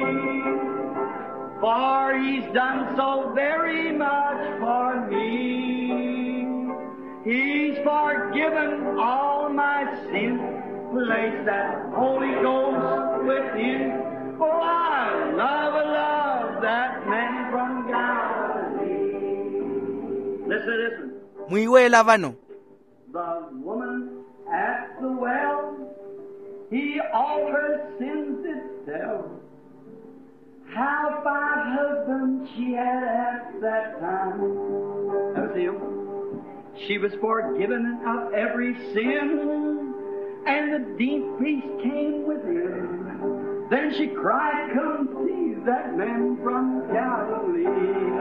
S2: For he's done so very much for me. He's forgiven all my sins, placed that Holy Ghost within. Oh, I love, love that man from Galilee. Listen to this one.
S1: Muiwela vano.
S2: The woman at the well, he all her sins did tell. How five husbands she had at that time. That was him. She was forgiven of every sin, and the deep peace came within. Then she cried, "Come see that man from Galilee."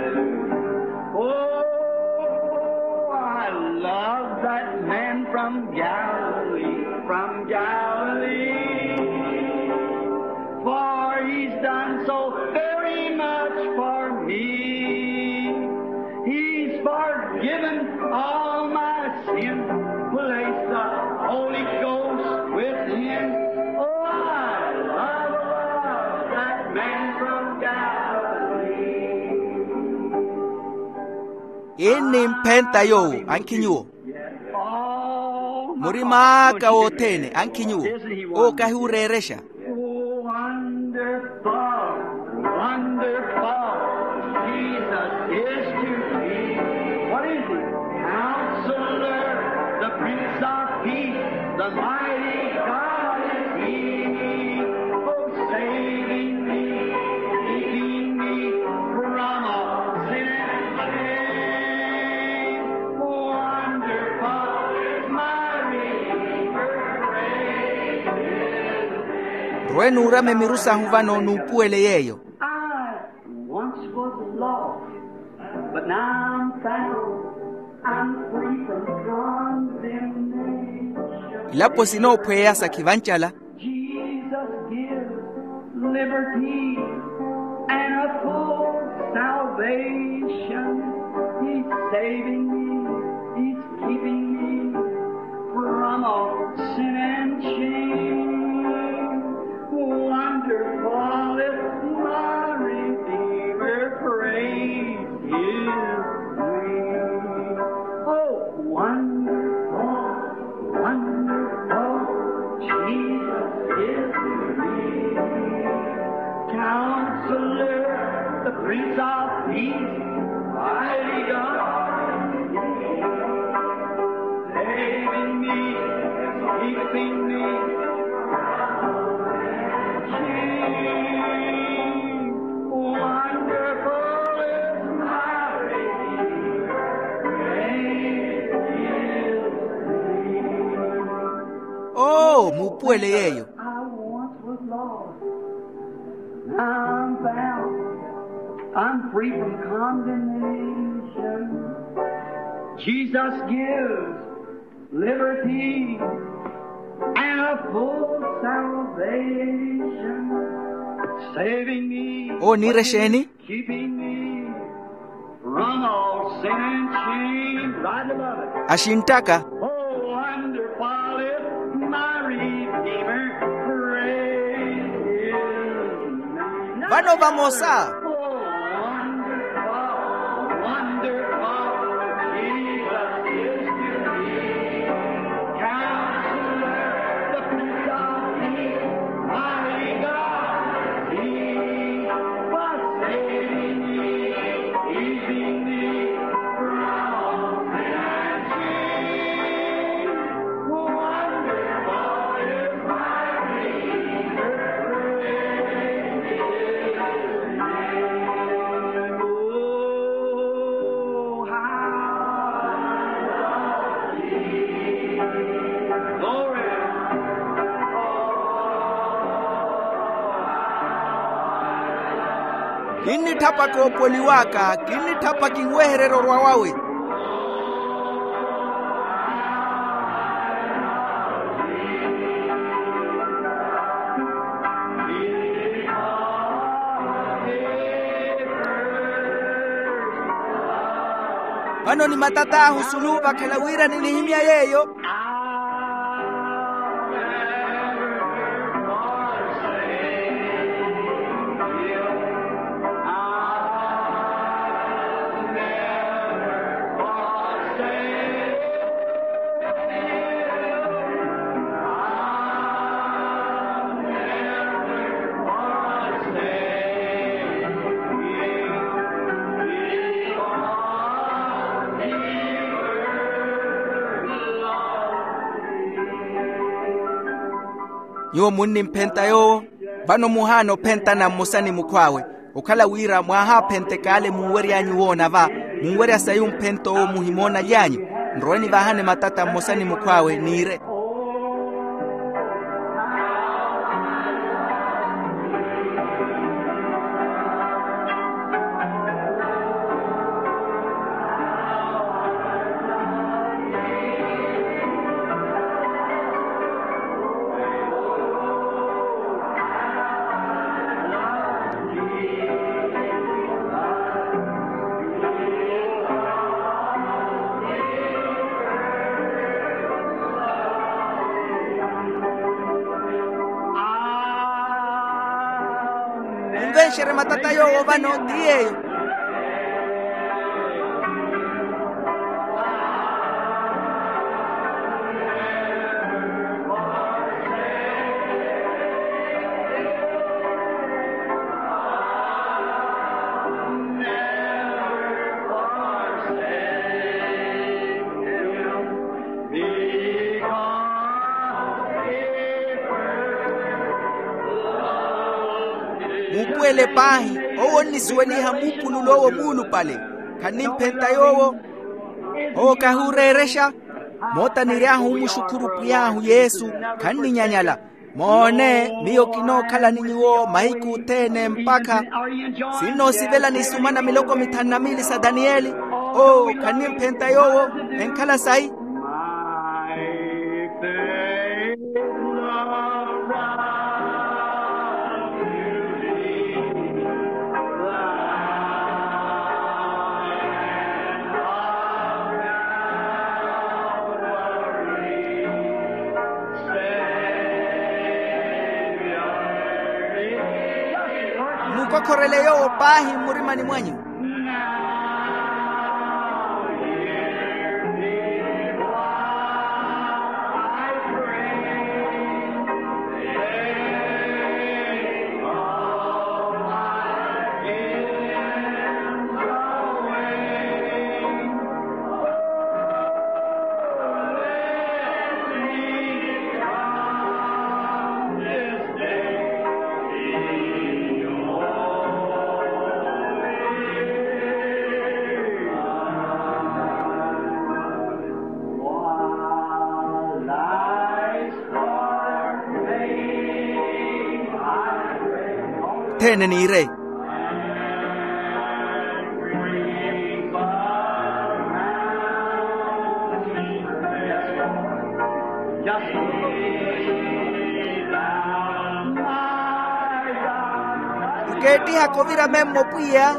S2: Oh, I love that man from Galilee, from Galilee. For he's done so very much for me. He's forgiven all my sins, placed the Holy Ghost within. Oh, I love, love that man from Galilee.
S1: Inni mpenta yo ankinyuo murima ka wotene ankinyuo o kahureresha.
S2: Wonderful, wonderful, Jesus is to me. What is he? Counselor, the Prince of Peace, the mighty God is he. Oh, saving me, keeping me from all sin and shame. Wonderful is my Redeemer, praise his name.
S1: Ruenura me mirusa huvano nupuele yeyo.
S2: I once was lost, but now I'm found. I'm free from condemnation.
S1: Ilapo sino pwea sa kivanchala.
S2: Jesus gives liberty and a full salvation. He's saving me, he's keeping me from all sin and shame. Wonderful is my Redeemer, praise his name.
S1: Oh, mupuele yeyo.
S2: I'm found. I'm free from condemnation. Jesus gives liberty and a full salvation, saving me,
S1: Oh, niresheni.
S2: keeping me from all sin and shame. Right above it.
S1: Ashintaka.
S2: Oh, wonderful is my Redeemer, praise His name.
S1: Vano vamosa.
S2: Oh, wonderful, wonderful, Jesus is to me. Counselor, the Prince of Peace, mighty God, He was saving me, keeping me from all sin and shame. Wonderful is my Redeemer, praise His name. Oh, how I love Thee. Glory.
S1: Kini tapa kopoli waka, kini tapa kingweherero rwawawe. Vano ni matata husuluba kelawira ninihimia yeyo. Yo munni mpenta yo, vano muhano penta na musani mukwawe. Ukala wira mwaha pente kale muweri yanyu wona va, muweri asayu mpento o muhimona yanyu. Nroeni vahane matata musani mukwawe nire. Shere matata yo vano die. Mupuele pahi, owo nisweni hamupulu lowo mulu pale. Kanim penta yowo, o kahureresha. Mota niriahu umushukuru priyahu Yesu, kani nyanyala. Mone, miyo kino kala ninyiwo, mahiku tene mpaka. Sino sivela nisumana miloko mitanamili sa Danieli. O kanim penta yowo, enkala sai. Mukokorele yo pahi murimani mwanyu. tene ni ire Keti hakovira memmo pia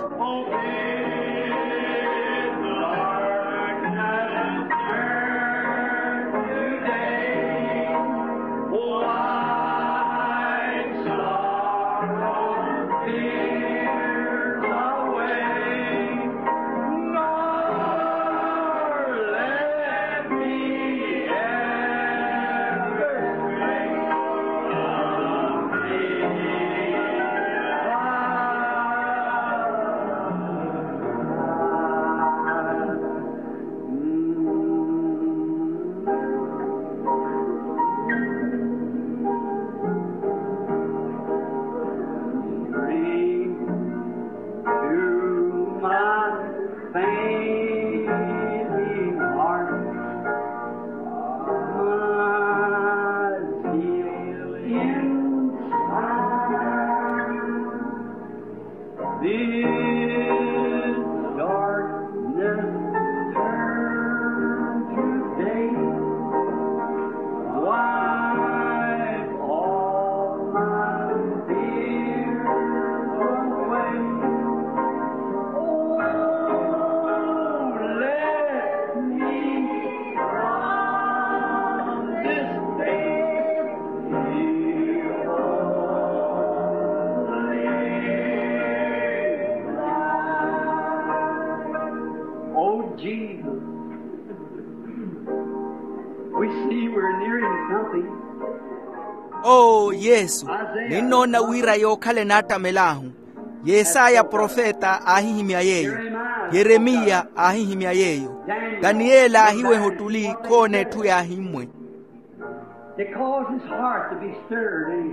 S1: Jesus. We see we're nearing something. Oh Yesu, ninona wira yokhale nata melahu. Yesaya profeta ahihimya yeyo. Yeremia ahihimya yeyo. Daniela ahiwe hotuli kone tu ya himwe.
S2: It caused his heart to be stirred.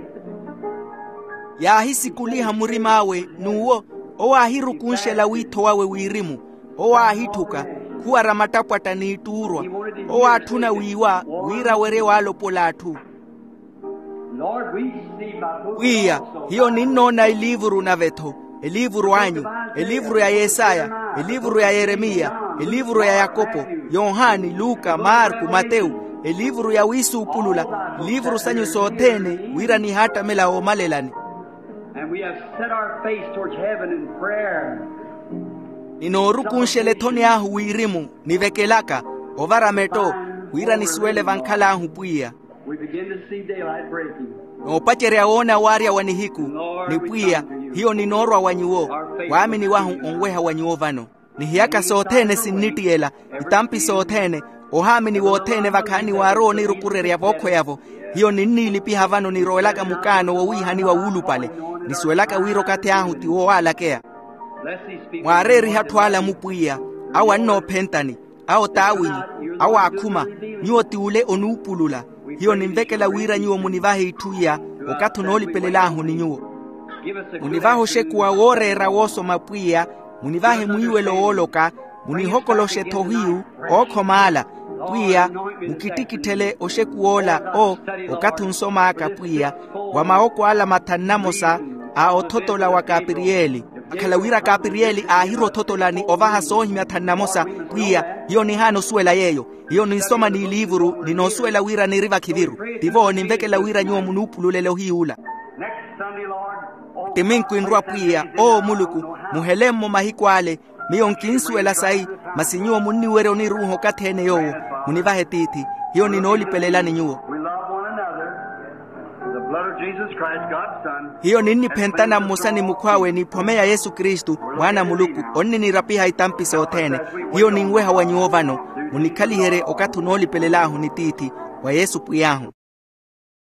S1: Ya hisi kuliha murimawe nuwo o ahiru kunshela wito wawe wirimu. O ahituka kuwa ramatapwata ni iturwa. O atuna wiwa wira were walo polatu.
S2: Lord, we see by
S1: Wia, hiyo ninona ilivuru na veto. Elivuru wanyu, elivuru ya Yesaya, elivuru ya Yeremia, elivuru ya Yakobo, Yohani, Luka, Marku, Mateu, elivuru ya wisu upulula, elivuru sanyu sotene, wira ni hata mela o malelani.
S2: And we have set our face towards heaven in prayer.
S1: Ninoru kunshele toni ahu wirimu, nivekelaka, ovara meto, wira niswele vankala ahu puia.
S2: We begin to see daylight breaking.
S1: No pachere aona waria wanihiku, ni puia, hiyo ninorwa wanyuo, wami ni wahu onweha wanyuo vano. Ni hiaka sotene sinitiela, itampi sotene, ohami ni wotene vakani waro ni rukurere ya voko yavo, hiyo nini lipi havano ni roelaka mukano wa wihani wa ulu pale, ni suelaka wiro kate ahu ti wala kea. Wareri hatuala mupuia, awa no pentani, ao tawini, awa akuma, nyuo tiule onupulula, hiyo nimvekela wira nyuo munivahe ituia, wakatu noli pelelahu ni nyuo. Munivaho sheku wa wore rawoso mapuia, munivahe muiwe looloka, munihokolo shetohiu, oko maala, puia, mukitikitele osheku ola o, wakatu nsoma aka puia, wamaoko ala matanamosa, a ototola wa kapirieli. Akala wira kapirieli a hiro totolani ovaha sohimi atanamosa, puia, hiyo ni hano suela yeyo. Hiyo ni soma ni livuru, ni no suela wira ni riva kiviru. Divo ni mveke la wira nyuo munupulu lelo hii ula. Teminku inrua puia, o muluku, muhelemo mahikwale, miyo nkinsuela sai, masinyuo muni were uniruho katene yo, munivahe titi, hiyo ni noli pelelani nyuo. Hiyo nini pentana musani mukwawe ni pomea Yesu Kristu, mwana muluku, onni ni rapiha itampi sotene, hiyo ni ngweha wanyuovano, unikali here okatu noli pelelahu ni titi, wa Yesu puyahu.